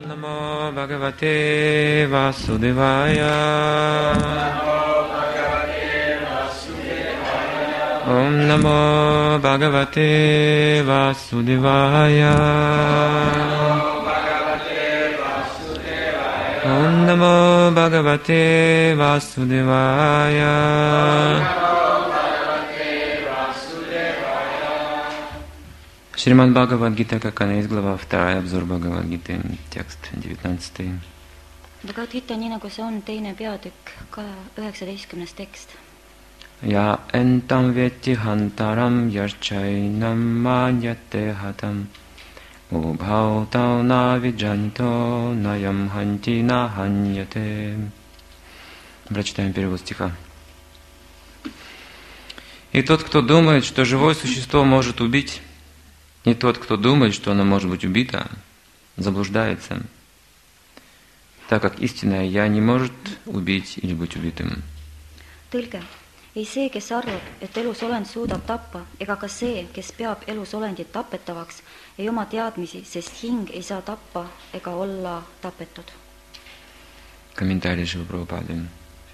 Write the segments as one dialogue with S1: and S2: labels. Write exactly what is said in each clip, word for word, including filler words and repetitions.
S1: Namo Bhagavate Vasudevaya. Om Namo Bhagavate Vasudevaya. Om Namo Bhagavate Vasudevaya. Шримад Бхагавад-гита, как она есть, глава вторая, обзор Бхагавад-гиты, текст девятнадцатый.
S2: Bhagavad-gita, nii nagu see on, teine peatükk, ka üheksateistkümnes tekst.
S1: Ja entam veti hantaram yarchainam manyate hatam ubhautau na vijanto nayam hanti na hanyate. Прочитаем перевод стиха. И тот, кто думает, что живое существо может убить, и тот, кто думает, что оно может быть убито, заблуждается, так как истинное «Я» не может убить или быть убитым.
S2: Tõlge. Ei see, kes arvab, et elusolend suudab tappa, ega ka see, kes peab elusolendit tapetavaks, ei oma teadmisi, sest hing ei saa tappa ega olla tapetud.
S1: Комментарий Шрилы Прабхупады.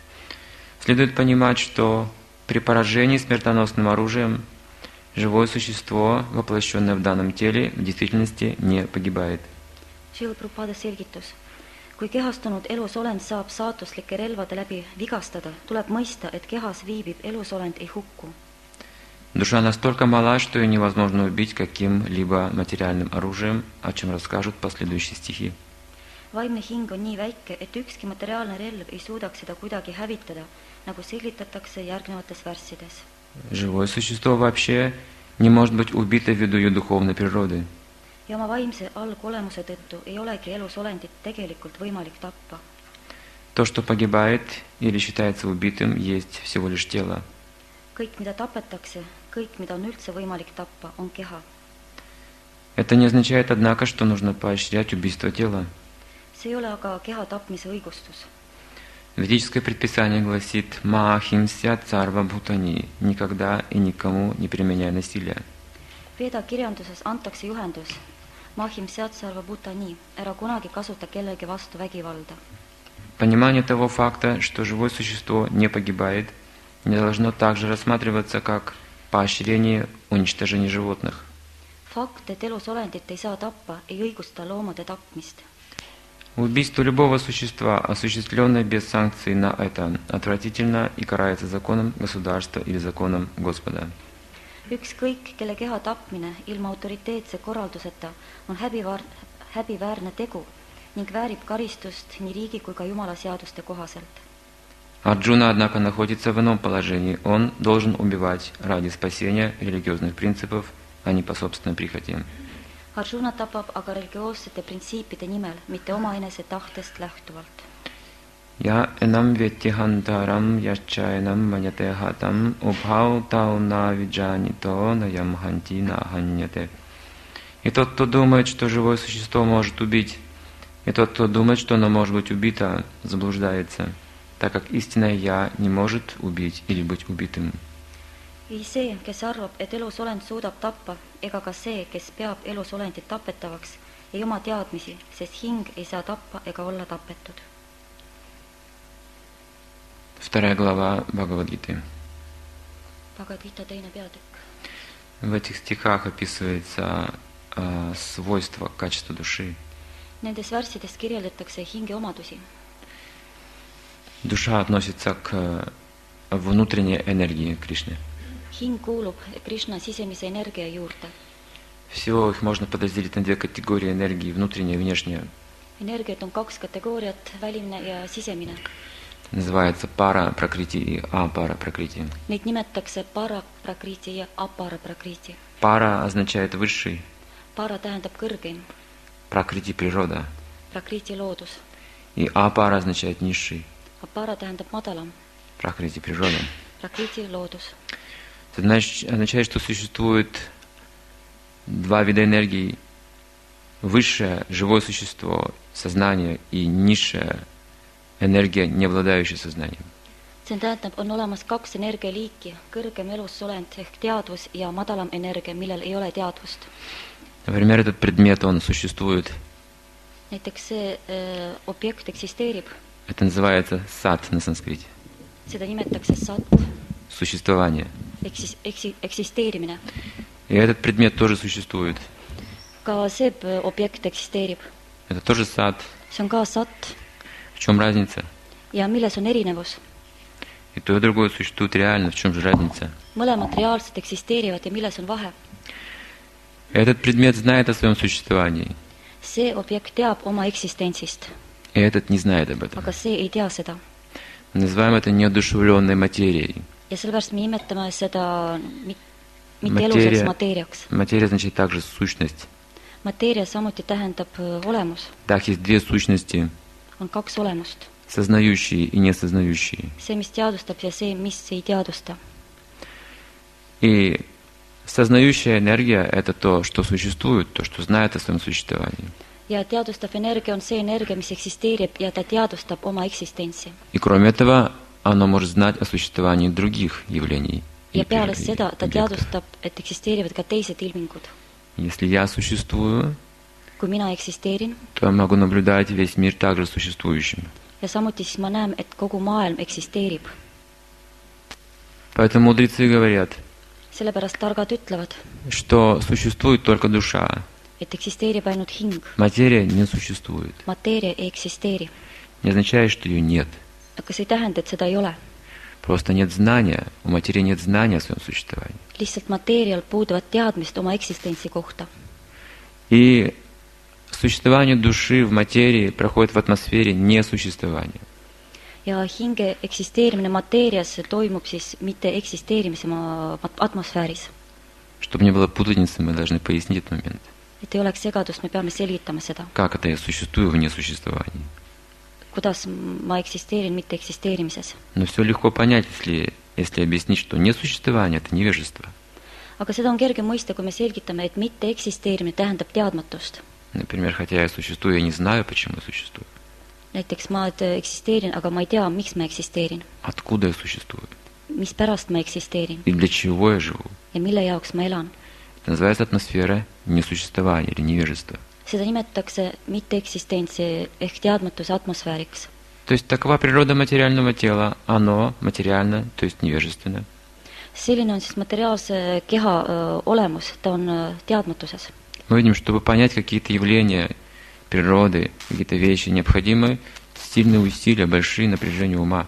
S1: Следует понимать, что при поражении смертоносным оружием живое существо, воплощенное в данном теле, в действительности не погибает.
S2: Шрила Прабхупада selgitus. Kui kehastunud elusolend saab saatuslike relvade läbi vigastada, tuleb mõista, et kehas viibib elusolend ei hukku.
S1: Душа настолько мала, что ее невозможно убить каким-либо материальным оружием, о чем расскажут последующие стихи.
S2: Vaimne hing on nii väike, et ükski materiaalne relv ei suudaks seda kuidagi hävitada, nagu selgitatakse järgnevates värssides.
S1: Живое существо вообще не может быть убито ввиду ее духовной природы.
S2: Ja oma vaimse algolemuse tõttu ei olegi elusolendit tegelikult võimalik tappa.
S1: То, что погибает или считается убитым, есть всего лишь тело.
S2: Kõik, mida tapetakse, kõik, mida on üldse võimalik tappa, on keha.
S1: Это не означает, однако, что нужно поощрять убийство тела.
S2: See ei ole aga keha tapmise õigustus.
S1: Ведическое предписание гласит «Ма-ахимся царва бхутани» – никогда и никому не применяй насилие.
S2: Veda kirjanduses antakse juhendus Mahim sead sarva bhutani, ära kunagi kasuta kellegi vastu vägivalda.
S1: Понимание того факта, что живое существо не погибает, не должно также рассматриваться как поощрение уничтожения животных.
S2: Fakt, et elusolendit ei saa tappa, ei õigusta loomade tapmist.
S1: Убийство любого существа, осуществленное без санкций на это, отвратительно и карается законом государства или законом Господа.
S2: Ükskõik, kelle keha tapmine ilma autoriteetse korralduseta on häbivaar, häbiväärne tegu ning väärib karistust nii riigi kui ka Jumala seaduste kohaselt.
S1: Арджуна, однако, находится в ином положении. Он должен убивать ради спасения религиозных принципов, а не по собственной прихоти.
S2: Arjuna tapab aga religioossete printsiipide nimel, mitte omaenese tahtest lähtuvalt.
S1: Я энам веттихантарам ячайнам манятехатам убхаутау на виджанито наям ханти на ханьяте. И тот, кто думает, что живое существо может убить, и тот, кто думает, что оно может быть убито, заблуждается, так как истинное «Я» не может убить или быть убитым.
S2: Ei see, kes arvab, et elusolend suudab tappa, ega ka see, kes peab elusolendit tapetavaks, ei oma teadmisi, sest hing ei saa tappa ega olla tapetud.
S1: Вторая глава Бхагавад-гиты.
S2: Bhagavad-gita teine peatükk.
S1: В этих стихах описывается э, свойство, качество души.
S2: Nendes värssides kirjeldatakse hinge omadusi.
S1: Душа относится к внутренней энергии Кришны.
S2: Hing kuulub Krishna sisemise energia juurde.
S1: Всего их можно подразделить на две категории энергии, внутренняя и внешняя.
S2: Energiat on kaks kategooriat, välimine ja sisemine.
S1: Называется пара пракрити и апара пракрити.
S2: Neid nimetatakse para prakriti ja apara prakriti.
S1: Пара означает высший,
S2: Para tähendab kõrgeim,
S1: пракрити природа.
S2: prakriti loodus.
S1: И апара означает низший,
S2: Apara tähendab madalam,
S1: пракрити природа.
S2: prakriti loodus.
S1: Это значит, означает, что существует два вида энергии. Высшее живое существо, сознание, и низшая энергия, не обладающая сознанием.
S2: See tähendab, on olemas kaks energialiiki, kõrgem elussolend ehk teadvus ja madalam energia, millel ei ole teadvust.
S1: Например, этот предмет, он существует
S2: näiteks see äh, objekt eksisteerib,
S1: Это называется сат на санскрите.
S2: seda nimetatakse sat,
S1: Существование.
S2: eksis, eksi, eksisteerimine.
S1: И этот предмет тоже существует.
S2: Ka see p- objekt eksisteerib,
S1: Это тоже сат.
S2: see on ka sat
S1: В чем разница?
S2: ja milles on erinevus?
S1: И то, и другое существует реально. В чем же разница?
S2: Mõlemad reaalselt eksisteerivad ja milles on vahe?
S1: Этот предмет знает о своем существовании,
S2: See objekt teab oma eksistentsist,
S1: и этот не знает об этом.
S2: aga see ei tea seda.
S1: Мы называем это неодушевленной материей.
S2: Ja sellepärast me nimetame seda mit, mitte
S1: Mateeria-
S2: elusaks mateeriaks.
S1: Материя значит также сущность.
S2: Mateeria samuti tähendab öö, olemus.
S1: Так есть две сущности,
S2: On kaks olemust.
S1: сознающие и несознающие.
S2: See, mis teadustab ja see, mis ei teadusta.
S1: И сознающая энергия – это то, что существует, то, что знает о своем существовании.
S2: Ja teadustav energia on see energia, mis eksisteerib ja ta teadustab oma eksistentsi.
S1: И кроме этого, оно может знать о существовании других явлений. и
S2: Ja peale
S1: при-
S2: seda ta
S1: объектов.
S2: teadustab, et eksisteerivad ka teised ilmingud.
S1: Если я существую,
S2: Kui mina eksisteerin
S1: то я могу наблюдать весь мир также существующим.
S2: ja samuti siis ma näen, et kogu maailm eksisteerib.
S1: Поэтому мудрецы говорят,
S2: Sellepärast targad ütlevad,
S1: что существует только душа.
S2: et eksisteerib ainult hing.
S1: Материя не существует.
S2: Mateeria ei eksisteeri.
S1: Не означает, что ее нет.
S2: Aga see ei tähenda, et seda ei ole.
S1: Просто нет знания, у материи нет знания о своем существовании.
S2: Lihtsalt mateerial puuduvad teadmist oma eksistentsi kohta.
S1: И существование души в материи проходит в атмосфере несуществования.
S2: Ja hinge eksisteerimine mateerias toimub siis mitte eksisteerimise ma- atmosfääris.
S1: Чтобы не было путаницы, мы должны пояснить этот момент.
S2: Et ei oleks segadust, me peame selgitama seda,
S1: Как это я существую в несуществовании?
S2: kuidas ma eksisteerin mitte eksisteerimises.
S1: Но все легко понять, если, если объяснить, что несуществование – это невежество.
S2: Aga seda on kerge mõista, kui me selgitame, et mitte eksisteerimine tähendab teadmatust.
S1: Например, хотя я существую, я не знаю, почему я существую.
S2: Näiteks ma et eksisteerin, aga ma ei tea, miks ma eksisteerin,
S1: Откуда я существую?
S2: mispärast ma eksisteerin
S1: И для чего я живу?
S2: ja mille jaoks ma elan.
S1: Это называется атмосфера несуществования или невежества.
S2: Seda nimetatakse mitte-eksistentsi ehk teadmatuse atmosfääriks.
S1: То есть такова природа материального тела. Оно материально, то есть невежественно.
S2: Selline on siis materiaalse keha öö, olemus, ta on öö, teadmatuses.
S1: Мы видим, чтобы понять какие-то явления природы, какие-то вещи, необходимы сильные усилия, большие напряжения ума.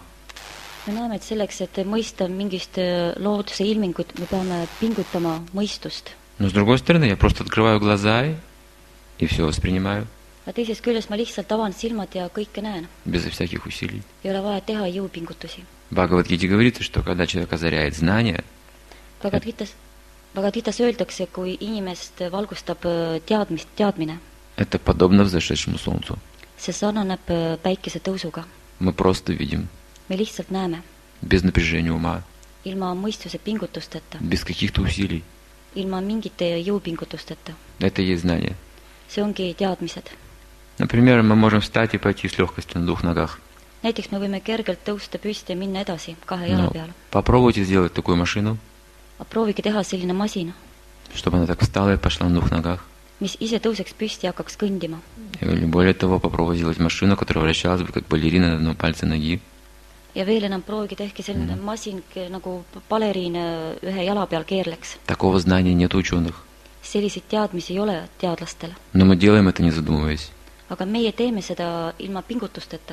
S2: Me näeme, et selleks, et mõista mingist öö, looduse ilmingut, me peame pingutama mõistust.
S1: Но с другой стороны, я просто открываю глаза и, и все воспринимаю
S2: Aga teisest küljest ma lihtsalt avan silmad ja kõike näen.
S1: безо всяких усилий.
S2: Ei ole vaja teha jõupingutusi.
S1: В Бхагавад-гите говорится, что когда человек озаряет знание,
S2: Bhagavad-gitas, Bhagavad-gitas öeldakse, kui inimest valgustab öö, teadmist, teadmine,
S1: это подобно взошедшему солнцу.
S2: see sarnaneb öö, päikese tõusuga.
S1: Мы просто видим,
S2: Me lihtsalt näeme,
S1: без напряжения ума,
S2: ilma mõistuse pingutusteta,
S1: без каких-то усилий.
S2: ilma mingite jõupingutusteta.
S1: Это и есть знание.
S2: See ongi teadmised.
S1: Например, мы можем встать и пойти с легкостью на двух ногах.
S2: Näiteks me võime kergelt tõusta püsti ja minna edasi kahe jala
S1: Но
S2: peal.
S1: попробуйте сделать такую машину,
S2: Aga proovige teha selline masin,
S1: чтобы она так встала и пошла на двух ногах.
S2: mis ise tõuseks püsti ja hakkaks kõndima.
S1: Или более того, попробуйте сделать машину, которая вращалась бы как балерина на одном пальце ноги.
S2: Ja veel enam proovige tehke selline
S1: Mhm.
S2: masin ke- nagu baleriin öö, ühe jala peal keerleks.
S1: Такого знания нет у ученых.
S2: Selliseid teadmisi ei ole teadlastel.
S1: Но мы делаем это, не задумываясь.
S2: Aga meie teeme seda ilma pingutusteta.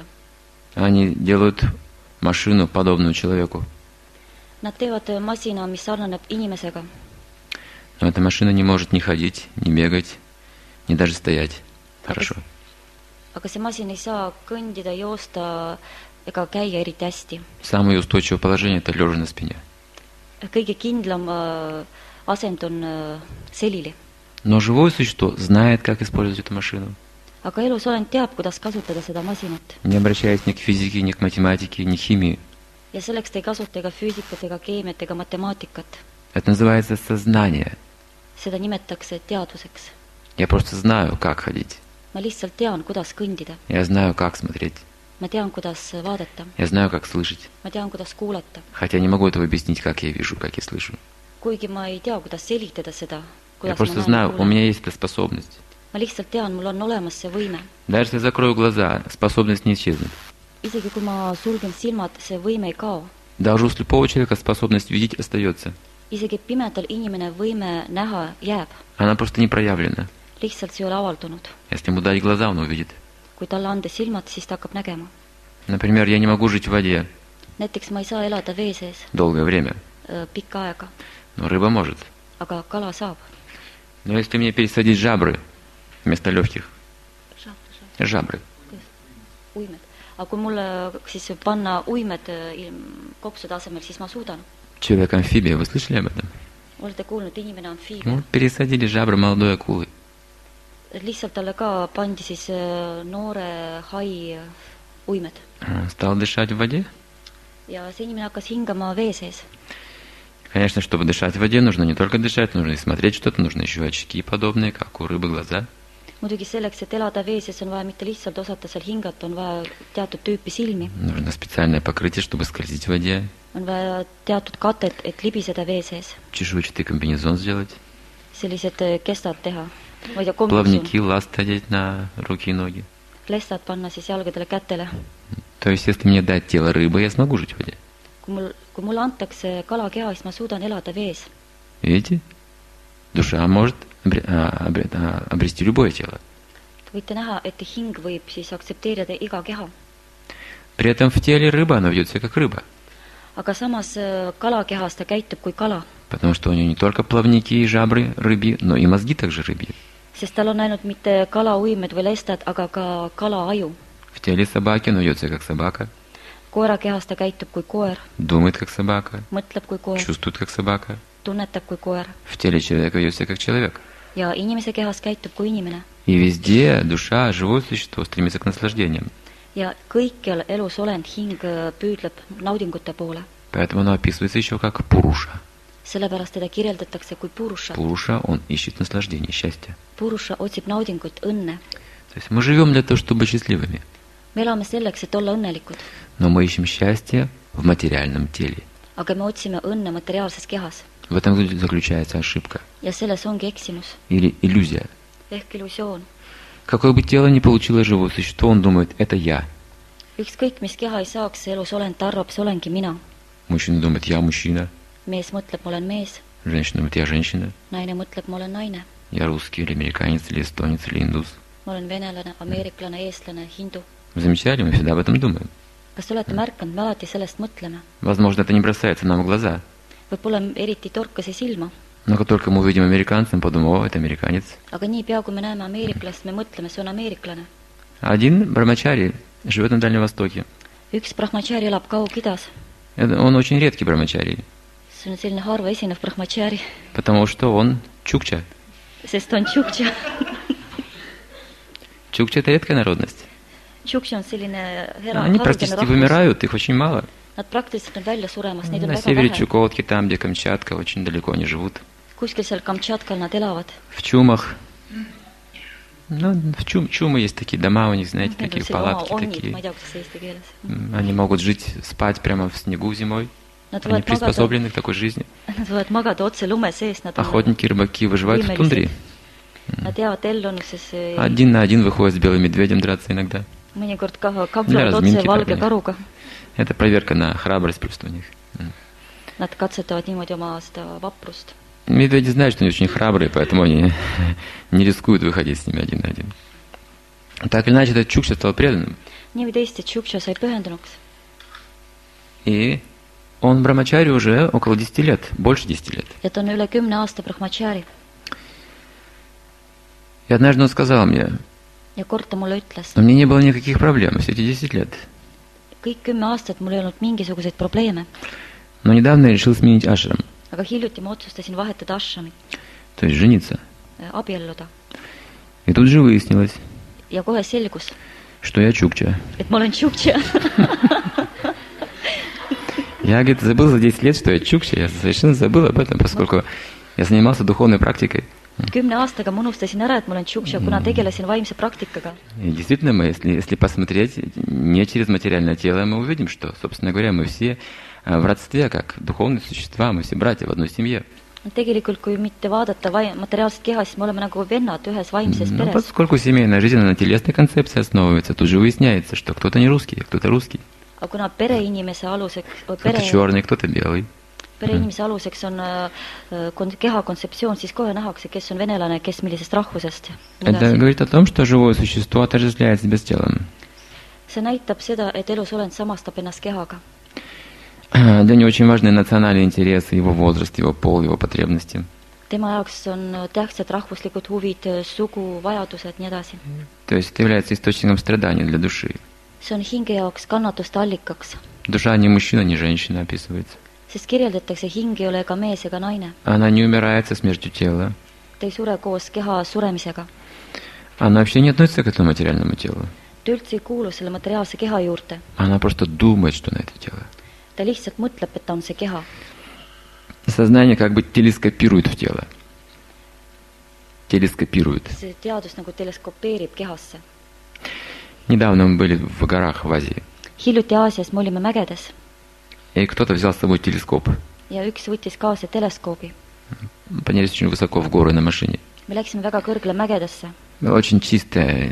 S1: Они делают машину, подобную человеку.
S2: Nad teevad öö, masina, mis sarnaneb inimesega.
S1: Но эта машина не может ни ходить, ни бегать, ни даже стоять. Хорошо.
S2: Aga see masin ei saa kõndida, joosta ega käia eriti hästi.
S1: Самое устойчивое положение – это лежа на спине.
S2: Kõige kindlam öö, asend on öö, selili.
S1: Но живое существо знает, как использовать эту машину.
S2: Aga elusolend teab, kuidas kasutada seda masinat.
S1: Не обращаясь ни к физике, ни к математике, ни к химии.
S2: Ja selleks ta ei kasuta ega füüsikat, ega keemiat, ega matemaatikat.
S1: Это называется сознание.
S2: Seda nimetatakse teadvuseks.
S1: Я просто знаю, как ходить.
S2: Ma lihtsalt tean, kuidas kõndida.
S1: Я знаю, как смотреть.
S2: Ma tean, kuidas vaadata.
S1: Я знаю, как слышать.
S2: Ma tean, kuidas kuulata.
S1: Хотя не могу этого объяснить, как я вижу, как я слышу.
S2: Kuigi ma ei tea, kuidas selitada seda,
S1: Я
S2: kuidas
S1: просто
S2: ma
S1: знаю,
S2: näen
S1: у
S2: kuulen.
S1: меня есть эта способность.
S2: ma lihtsalt tean, mul on olemas see võime.
S1: Даже если я закрою глаза, способность не исчезнет.
S2: Isegi kui ma sulgen silmad, see võime ei kao.
S1: Даже у слепого человека способность видеть остается.
S2: Isegi pimedal inimene võime näha jääb.
S1: Она просто не проявлена.
S2: Lihtsalt see ei ole avaldunud.
S1: Если ему дать глаза, он увидит.
S2: Kui talle anda silmad, siis ta hakkab nägema.
S1: Например, я не могу жить в воде
S2: Näiteks ma ei saa elada vee sees
S1: долгое время,
S2: äh, pikka aega,
S1: но рыба может.
S2: aga kala saab.
S1: Но если мне пересадить жабры вместо легких, жабры,
S2: Uimed. Aga kui mulle siis panna uimed äh, kopsude asemel, siis ma suudan.
S1: человек-амфибия, вы слышали об этом?
S2: Olete kuulnud, inimene on fiibe.
S1: Ну, пересадили жабры молодой акулы.
S2: Lihtsalt talle ka pandi siis äh, noore hai uimed.
S1: Он стал дышать в воде.
S2: Ja see inimene hakkas hingama vee sees.
S1: Конечно, чтобы дышать в воде, нужно не только дышать, нужно и смотреть что-то, нужно еще очки подобные, как у рыбы глаза.
S2: Muidugi selleks, et elada vee sees, on vaja mitte lihtsalt osata seal hingata, on vaja teatud tüüpi silmi.
S1: Нужно специальное покрытие, чтобы скользить в воде.
S2: On vaja teatud katet, et libiseda vee sees.
S1: Чешуйчатый комбинезон сделать.
S2: Sellised äh, kestad teha. Ma ei tea, kombiksun.
S1: Плавники, ласт одеть на руки и ноги.
S2: Lestad panna siis jalgadele kätele.
S1: То есть, если мне дать тело рыбы, я смогу жить в воде.
S2: Kui, mul, kui mulle antakse kalakeha, siis ma suudan elada vees.
S1: Видите? Душа может обре- а, обре- а, обрести любое тело.
S2: Te võite näha, et hing võib siis aktsepteerida iga keha.
S1: При этом в теле рыба, она ведет себя как рыба.
S2: Aga samas äh, kalakehas ta käitub kui kala.
S1: Потому что у нее не только плавники и жабры рыбьи, но и мозги также рыбьи.
S2: Sest tal on ainult mitte kalauimed või lestad, aga ka kalaaju.
S1: В теле собаки она ведет себя как собака,
S2: Koera kehas ta käitub kui koer,
S1: думает как собака,
S2: mõtleb kui koer,
S1: чувствует как собака.
S2: tunnetab kui koer.
S1: В теле человека ведет себя как человек.
S2: Ja inimese kehas käitub kui inimene.
S1: И везде душа, живое существо, стремится к наслаждениям.
S2: Ja kõikjal elus olend hing äh, püüdleb naudingute poole.
S1: Поэтому оно описывается еще как Пуруша.
S2: Sellepärast teda kirjeldatakse kui Purusha.
S1: Пуруша, он ищет наслаждение, счастье.
S2: Purusha otsib naudingut, õnne.
S1: То есть мы живем для того, чтобы быть счастливыми.
S2: Me elame selleks, et olla õnnelikud.
S1: Но мы ищем счастье в материальном теле.
S2: Aga me otsime õnne materiaalses kehas.
S1: В этом заключается ошибка
S2: Ja selles ongi eksimus.
S1: или иллюзия.
S2: Ehk illusioon.
S1: Какое бы тело ни получило живое существо, он думает, это я.
S2: Ükskõik, mis keha ei saaks, see elus olend, ta arvab, see olengi mina.
S1: Мужчина думает, я мужчина.
S2: Mees mõtleb, ma olen mees.
S1: Женщина думает, я женщина.
S2: Naine mõtleb, ma olen naine.
S1: Я русский или американец, или эстонец, или индус.
S2: Ma olen venelane, ameeriklane, eestlane, hindu.
S1: Замечали, мы всегда об этом думаем.
S2: Kas te olete märkanud, me alati sellest mõtleme?
S1: Возможно, это не бросается нам в глаза.
S2: Võib-olla eriti torka see silma.
S1: Но как только мы увидим американца, мы подумаем, о, это американец.
S2: Aga niipea, kui me näeme ameeriklast, me mõtleme, see on ameeriklane.
S1: Один брамачари живет на Дальнем Востоке.
S2: Üks brahmachari elab Kaug-Idas.
S1: Это, он очень редкий брамачари,
S2: See on selline harva esinev brahmachari,
S1: потому что он чукча.
S2: sest on tšuktša.
S1: Чукча – это редкая народность.
S2: Tšuktša on selline hera,
S1: Они
S2: harudane
S1: практически
S2: rahvus.
S1: вымирают, их очень мало.
S2: Nad praktiliselt on välja suremas, neid on
S1: На
S2: väga
S1: севере
S2: vähe.
S1: Чукотки, там, где Камчатка, очень далеко они живут.
S2: Kuskil seal Kamtšatkal nad elavad.
S1: В Чумах. Ну, в Чум, Чумы есть такие дома у них, знаете,
S2: Need on
S1: такие
S2: selline oma
S1: палатки
S2: onnid, ma
S1: такие.
S2: ei tea, kuidas see eesti keeles.
S1: М, Они могут жить, спать прямо в снегу зимой.
S2: Nad
S1: Они
S2: võivad magada,
S1: приспособлены к такой жизни.
S2: nad võivad magada otse lume sees, nad on
S1: Охотники, рыбаки выживают в тундре.
S2: Nad teavad ellunuses,
S1: Один на один выходят с белым медведем драться иногда.
S2: mõnikord ka
S1: Для
S2: kamplevad otse
S1: разминки
S2: valge
S1: так,
S2: karuga.
S1: Это проверка на храбрость просто у них. М.
S2: Nad katsetavad niimoodi oma seda vaprust.
S1: Медведи знают, что они очень храбрые, поэтому они не рискуют выходить с ними один на один. Так или иначе, этот Чукча стал преданным.
S2: Nii või teist, et Tšuktša sai pühendunuks.
S1: И он брамачари уже около десяти лет, больше десяти лет.
S2: Ja ta on üle kümne aasta brahmachari.
S1: И однажды он сказал мне,
S2: Ja kord ta mulle ütles,
S1: но мне не было никаких проблем все эти десять лет.
S2: kõik kümme aastat mul ei olnud mingisuguseid probleeme.
S1: Но недавно я решил сменить ашрам,
S2: Aga hiljuti ma otsustasin vahetada ashramit,
S1: то есть жениться.
S2: abielluda.
S1: И тут же выяснилось,
S2: Ja kohe selgus,
S1: что я Чукча.
S2: et ma olen Tšuktša.
S1: Я, говорит, забыл за десять лет, что я Чукча. Я совершенно забыл об этом, поскольку я занимался духовной практикой.
S2: Kümne aastaga ma unustasin ära, et ma olen Tšuktša, kuna tegelesin vaimse praktikaga.
S1: И действительно, мы, если, если посмотреть не через материальное тело, мы увидим, что, собственно говоря, мы все а, в родстве, как духовные существа, мы все братья в одной семье.
S2: Tegelikult, kui mitte vaadata vai- materiaalset keha, siis me oleme nagu vennad ühes vaimses
S1: Но
S2: peres.
S1: поскольку семейная жизнь на телесной концепции основывается, тут же выясняется, что кто-то не русский, кто-то русский.
S2: Aga kuna pereinimese aluseks,
S1: Кто-то
S2: pere,
S1: черный, кто-то белый.
S2: pereinimese aluseks on äh, kon- keha kontseptsioon, siis kohe nähakse, kes on venelane, kes millisest rahvusest. ja nii
S1: Это
S2: edasi.
S1: говорит о том, что живое существо отождествляет себя с телом.
S2: See näitab seda, et elusolend samastab ennast kehaga.
S1: Для него очень важны национальные интересы, его возраст, его пол, его потребности.
S2: Tema jaoks on tähtsad rahvuslikud huvid, sugu, vajadused, nii edasi.
S1: То есть это является источником страдания для души.
S2: See on hinge jaoks kannatuste allikaks,
S1: Душа не мужчина, не женщина описывается.
S2: sest kirjeldatakse, hing ei ole ega mees ega naine.
S1: Она не умирает со смертью тела.
S2: Ta ei sure koos keha suremisega.
S1: Она вообще не относится к этому материальному телу.
S2: Ta üldse ei kuulu selle materiaalse keha juurde.
S1: Она просто думает, что на это тело.
S2: Ta lihtsalt mõtleb, et ta on see keha.
S1: Сознание как бы телескопирует в тело. Телескопирует.
S2: See teadus nagu teleskopeerib kehasse.
S1: Недавно мы были в горах в Азии.
S2: Hiljuti Aasias me olime mägedes
S1: И кто-то взял с собой телескоп.
S2: ja üks võttis kaasa teleskoobi.
S1: Поднялись очень высоко в горы на машине.
S2: Me läksime väga kõrgele mägedesse
S1: Была очень чистая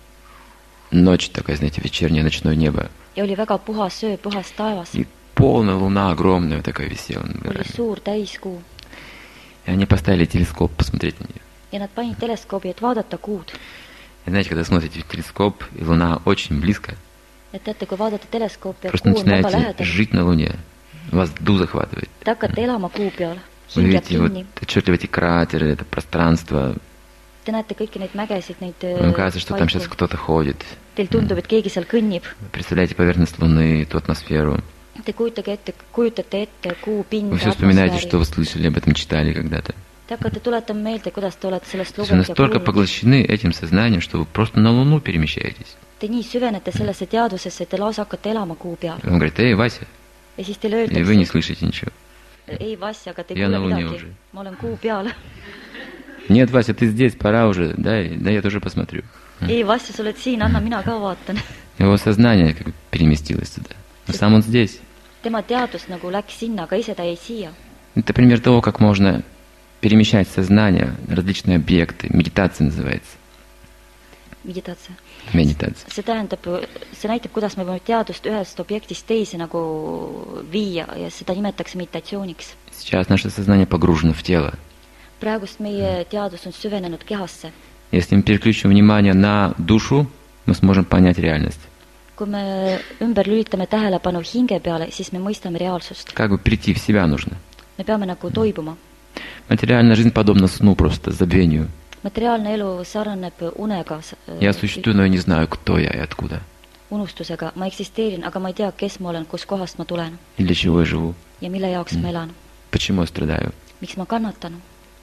S1: ночь такая, знаете, вечернее ночное небо.
S2: ja oli väga puhas öö, puhas taevas.
S1: И полная луна огромная такая висела над
S2: Oli
S1: горами.
S2: suur täiskuu
S1: И они поставили телескоп посмотреть на нее.
S2: ja nad panid teleskoobi, et vaadata kuud.
S1: И знаете, когда смотрите в телескоп, и луна очень близко,
S2: Et teate, kui vaadata teleskoopi ja
S1: просто
S2: kuu on väga
S1: начинаете
S2: lähedal,
S1: жить на луне. Вас ду захватывает.
S2: te hakkate elama kuu peal.
S1: Вы
S2: Hing jääb
S1: видите вот
S2: kinni.
S1: отчетливо эти кратеры, это пространство.
S2: Te näete kõiki neid mägesid, neid
S1: Вам кажется, что там
S2: paiku.
S1: сейчас кто-то ходит.
S2: Teil tundub, et keegi seal kõnnib.
S1: Вы представляете поверхность Луны, эту атмосферу.
S2: Te kujutage ette, kujutate ette kuu pinda,
S1: Вы все вспоминаете,
S2: atmosfääri.
S1: что вы слышали об этом, читали когда-то.
S2: Te hakkate tuletama meelde, kuidas te olete sellest
S1: То есть вы
S2: lugenud ja
S1: настолько
S2: kuulnud.
S1: поглощены этим сознанием, что вы просто на Луну перемещаетесь.
S2: Te nii süvenete sellesse teadvusesse, et te lausa hakkate elama kuu peal.
S1: И он говорит: эй, Вася,
S2: Ja siis teile
S1: и вы не
S2: öeldakse,
S1: слышите ничего.
S2: ei Vassi, aga te ei
S1: Ja
S2: kuule
S1: na Lune
S2: midagi.
S1: уже.
S2: Ma olen kuu peal.
S1: Нет, Вася, ты здесь, пора уже, дай, да я тоже посмотрю.
S2: ei Vassi, sa oled siin, anna mina ka vaatan.
S1: Его сознание как бы переместилось туда. Но сам он здесь.
S2: Tema teadus nagu läks sinna, aga ise ta jäi siia.
S1: Это пример того, как можно перемещать сознание на различные объекты. Медитация называется.
S2: Meditaatsia.
S1: Медитация.
S2: See tähendab, see näitab, kuidas me võime teadust ühest objektist teise nagu viia ja seda nimetatakse meditatsiooniks.
S1: Сейчас наше сознание погружено в тело.
S2: Praegust meie teadus on süvenenud kehasse.
S1: Если мы переключим внимание на душу, мы сможем понять реальность.
S2: Kui me ümber lülitame tähelepanu hinge peale, siis me mõistame reaalsust.
S1: Как бы прийти в себя нужно.
S2: Me peame nagu toibuma.
S1: Материальная жизнь подобна сну просто, забвению.
S2: Materiaalne elu sarnaneb unega, s-
S1: Я существую, но я не знаю, кто я и откуда.
S2: unustusega. Ma eksisteerin, aga ma ei tea, kes ma olen, kus kohast ma tulen
S1: И для чего я живу.
S2: ja mille jaoks ma elan.
S1: Почему я страдаю.
S2: Miks ma kannatan?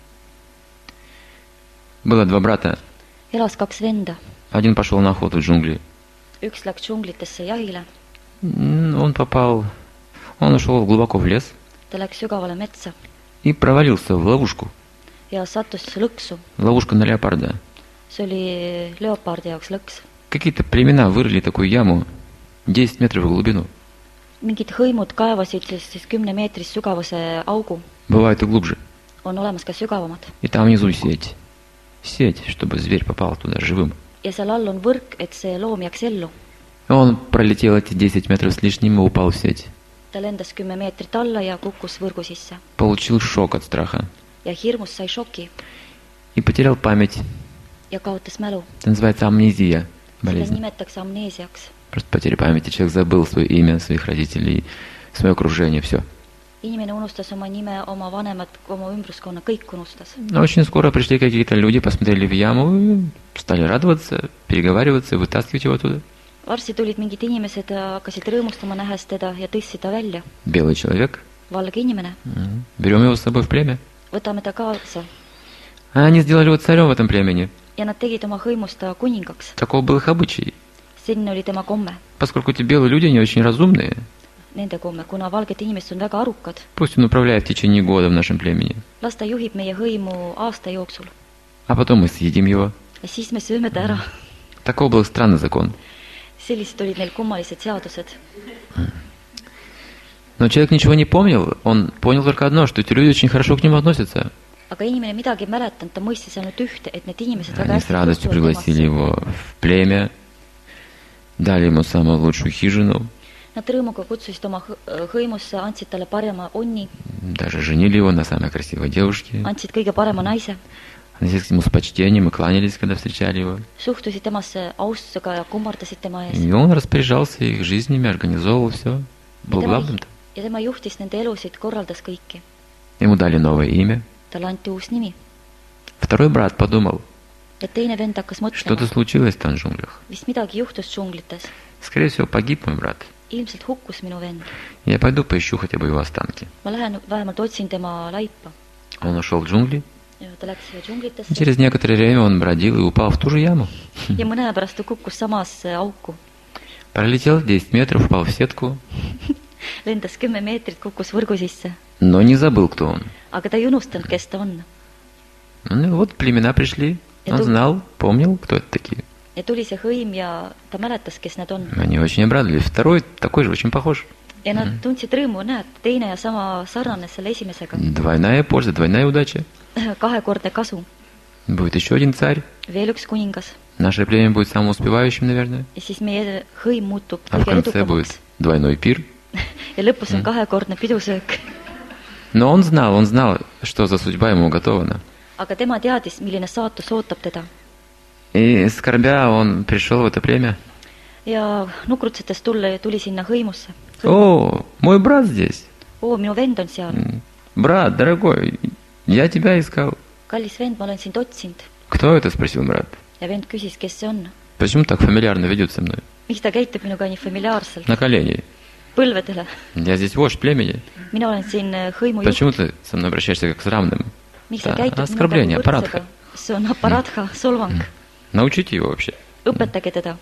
S1: Было два брата.
S2: Elas kaks venda.
S1: Один пошел на охоту в джунгли.
S2: Üks läks džunglitesse jahile.
S1: М, Он попал... Он ушел глубоко в лес
S2: Ta läks sügavale metsa
S1: и провалился в ловушку.
S2: ja sattus lõksu.
S1: Ловушка на леопарда.
S2: See oli leopardi jaoks lõks.
S1: Какие-то племена вырыли такую яму десять метров в глубину.
S2: Mingid hõimud kaevasid siis, siis kümne meetris sügavuse augu.
S1: Бывает и глубже.
S2: On olemas ka sügavamad.
S1: И там внизу сеть. Сеть, чтобы зверь попал туда живым.
S2: Ja seal all on võrk, et see loom jääks ellu.
S1: Он пролетел эти десять метров с лишним и упал в сеть.
S2: Ta lendas kümme meetrit alla ja kukkus võrgu sisse.
S1: Получил шок от страха.
S2: Ja hirmust sai šoki
S1: И потерял память.
S2: ja kaotas mälu.
S1: Это называется амнезия.
S2: Seda
S1: Болезнь.
S2: nimetatakse amneesiaks.
S1: Просто потеря памяти. Человек забыл свое имя, своих родителей, свое окружение, все.
S2: Inimene unustas oma nime, oma vanemad, oma ümbruskonna, kõik unustas.
S1: Но очень скоро пришли какие-то люди, посмотрели в яму, и стали радоваться, переговариваться, вытаскивать его оттуда.
S2: Varsti tulid mingid inimesed ja hakkasid rõõmustama nähes teda ja tõstsid ta välja.
S1: Белый человек.
S2: Valge inimene.
S1: Мгм. Берем его с собой в племя.
S2: Võtame ta kaasa.
S1: А они сделали его царем в этом племени.
S2: Ja nad tegid oma hõimust ta kuningaks.
S1: Таков был их обычай.
S2: Selline oli tema komme.
S1: Поскольку эти белые люди, они очень разумные,
S2: Nende komme, kuna valged inimesed on väga arukad.
S1: пусть он управляет в течение года в нашем племени.
S2: Las ta juhib meie hõimu aasta jooksul.
S1: А потом мы съедим его.
S2: Ja siis me sööme ta ära.
S1: Таков был странный закон.
S2: Sellised olid neil kummalised seadused.
S1: Но человек ничего не помнил, он понял только одно, что эти люди очень хорошо к нему относятся.
S2: aga inimene midagi ei mäletanud, ta mõistis ainult ühte, et need inimesed väga
S1: Они с радостью пригласили его в племя, дали ему самую лучшую хижину.
S2: Nad rõõmuga kutsusid oma hõimusse, andsid talle parema onni,
S1: Даже женили его на самой красивой девушке.
S2: andsid kõige parema naise,
S1: Относились к нему с почтением и кланялись, когда встречали его.
S2: suhtusid temasse austusega ja kummardasid tema ees.
S1: И он распоряжался их жизнями, организовывал все. Был главным-то.
S2: Ja tema juhtis nende elusid, korraldas kõiki.
S1: Ему дали новое имя.
S2: Talle anti uus nimi.
S1: Второй брат подумал,
S2: Ja teine vend hakkas
S1: что-то
S2: mõtlema,
S1: случилось там в джунглях.
S2: vist midagi juhtus džunglites.
S1: Скорее всего, погиб мой брат.
S2: Ilmselt hukkus minu vend.
S1: Я пойду поищу хотя бы его останки.
S2: Ma lähen vähemalt otsin tema laipa.
S1: Он ушел в джунгли.
S2: Ja ta läks
S1: И
S2: džunglitesse
S1: через некоторое время он бродил и упал в ту же яму.
S2: ja mõne aja pärast ta kukkus samasse auku.
S1: Пролетел десять метров, упал в сетку.
S2: Lendas kümme meetrit, kukkus võrgu sisse.
S1: Но не забыл, кто он.
S2: Aga ta ei unustanud, kes ta on.
S1: Ну и вот племена пришли. Он знал, помнил, кто это такие.
S2: Ja tuli see hõim ja ta mäletas, kes need on.
S1: Они очень обрадовались. Второй такой же, очень похож.
S2: Ja nad tundsid rõõmu, näed, teine ja sama sarnane selle esimesega.
S1: Двойная польза, двойная удача.
S2: Kahekordne kasu.
S1: Будет еще один царь.
S2: Veel üks kuningas.
S1: Наше племя будет самым успевающим, наверное.
S2: Ja siis meie hõim muutub
S1: А в
S2: kõige
S1: конце будет
S2: edukamaks.
S1: двойной пир.
S2: Ja lõpus on kahekordne pidusöök.
S1: Но он знал, он знал, что за судьба ему уготована.
S2: Aga tema teadis, milline saatus ootab teda.
S1: И скорбя, он пришел в это племя.
S2: Ja nukrutsetes tulle tuli sinna hõimusse.
S1: О, мой брат здесь.
S2: Oo, minu vend on seal.
S1: Брат, дорогой, я тебя искал.
S2: Kallis vend, ma olen sind otsinud.
S1: Кто это? Спросил брат.
S2: Ja vend küsis, kes see on.
S1: Почему так фамильярно ведет со мной?
S2: Miks ta käitub minuga nii familiaarselt?
S1: На колени.
S2: Põlvedele.
S1: Я здесь вождь племени.
S2: Mina olen siin hõimu juht.
S1: Почему ты со мной обращаешься как с равным?
S2: Miks sa
S1: Да,
S2: käitud
S1: оскорбление,
S2: minuga
S1: аппаратха.
S2: võrdsega? See on aparatha, solvang.
S1: Научите его вообще.
S2: Õpetage teda.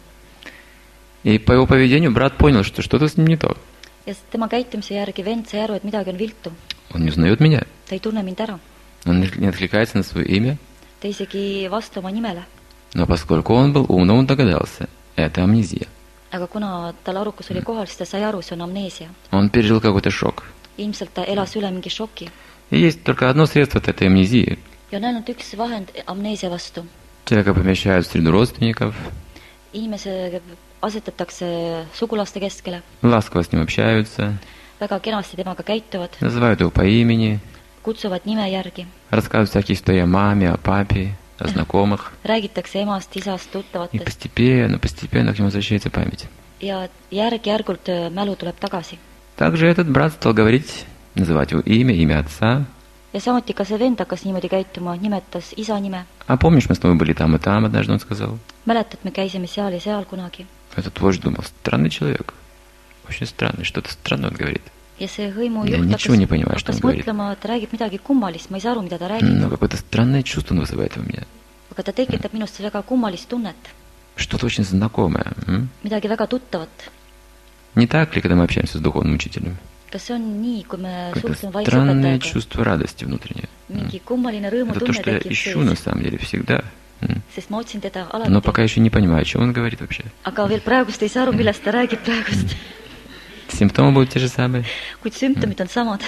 S1: И по его поведению брат понял, что что-то с ним не то.
S2: Ja tema käitumise järgi vend sai aru, et midagi on viltu.
S1: Он не узнает меня.
S2: Ta ei tunne mind ära.
S1: Он не откликается на свое имя.
S2: Ta isegi vasta oma nimele.
S1: Но поскольку он был умным, он догадался. Это амнезия.
S2: Aga kuna tal arukus oli kohal, siis ta sai aru, see on amneesia.
S1: Он пережил какой-то шок.
S2: Ilmselt ta elas üle mingi šoki.
S1: И есть только одно средство от этой амнезии.
S2: Ja on ainult üks vahend amneesia vastu.
S1: Человека помещают в среду родственников,
S2: Inimese asetatakse sugulaste keskele.
S1: ласково с ним общаются,
S2: Väga kenasti temaga käituvad.
S1: называют его по имени,
S2: Kutsuvad nime järgi.
S1: рассказывают всякие истории о маме, о папе, о знакомых.
S2: Räägitakse emast, isast,
S1: И
S2: tuttavatest.
S1: постепенно, постепенно к нему возвращается память.
S2: Ja järk-järgult mälu tuleb tagasi.
S1: Также этот брат стал говорить, называть его имя, имя отца.
S2: Ja samuti ka see vend hakkas niimoodi käituma, nimetas isa nime.
S1: А помнишь, мы с тобой были там и там, однажды он сказал.
S2: Mäletad, me käisime seal ja seal kunagi.
S1: Этот вождь думал, странный человек. Очень странный, что-то странное он говорит.
S2: Ja see hõimu
S1: Я
S2: juht
S1: ничего не понимаю, что
S2: hakkas
S1: он говорит.
S2: mõtlema, et ta räägib midagi kummalist, ma ei saa aru, mida ta räägib.
S1: Но какое-то странное чувство он вызывает во мне.
S2: Aga ta tekitab minust väga kummalist tunnet.
S1: Что-то очень знакомое. М?
S2: Midagi väga tuttavat.
S1: Не так ли, когда мы общаемся с духовным учителем?
S2: Kas see on nii, kui me
S1: Какое-то
S2: suhtleme vaimse
S1: странное
S2: õpetajaga?
S1: чувство радости внутреннее.
S2: Mingi kummaline
S1: Это то,
S2: rõõmutunne
S1: что я
S2: tekib
S1: ищу на
S2: sees.
S1: самом деле всегда. М.
S2: Sest ma otsin teda
S1: Но
S2: alati.
S1: пока еще не понимаю, о чем он говорит вообще.
S2: Aga veel praegust ei saa aru, millest ta räägib praegust.
S1: Симптомы будут те же самые.
S2: Kuid sümptomid on samad.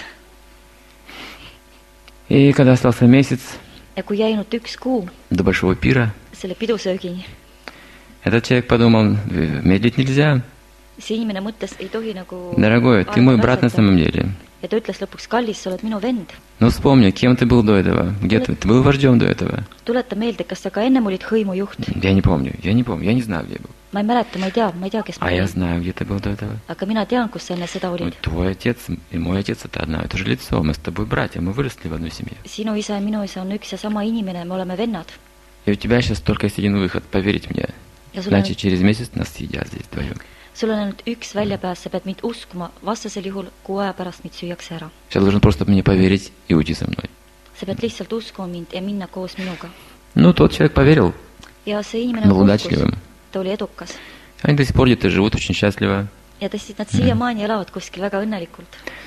S1: И когда остался месяц
S2: Ja kui jäinud üks kuu
S1: до большого пира,
S2: selle pidusöögini,
S1: этот человек подумал, медлить нельзя.
S2: see inimene mõtles, ei tohi nagu
S1: Дорогой, ты мой брат на самом деле.
S2: ja ta ütles lõpuks, kallis, sa oled minu vend.
S1: Ну вспомни, кем ты был до этого? Где ты? Ты был вождем до этого?
S2: Tuleta meelde, kas sa ka ennem olid hõimujuht?
S1: Я не помню, я не помню, я не знаю, где я был.
S2: Ma ei mäleta, ma ei tea, ma ei tea, kes ma
S1: А я
S2: olin.
S1: знаю, где ты был до этого.
S2: Aga mina tean, kus sa enne seda
S1: Ну,
S2: olid.
S1: твой отец и мой отец это одно и то же лицо. Мы с тобой братья, мы выросли в одной семье.
S2: Sinu isa ja minu isa on üks ja sama inimene, me oleme vennad.
S1: И у тебя сейчас только есть один выход, поверить мне.
S2: Ja sul on,
S1: Иначе через месяц нас съедят здесь вдвоем.
S2: sul on ainult üks väljapääs, sa pead mind uskuma, vastasel juhul kuu aja pärast mind süüakse ära.
S1: Ты должен просто мне поверить и уйти со мной.
S2: Sa pead lihtsalt uskuma mind ja minna koos minuga.
S1: Ну, тот человек поверил,
S2: Ja see inimene
S1: был
S2: uskus,
S1: удачливым.
S2: ta oli edukas.
S1: Они до сих пор где-то живут очень счастливо.
S2: Ja tõstsid, nad siiamaani elavad kuskil väga õnnelikult.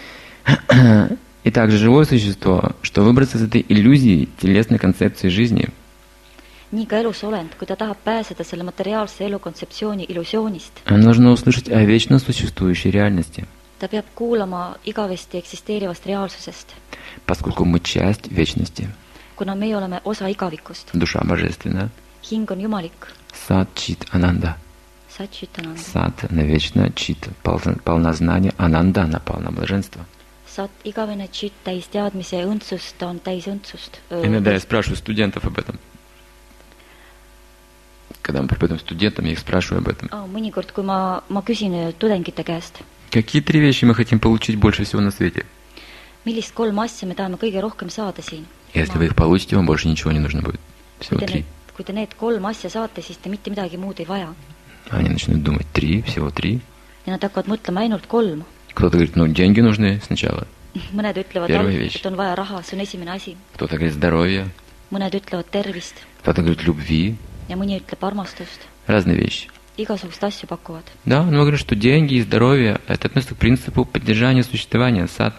S1: И также живое существо, что выбраться из этой иллюзии, телесной концепции жизни,
S2: Nii ka elus olend, kui ta tahab pääseda selle materiaalse elukontseptsiooni illusioonist,
S1: оно должно услышать о вечно существующей реальности.
S2: ta ta peab kuulama igavesti eksisteerivast reaalsusest,
S1: поскольку мы часть вечности.
S2: kuna meie oleme osa igavikust.
S1: Душа божественна.
S2: Hing on jumalik.
S1: Сат чит ананда.
S2: Satchitananda.
S1: Сат навечно, чит полна знания, ананда она полна блаженства.
S2: Sat, igavene chit, täis teadmise ja õndsust, ta on täis õndsust.
S1: Иногда я спрашиваю студентов об этом. Когда мы преподаем студентам, я их спрашиваю об этом.
S2: Oh, mõnikord, kui ma, ma küsin tudengite käest,
S1: Какие три вещи мы хотим получить больше всего на свете?
S2: millist kolm asja me tahame kõige rohkem saada siin.
S1: Если вы их получите, вам больше ничего не нужно будет.
S2: Kui
S1: Всего
S2: te,
S1: три.
S2: need, kui te need kolm asja saate, siis te mitte midagi muud ei vaja.
S1: Они начнут думать, три, всего три.
S2: Ja nad hakkavad mõtlema ainult kolm.
S1: Кто-то говорит, ну, деньги нужны сначала.
S2: Mõned ütlevad,
S1: Первая
S2: alt,
S1: вещь.
S2: et on vaja raha, see on esimene asi.
S1: Кто-то говорит здоровье.
S2: Mõned ütlevad tervist
S1: Кто-то говорит любви.
S2: ja mõni ütleb armastust.
S1: Разные вещи.
S2: Igasugust asju pakuvad.
S1: Да, но мы говорим, что деньги и здоровье – это относится к принципу поддержания существования, сад.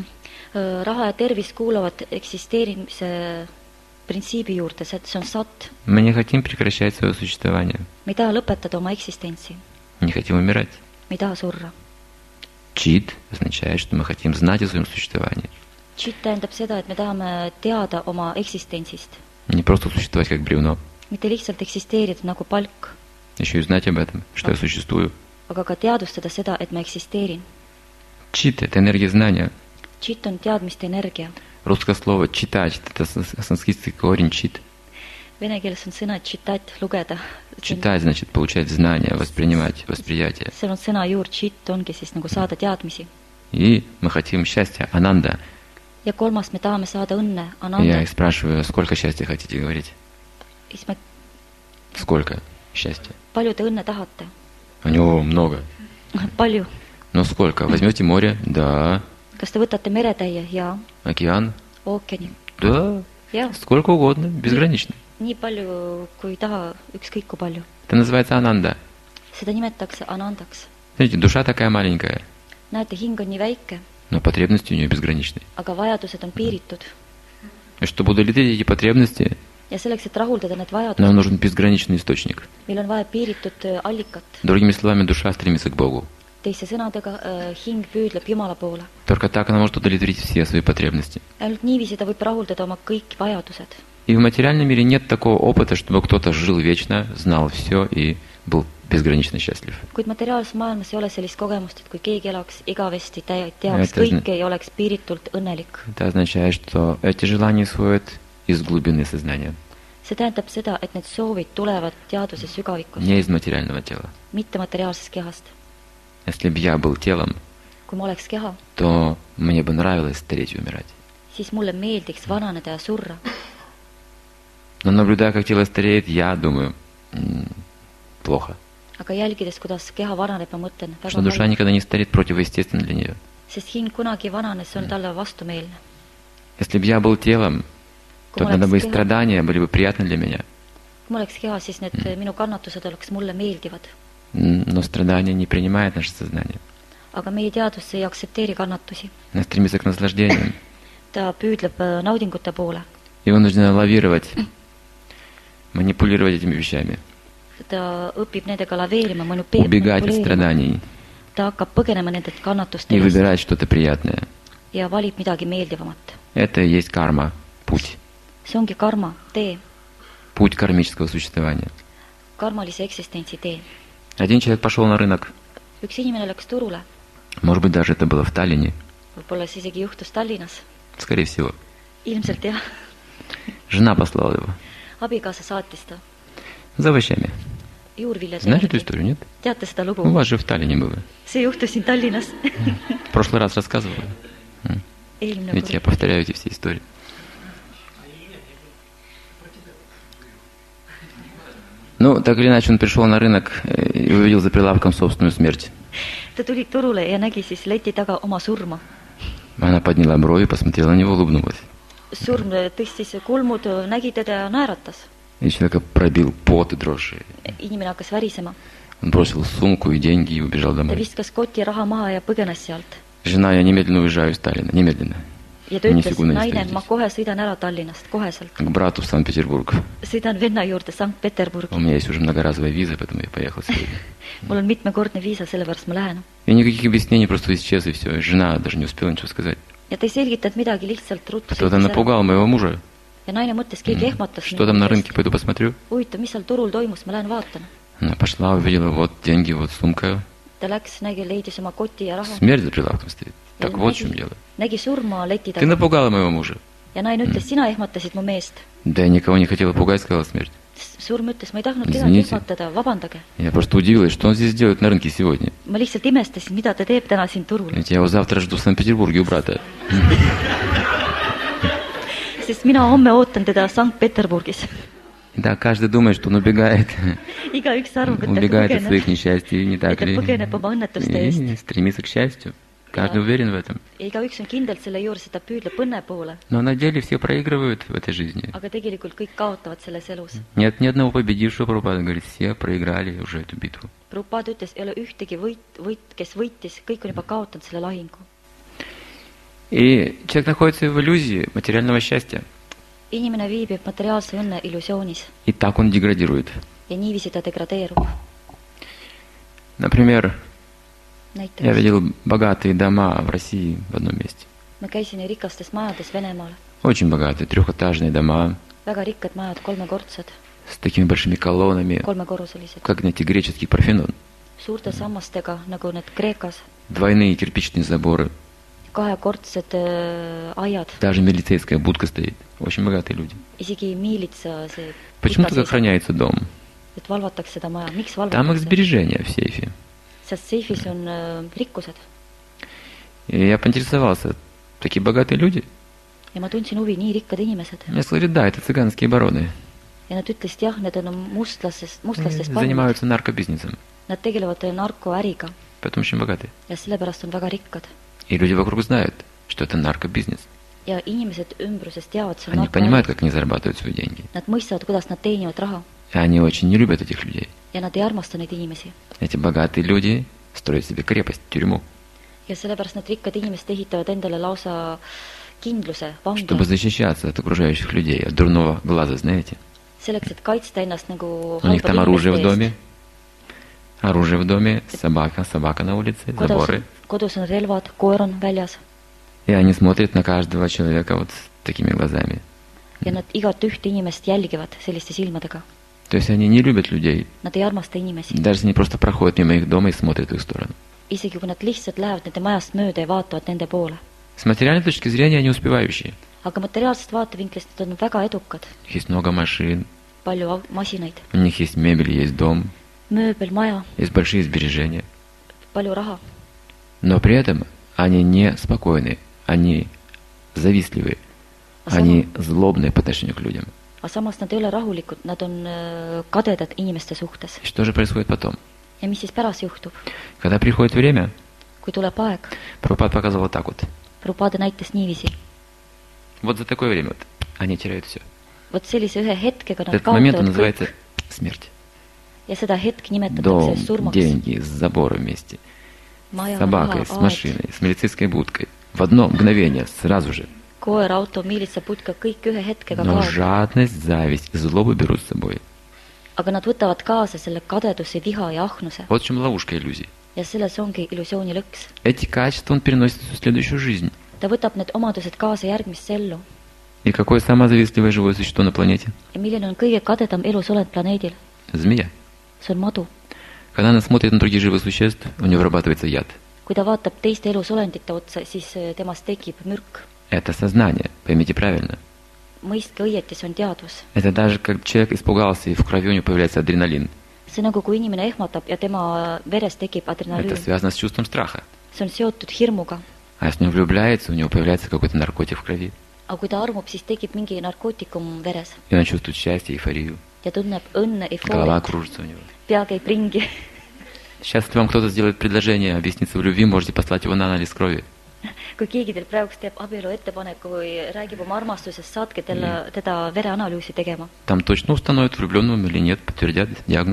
S2: Raha ja tervis kuuluvad eksisteerimise printsiibi juurde, see see on sat.
S1: Мы не хотим прекращать свое существование.
S2: Me ei taha lõpetada oma eksistentsi,
S1: Не хотим умирать.
S2: me ei taha surra.
S1: Чит означает, что мы хотим знать о своем существовании.
S2: Chit tähendab seda, et me tahame teada oma eksistentsist.
S1: Не просто существовать как бревно.
S2: Mitte lihtsalt eksisteerida nagu palk,
S1: Еще и знать об этом, что я существую.
S2: aga ka teadvustada seda, et ma eksisteerin.
S1: Чит – это энергия знания.
S2: Chit on teadmiste energia.
S1: Русское слово «читать» – это сан- санскритский корень «чит».
S2: Vene keeles on sõna chitat, lugeda.
S1: Читать значит получать знания, воспринимать восприятие.
S2: Seal on sõna juur, chit ongi siis nagu saada teadmisi.
S1: И мы хотим счастья, ананда.
S2: Ja kolmas, me tahame saada õnne,
S1: Я
S2: ananda.
S1: их спрашиваю, сколько счастья хотите говорить?
S2: Siis me,
S1: Сколько счастья?
S2: palju te õnne tahate?
S1: У него много.
S2: Palju.
S1: Но сколько? Возьмете море? Да.
S2: Kas te võtate meretäie? Jaa.
S1: Океан?
S2: Ookeani?
S1: Да.
S2: Jaa.
S1: Сколько угодно, безгранично.
S2: Nii palju, kui ei taha, ükskõik kui palju.
S1: Это называется ананда.
S2: Seda nimetatakse anandaks.
S1: Знаете, душа такая маленькая,
S2: Näete, hing on nii väike,
S1: но потребности у нее безграничные.
S2: aga vajadused on piiritud.
S1: И чтобы удовлетворить эти потребности,
S2: Ja selleks, et rahuldada need
S1: нам
S2: vajadused,
S1: нужен безграничный источник.
S2: meil on vaja piiritud allikat.
S1: Другими словами, душа стремится к Богу.
S2: Teiste sõnadega, äh, hing püüdleb Jumala poole.
S1: Только так она может удовлетворить все свои потребности.
S2: Ainult niiviisi ta võib rahuldada oma kõik vajadused.
S1: И в материальном мире нет такого опыта, чтобы кто-то жил вечно, знал все и был безгранично счастлив.
S2: Kuid materiaalses maailmas ei ole sellist kogemust, et kui keegi elaks igavesti, ta teaks
S1: Это зна-
S2: kõike ja oleks piiritult õnnelik.
S1: Это означает, что эти желания исходят из глубины сознания,
S2: See tähendab seda, et need soovid tulevad teadvuse sügavikust,
S1: не из материального тела.
S2: mitte materiaalsest kehast.
S1: Если бы я был телом,
S2: Kui ma oleks keha,
S1: то мне бы нравилось стареть и умирать.
S2: siis mulle meeldiks vananeda ja surra.
S1: Но наблюдая, как тело стареет, я думаю, м, плохо.
S2: Aga jälgides, kuidas keha vananeb, ma mõtlen,
S1: Что
S2: väga
S1: душа
S2: halb.
S1: никогда не стареет противоестественно для нее.
S2: Sest hing kunagi vananes, see on talle vastumeelne.
S1: Если бы я был телом,
S2: Kui
S1: то
S2: ma
S1: тогда бы и
S2: oleks keha,
S1: страдания были бы приятны для меня.
S2: kui ma oleks keha, siis need minu kannatused oleks mulle meeldivad.
S1: М, Но страдания не принимает наше сознание.
S2: Aga meie teadvus ei aktsepteeri kannatusi.
S1: Она стремится к наслаждениям.
S2: Ta püüdleb äh, naudingute poole.
S1: И вынуждена лавировать, манипулировать этими вещами,
S2: Ta õpib nendega laveerima, manipuleerima.
S1: убегать от страданий
S2: Ta hakkab põgenema nendelt
S1: и
S2: kannatustest
S1: выбирать что-то приятное.
S2: ja valib midagi meeldivamat.
S1: Это и есть карма, путь.
S2: See ongi karma tee,
S1: Путь кармического существования.
S2: karmalise eksistentsi tee.
S1: Один человек пошел на рынок,
S2: Üks inimene läks turule,
S1: может быть, даже это было в Таллине,
S2: võib-olla see isegi juhtus Tallinnas.
S1: скорее всего.
S2: Ilmselt jah,
S1: Жена послала его
S2: abikaasa saatis ta
S1: за овощами.
S2: juurviljade
S1: Знаете эту
S2: järgi.
S1: историю, нет?
S2: Teate seda
S1: У
S2: lugu?
S1: вас же в Таллине было.
S2: See juhtus siin Tallinnas
S1: В прошлый раз рассказывала.
S2: eelmine
S1: Видите, я
S2: kord.
S1: повторяю эти все истории. Ну, так или иначе, он пришел на рынок э, и увидел за прилавком собственную смерть.
S2: Ta tuli turule ja nägi siis leti taga oma surma.
S1: Она подняла брови, посмотрела на него, улыбнулась.
S2: Surm tõstis kulmud, nägi teda ja naeratas.
S1: И человека пробил пот и дрожь.
S2: Inimene hakkas värisema.
S1: Он бросил сумку и деньги и убежал
S2: Ta
S1: домой.
S2: viskas koti raha maha ja põgenes sealt.
S1: Жена, я немедленно уезжаю из Таллина, немедленно.
S2: ja ta
S3: Ни
S2: ütles,
S3: секунды не
S2: naine,
S3: остаюсь
S2: ma
S3: здесь.
S2: kohe sõidan ära Tallinnast, koheselt.
S3: К брату в Санкт-Петербург.
S2: Sõidan venna juurde Sankt-Peterburgi.
S3: У меня есть уже многоразовая виза, поэтому я поехал сегодня.
S2: Mul on mitmekordne viisa, sellepärast ma lähen.
S3: И никаких объяснений, просто исчез и все. Жена даже не успела ничего сказать.
S2: Ja ta ei selgitanud midagi, lihtsalt ruttu
S3: Кто-то
S2: sõitis ära.
S3: напугал моего мужа.
S2: Ja naine mõtles, keegi ehmatas
S3: Что там на рынке, пойду посмотрю.
S2: huvitav, mis seal turul toimus, ma lähen vaatan.
S3: Она пошла, увидела, вот деньги, вот сумка.
S2: Ta läks, nägi, leidis oma koti ja raha.
S3: Смерть за прилавком стоит. Так
S2: Ja
S3: вот в
S2: nägi,
S3: чем дело.
S2: nägi surma leti
S3: Ты
S2: taga.
S3: напугала моего мужа.
S2: Ja naine ütles, sina ehmatasid mu meest.
S3: Да я никого не хотела пугать, сказала смерть.
S2: Surm ütles, ma ei tahtnud kedagi
S3: Извините.
S2: ehmatada, vabandage.
S3: Я просто удивилась, что он здесь делает на рынке сегодня.
S2: Ma lihtsalt imestasin, mida ta teeb täna siin turul.
S3: Ведь я его завтра жду в Санкт-Петербурге у брата.
S2: Sest mina homme ootan teda Sankt-Peterburgis.
S3: Да, каждый думает, что он убегает.
S2: Igaüks arvab, et ta
S3: Убегает от своих
S2: põgeneb,
S3: несчастий, не
S2: et
S3: так
S2: ta
S3: ли?
S2: põgeneb oma õnnetuste eest.
S3: И стремится к счастью. Каждый
S2: Ja.
S3: уверен в этом.
S2: Ja igaüks on kindlalt selle juures, et ta püüdleb õnne poole.
S3: Но на деле все проигрывают в этой жизни.
S2: Aga tegelikult kõik kaotavad selles elus.
S3: Нет ни одного победившего, Прабхупада говорит, все проиграли уже эту битву.
S2: Prabhupada ütles, ei ole ühtegi võit, võit, kes võitis, kõik on juba kaotanud selle lahingu.
S3: И человек находится в иллюзии материального счастья.
S2: Inimene viibib materiaalse õnne illusioonis
S3: И так он деградирует.
S2: ja niiviisi ta degradeerub.
S3: Например, я
S2: Näiteks
S3: видел богатые дома в России в одном месте.
S2: ma käisin rikastes majades Venemaal.
S3: Очень богатые, трехэтажные дома
S2: Väga rikkad majad, kolmekordsed,
S3: с такими большими колоннами,
S2: kolmekorruselised,
S3: как, знаете, греческий Парфенон.
S2: suurte sammastega, nagu need Kreekas,
S3: Двойные кирпичные заборы.
S2: kahekordsed äh, aiad,
S3: Даже милицейская будка стоит. Очень богатые люди.
S2: isegi miilitsa see
S3: Почему
S2: puta
S3: так
S2: seisab,
S3: охраняется дом?
S2: et valvatakse seda maja. Miks
S3: Там их
S2: valvatakse?
S3: сбережения в сейфе.
S2: Sest seifis on äh, rikkused.
S3: И я поинтересовался, такие богатые люди?
S2: Ja ma tundsin huvi, nii rikkad inimesed.
S3: Мне сказали, да, это цыганские бароны.
S2: Ja nad ütlesid, jah, need on mustlastest, mustlastest pannid.
S3: Занимаются наркобизнесом.
S2: Nad tegelevad narkoäriga
S3: Поэтому очень богатые.
S2: ja sellepärast on väga rikkad.
S3: И люди вокруг знают, что это наркобизнес.
S2: Ja inimesed ümbruses teavad, see on
S3: Они понимают,
S2: narkoäri.
S3: как они зарабатывают свои деньги.
S2: Nad mõistavad, kuidas nad teenivad raha
S3: И они очень не любят этих людей.
S2: ja nad ei armasta neid inimesi.
S3: Эти богатые люди строят себе крепость, тюрьму,
S2: Ja sellepärast need rikkad inimesed ehitavad endale lausa kindluse, vangi,
S3: чтобы защищаться от окружающих людей, от дурного глаза, знаете.
S2: selleks, et kaitsta ennast nagu
S3: У них там оружие в
S2: inimeste
S3: доме, оружие в доме, собака, собака на улице,
S2: Kodus,
S3: заборы.
S2: kodus on relvad, koer on väljas
S3: И они смотрят на каждого человека вот такими глазами.
S2: ja nad igat ühte inimest jälgivad selliste silmadega.
S3: То есть они не любят людей,
S2: Nad ei armasta inimesi.
S3: даже если они просто проходят мимо их дома и смотрят в их сторону.
S2: Isegi kui nad lihtsalt lähevad nende majast mööda ja vaatavad nende poole.
S3: С материальной точки зрения они успевающие.
S2: Aga materiaalsest vaatevinklist nad on väga edukad.
S3: У них есть много машин,
S2: Palju au- masinaid,
S3: у них есть мебель, есть дом,
S2: mööbel, maja,
S3: есть большие сбережения.
S2: palju raha.
S3: Но при этом они не спокойны, они завистливые,
S2: А сама-
S3: они злобные по отношению к людям.
S2: Aga samas nad ei ole rahulikud, nad on äh, kadedad inimeste suhtes.
S3: И что же происходит потом?
S2: Ja mis siis pärast juhtub?
S3: Когда приходит время,
S2: Kui tuleb aeg,
S3: Прабхупад показывал вот так вот.
S2: Prabhupada näitas niiviisi.
S3: Вот за такое время вот они теряют все.
S2: Vot sellise ühe hetkega nad
S3: Этот момент он
S2: kaotavad kõik
S3: называется смерть.
S2: ja seda hetk nimetatakse
S3: Дом,
S2: surmaks.
S3: деньги, заборы вместе,
S2: Maja,
S3: с собакой,
S2: raha,
S3: с
S2: aed,
S3: машиной, с милицейской будкой. В одно мгновение, сразу же.
S2: koer, auto, miilitsaputka, kõik ühe hetkega
S3: Но
S2: kaob.
S3: жадность, зависть и злобу берут с собой.
S2: Aga nad võtavad kaasa selle kadeduse, viha ja ahnuse.
S3: Вот в чем ловушка иллюзий.
S2: Ja selles ongi illusiooni lõks.
S3: Эти качества он переносит в следующую жизнь.
S2: Ta võtab need omadused kaasa järgmisse ellu.
S3: И какое самое завистливое живое существо на планете?
S2: Ja milline on kõige kadedam elusolend planeedil?
S3: Змея.
S2: See on madu.
S3: Когда она смотрит на других живых существ, у нее вырабатывается яд.
S2: Kui ta vaatab teiste elusolendite otsa, siis äh, temast tekib mürk.
S3: Это сознание, поймите правильно.
S2: Mõistke õieti, see on teadvus.
S3: Это даже как человек испугался, и в крови у него появляется адреналин.
S2: See nagu, kui inimene ehmatab ja tema veres tekib
S3: Это
S2: adrenaliin.
S3: связано с чувством страха.
S2: See on seotud hirmuga.
S3: А если он влюбляется, у него появляется какой-то наркотик в крови.
S2: Aga kui ta armub, siis tekib mingi narkootikum veres
S3: И он чувствует счастье, эйфорию.
S2: ja tunneb õnne,
S3: Голова
S2: eufooriat.
S3: кружится у него.
S2: Pea käib ringi.
S3: Сейчас, если вам кто-то сделает предложение объясниться в любви, можете послать его на анализ крови.
S2: Kui keegi teil praegu teeb abielu ettepaneku või räägib oma armastusest, saatke talle, teda vereanalüüsi tegema.
S3: Там точно установят, влюбленным или нет, подтвердят диагноз.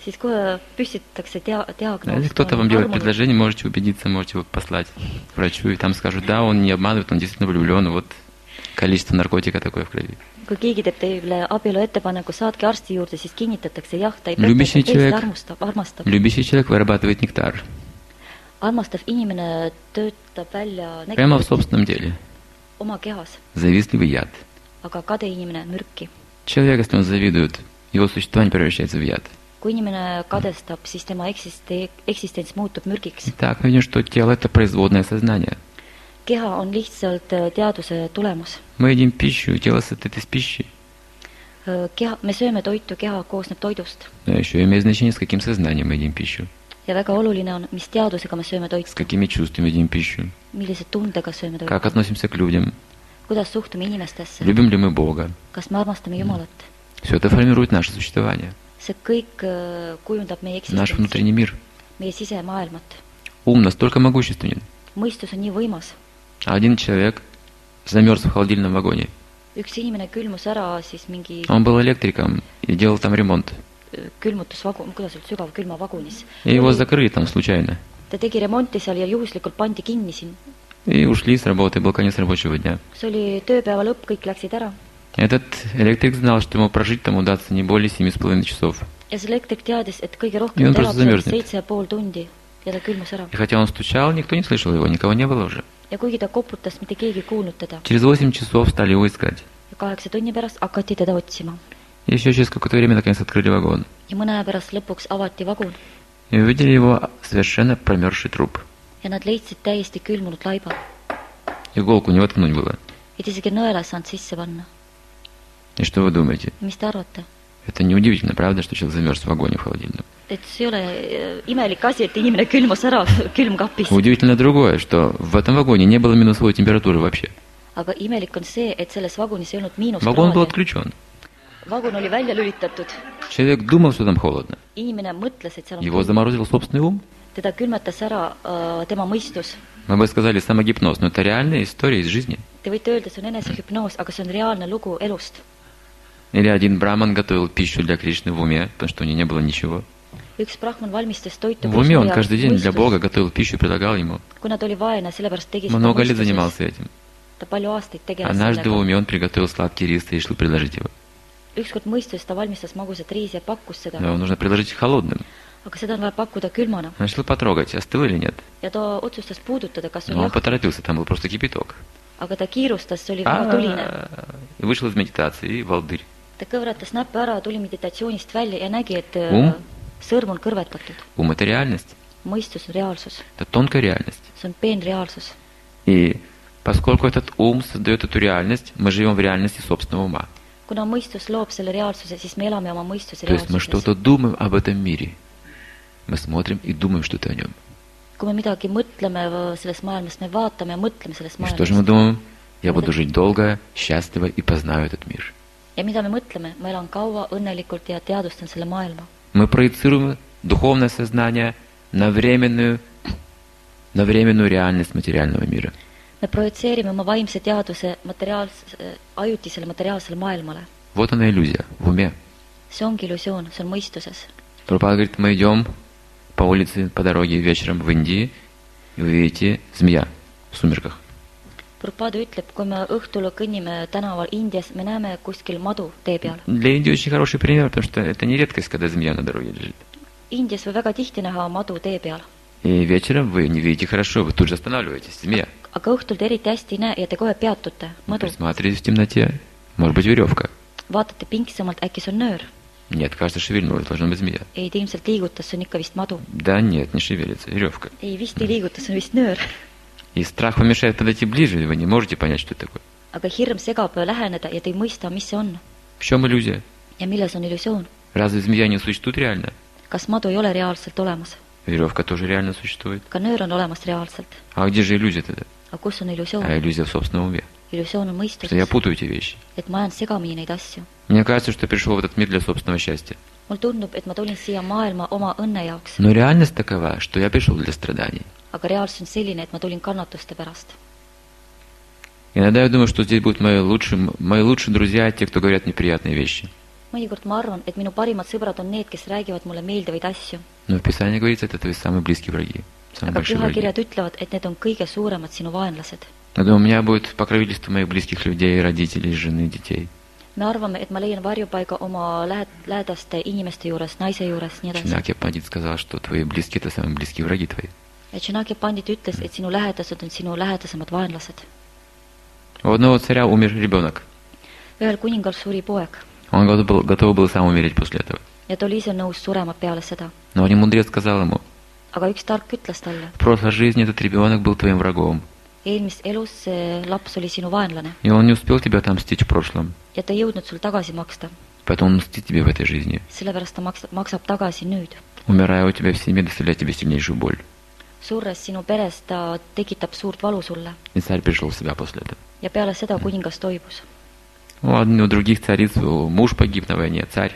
S2: siis kohe püstitatakse dia-, diagnoos.
S3: Если кто-то вам делает предложение, можете убедиться, можете его послать к врачу, и там скажут, да, он не обманывает, он действительно влюблен, вот количество наркотика такое в крови.
S2: Kui keegi teeb teile abielu ettepaneku, saatke arsti juurde, siis kinnitatakse, jah, ta ei
S3: Любящий
S2: peta, ta
S3: человек,
S2: armastab, armastab.
S3: любящий человек вырабатывает нектар.
S2: Armastav inimene töötab välja
S3: Прямо в
S2: nektarit
S3: собственном деле.
S2: oma kehas,
S3: Завистливый яд.
S2: aga kade inimene mürki.
S3: Человек, если он завидует, его существование превращается в яд.
S2: Kui inimene kadestab, siis tema eksiste- eksistents muutub mürgiks.
S3: Итак, мы видим, что тело – это производное сознание.
S2: Keha on lihtsalt äh, teaduse tulemus.
S3: Мы едим пищу, тело состоит из пищи.
S2: Äh, Keha, me sööme toitu, keha koosneb toidust.
S3: Но еще имеет значение, с каким сознанием мы едим пищу,
S2: Ja väga oluline on, mis teadusega me sööme
S3: с
S2: toitu,
S3: какими чувствами едим пищу,
S2: millise tundega sööme toitu,
S3: как относимся к людям,
S2: kuidas suhtume inimestesse,
S3: любим ли мы Бога.
S2: kas me armastame Jumalat.
S3: Все это формирует наше существование,
S2: See kõik äh, kujundab meie
S3: наш
S2: eksistentsi,
S3: внутренний мир.
S2: meie sisemaailmat.
S3: Ум настолько могущественен.
S2: Mõistus on nii võimas.
S3: А один человек замерз в холодильном вагоне.
S2: Üks inimene külmus ära siis mingi
S3: Он был электриком и делал там ремонт.
S2: äh, külmutusvagun, kuidas öelda, sügav külmavagunis.
S3: И его закрыли там случайно.
S2: Ta tegi remonti seal ja juhuslikult pandi kinni siin.
S3: И ушли с работы, был конец рабочего дня.
S2: See oli tööpäeva lõpp, kõik läksid ära.
S3: Этот электрик знал, что ему прожить там удастся не более семи с половиной часов.
S2: Ja see elektrik teadis, et kõige
S3: Ja
S2: rohkem
S3: on
S2: ta
S3: просто
S2: elab seal
S3: zamärzneb.
S2: seitse ja pool tundi ja ta külmus ära.
S3: И хотя он стучал, никто не слышал его, никого не было уже.
S2: Ja kuigi ta koputas, mitte keegi ei kuulnud teda.
S3: Через восемь часов стали его искать.
S2: Ja kaheksa tunni pärast hakati teda otsima.
S3: И еще через какое-то время наконец открыли вагон.
S2: Ja mõne aja pärast lõpuks avati vagun
S3: И увидели его совершенно промерзший труп.
S2: ja nad leidsid täiesti külmunud laiba.
S3: Иголку не воткнуть было.
S2: Et isegi nõela saanud sisse panna.
S3: И что вы думаете?
S2: Ja mis te arvate?
S3: Это неудивительно, правда, что человек замерз в вагоне в холодильном?
S2: Et see ei ole äh, imelik asi, et inimene külmus ära külmkapis.
S3: Удивительно другое, что в этом вагоне не было минусовой температуры вообще.
S2: Aga imelik on see, et selles vagunis ei olnud
S3: Вагон был
S2: miinuskraadi.
S3: отключен.
S2: Vagun oli välja lülitatud.
S3: Человек думал, что там холодно.
S2: Inimene mõtles, et seal on
S3: Его
S2: külm.
S3: заморозил собственный ум.
S2: Teda külmetas ära äh, tema mõistus.
S3: Мы бы сказали самогипноз, но это реальная история из жизни.
S2: Te võite öelda, see on enesehüpnoos, aga see on reaalne lugu elust.
S3: Или один браман готовил пищу для Кришны в уме, потому что у него не было ничего.
S2: Üks brahman valmistas toitu
S3: В уме он
S2: Krishna
S3: каждый
S2: jaoks
S3: день для
S2: mõistus.
S3: Бога готовил пищу и предлагал ему.
S2: Kuna ta oli vaene, sellepärast tegi seda
S3: Много лет
S2: mõistuses.
S3: занимался этим.
S2: Ta palju aastaid tegeles
S3: Однажды в
S2: sellega.
S3: уме он приготовил сладкий рис и решил предложить его.
S2: Ükskord mõistus, ta valmistas magusat riisi ja pakkus seda,
S3: Но нужно предложить холодным.
S2: aga seda on vaja pakkuda külmana.
S3: Он решил потрогать, остыл или нет.
S2: Ja ta otsustas puudutada, kas on
S3: Но он
S2: jah,
S3: поторопился, там был просто кипяток.
S2: aga ta kiirustas, see oli väga tuline.
S3: И вышел из медитации, и волдырь.
S2: Ta kõõratas näppe ära, tuli meditatsioonist välja ja nägi, et äh,
S3: Um?
S2: sõrm on kõrvetatud.
S3: Ум – это реальность,
S2: Mõistus on reaalsus.
S3: это тонкая реальность.
S2: See on peenreaalsus.
S3: И поскольку этот ум создает эту реальность, мы живем в реальности собственного ума.
S2: Kuna mõistus loob selle reaalsuse, siis me elame oma mõistuse
S3: То есть мы
S2: reaalsuses.
S3: что-то думаем об этом мире. Мы смотрим и думаем что-то о нем.
S2: Kui me midagi mõtleme selles maailmas, me vaatame ja mõtleme selles
S3: И что же мы
S2: maailmas.
S3: думаем? Я буду жить долго, счастливо и познаю этот мир.
S2: Ja mida me mõtleme? Ma elan kaua, õnnelikult ja teadustan selle maailma.
S3: Мы проецируем духовное сознание на временную, на временную реальность материального мира.
S2: Me projitseerime oma vaimse teaduse materiaals- äh, ajutisele materiaalsele maailmale.
S3: Вот она иллюзия в уме.
S2: See ongi illusioon, see on mõistuses.
S3: Прабхупада говорит, мы идем по улице, по дороге вечером в Индии, и вы видите змея в сумерках.
S2: Prabhupada ütleb, kui me õhtul kõnnime tänaval Indias, me näeme kuskil madu tee peal.
S3: Для Индии очень хороший пример, потому что это не редкость, когда змея на дороге лежит.
S2: Indias võib väga tihti näha madu tee peal.
S3: И вечером вы не видите хорошо, вы тут же останавливаетесь. Змея.
S2: Aga õhtul te eriti hästi ei näe ja te kohe peatute. Madu.
S3: Присматриваетесь в темноте. Может быть, веревка.
S2: Vaatate pinksemalt, äkki see on nöör.
S3: Нет, кажется, шевельнулась, должна быть змея.
S2: Ei, ta ilmselt liigutas, see on ikka vist madu.
S3: Да нет, не шевелится, веревка.
S2: Ei, vist ei liiguta, see on vist nöör.
S3: И страх вам мешает подойти ближе, и вы не можете понять, что это такое.
S2: Aga hirm segab läheneda ja te ei mõista, mis see on.
S3: В чем иллюзия?
S2: Ja milles on illusioon?
S3: Разве змея не существует реально?
S2: Kas madu ei ole reaalselt olemas?
S3: Веревка тоже реально существует.
S2: Ka nöör on olemas reaalselt.
S3: А где же иллюзия тогда?
S2: Aga kus on illusioon?
S3: А иллюзия в собственном уме.
S2: Illusioon on
S3: Что я
S2: mõistuses.
S3: путаю эти вещи.
S2: Et ma ajan segamini neid asju.
S3: Мне кажется, что я пришел в этот мир для собственного счастья.
S2: Mul tundub, et ma tulin siia maailma oma õnne jaoks.
S3: Но реальность такова, что я пришел для страданий.
S2: Aga reaalsus on selline, et ma tulin kannatuste pärast.
S3: Иногда я думаю, что здесь будут мои лучшие, мои лучшие друзья, те, кто говорят неприятные вещи.
S2: mõnikord ma arvan, et minu parimad sõbrad on need, kes räägivad mulle meeldivaid asju.
S3: Но в Писании говорится, это твои самые близкие враги, самые
S2: Aga
S3: большие враги.
S2: pühakirjad ütlevad, et need on kõige suuremad sinu vaenlased.
S3: Я думаю, у меня будет покровительство моих близких людей, родителей, жены, детей.
S2: Me arvame, et ma leian varjupaiga oma lähed, lähedaste inimeste juures, naise juures, nii edasi.
S3: Чинакья Пандит сказал, что твои близкие – это самые близкие враги твои.
S2: Ja Chanakya Pandit ütles, et sinu lähedased on sinu lähedasemad vaenlased.
S3: У одного царя умер ребенок.
S2: Ühel kuningal suri poeg
S3: Он готов был, готов был сам умереть после этого.
S2: ja ta oli ise nõus surema peale seda.
S3: Но один мудрец сказал ему:
S2: Aga üks tark ütles talle,
S3: в прошлой жизни этот ребенок был твоим врагом.
S2: eelmises elus see laps oli sinu vaenlane
S3: И он не успел тебя отомстить в прошлом.
S2: ja ta ei jõudnud sul tagasi maksta.
S3: Поэтому он мстит тебе в этой жизни.
S2: Sellepärast ta maksab, maksab tagasi nüüd.
S3: Умирая у тебя в семье, доставляет тебе сильнейшую боль.
S2: Surres sinu peres ta tekitab suurt valu sulle.
S3: И царь пришел в себя после этого.
S2: Ja peale seda kuningas toibus.
S3: У одних других цариц муж погиб на войне, царь.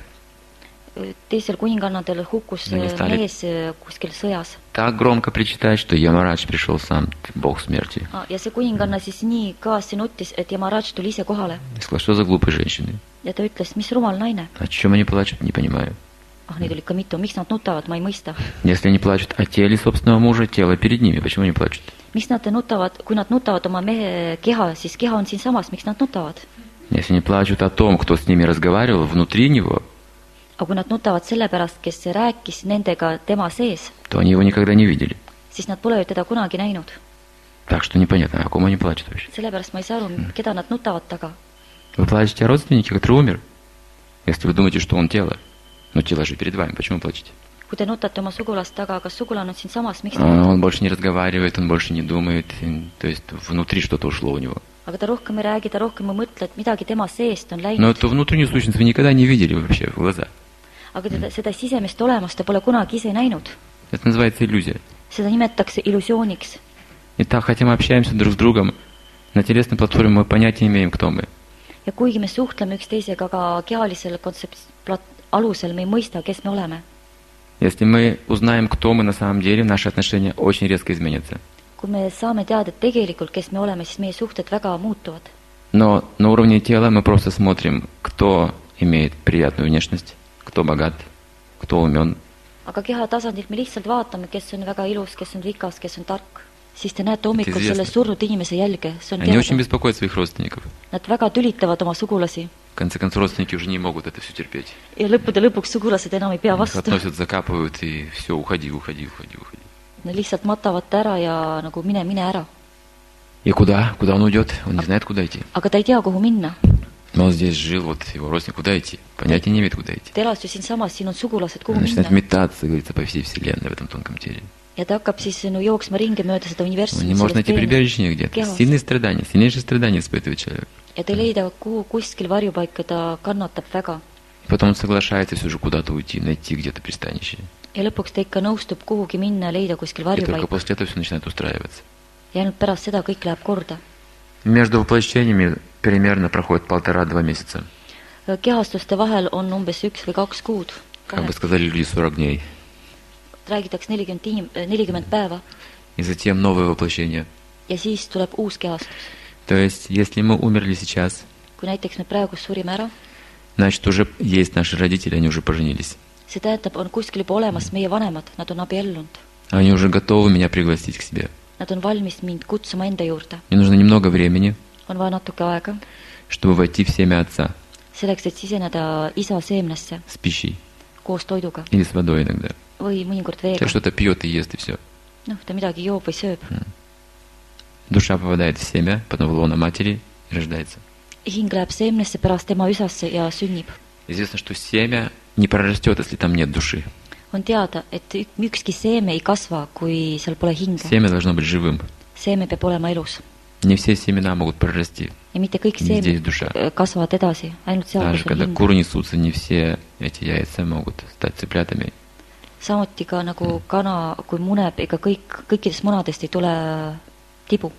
S2: Teisel kuningannadel hukkus
S3: No nii stali-
S2: mees kuskil sõjas.
S3: Так громко причитает, что Ямарадж пришел сам, бог смерти.
S2: Ja see kuninganna siis nii kõvasti nuttis, et Yamaraj tuli ise kohale.
S3: И сказал, что за глупые женщины?
S2: Ja ta ütles, mis rumal naine.
S3: О чем они плачут, не понимаю.
S2: Ah, neid oli ikka mitu. Miks nad nutavad? Ma ei mõista.
S3: Если они плачут о теле собственного мужа, тело перед ними, почему они плачут?
S2: Miks nad nutavad? Kui nad nutavad oma mehe keha, siis keha on siinsamas. Miks nad nutavad?
S3: Если они плачут о том, кто с ними разговаривал внутри него,
S2: Aga kui nad nutavad selle pärast, kes rääkis nendega tema sees,
S3: то они его никогда не видели.
S2: siis nad pole ju teda kunagi näinud.
S3: Так что непонятно, о ком они плачут вообще.
S2: Sellepärast ma ei saa aru, keda nad nutavad taga.
S3: Вы плачете о родственнике, который умер? Если вы думаете, что он тело, но тело же перед вами, почему плачете?
S2: Kui te nutate oma sugulast taga, kas sugulane on siinsamas, miks te
S3: А,
S2: nutate?
S3: Он больше не разговаривает, он больше не думает, и- то есть внутри что-то ушло у него.
S2: Aga ta rohkem ei räägi, ta rohkem ei mõtle, et midagi tema seest on
S3: Но
S2: läinud.
S3: эту внутреннюю сущность вы никогда не видели вообще в глаза.
S2: Aga teda, seda sisemist olemust ta pole kunagi ise näinud.
S3: Это называется иллюзия.
S2: Seda nimetatakse illusiooniks.
S3: Итак, хотя мы общаемся друг с другом, на телесной платформе мы понятия не имеем, кто мы.
S2: Ja kuigi me suhtleme üksteisega, aga kehalisel kontsept- plat- alusel me ei mõista, kes me oleme.
S3: Если мы узнаем, кто мы на самом деле, наши отношения очень резко изменятся.
S2: Kui me saame teada tegelikult, kes me oleme, siis meie suhted väga muutuvad.
S3: Но на уровне тела мы просто смотрим, кто имеет приятную внешность, кто богат, кто умен.
S2: Aga keha tasandilt me lihtsalt vaatame, kes on väga ilus, kes on rikas, kes on tark. Siis te näete hommikul
S3: известно.
S2: selle surnud inimese jälge. See on
S3: Они очень
S2: teada.
S3: беспокоят своих родственников.
S2: Nad väga tülitavad oma sugulasi.
S3: В конце концов, родственники уже не могут это все терпеть.
S2: Ja lõppude lõpuks sugulased enam ei pea
S3: Их
S2: vastu.
S3: относят, закапывают, и все, уходи, уходи, уходи, уходи.
S2: Nad lihtsalt matavad ta ära ja nagu mine, mine ära.
S3: И куда? Куда он уйдет? Он не знает, куда идти.
S2: Aga ta ei tea, kuhu minna.
S3: Но он здесь жил, вот его родственник, куда идти? Понятия не имеет, куда идти.
S2: Ta elas ju siinsamas, siin on sugulased, kuhu
S3: Он начинает
S2: minna.
S3: метаться, говорится, по всей вселенной в этом тонком теле.
S2: Ja ta hakkab siis no, jooksma ringi mööda seda
S3: Он
S2: universumit.
S3: не может
S2: sellest
S3: найти
S2: peenest
S3: прибежище нигде.
S2: kehast.
S3: Сильные страдания, сильнейшие страдания испытывает человек.
S2: Ja ta ei leida kuhu kuskil varjupaika, ta kannatab väga.
S3: И потом он соглашается все же куда-то уйти, найти где-то пристанище.
S2: Ja lõpuks ta ikka nõustub kuhugi minna ja leida kuskil
S3: И только
S2: varjupaika.
S3: после этого все начинает устраиваться.
S2: Ja ainult pärast seda kõik läheb korda.
S3: Между воплощениями примерно проходит полтора-два месяца.
S2: Kehastuste vahel on umbes üks või kaks kuud.
S3: Как бы сказали люди, сорок дней.
S2: Räägitakse nelikümmend tiim- nelikümmend päeva
S3: И затем новое воплощение.
S2: ja siis tuleb uus kehastus.
S3: То есть, если мы умерли сейчас,
S2: Kui näiteks me praegu surime ära,
S3: значит, уже есть наши родители, они уже поженились.
S2: see tähendab, on kuskil juba olemas meie vanemad, nad on abiellunud.
S3: Они уже готовы меня пригласить к себе.
S2: Nad on valmis mind kutsuma enda juurde.
S3: Мне нужно немного времени,
S2: On vaja natuke aega
S3: чтобы войти в семя отца
S2: selleks, et siseneda isa seemnesse
S3: с пищей
S2: koos toiduga
S3: или с водой иногда.
S2: või mõnikord veega.
S3: Так что-то пьет и ест, и все.
S2: Noh, ta midagi joob või sööb.
S3: Душа попадает в семя, потом в лоно матери и рождается.
S2: Hing läheb seemnesse, pärast tema üsasse ja sünnib.
S3: Известно, что семя не прорастет, если там нет души.
S2: On teada, et ük- ükski seeme ei kasva, kui seal pole hinge.
S3: Семя должно быть живым.
S2: Seeme peab olema elus.
S3: Не все семена могут прорасти.
S2: Ja mitte kõik
S3: Здесь
S2: seemed
S3: душа.
S2: kasvavad edasi, ainult seal,
S3: Даже
S2: kus on
S3: когда
S2: hing.
S3: куры несутся, не все эти яйца могут стать цыплятами.
S2: Samuti ka nagu kana, kui muneb, ega kõik, kõikidest munadest ei tule tibu.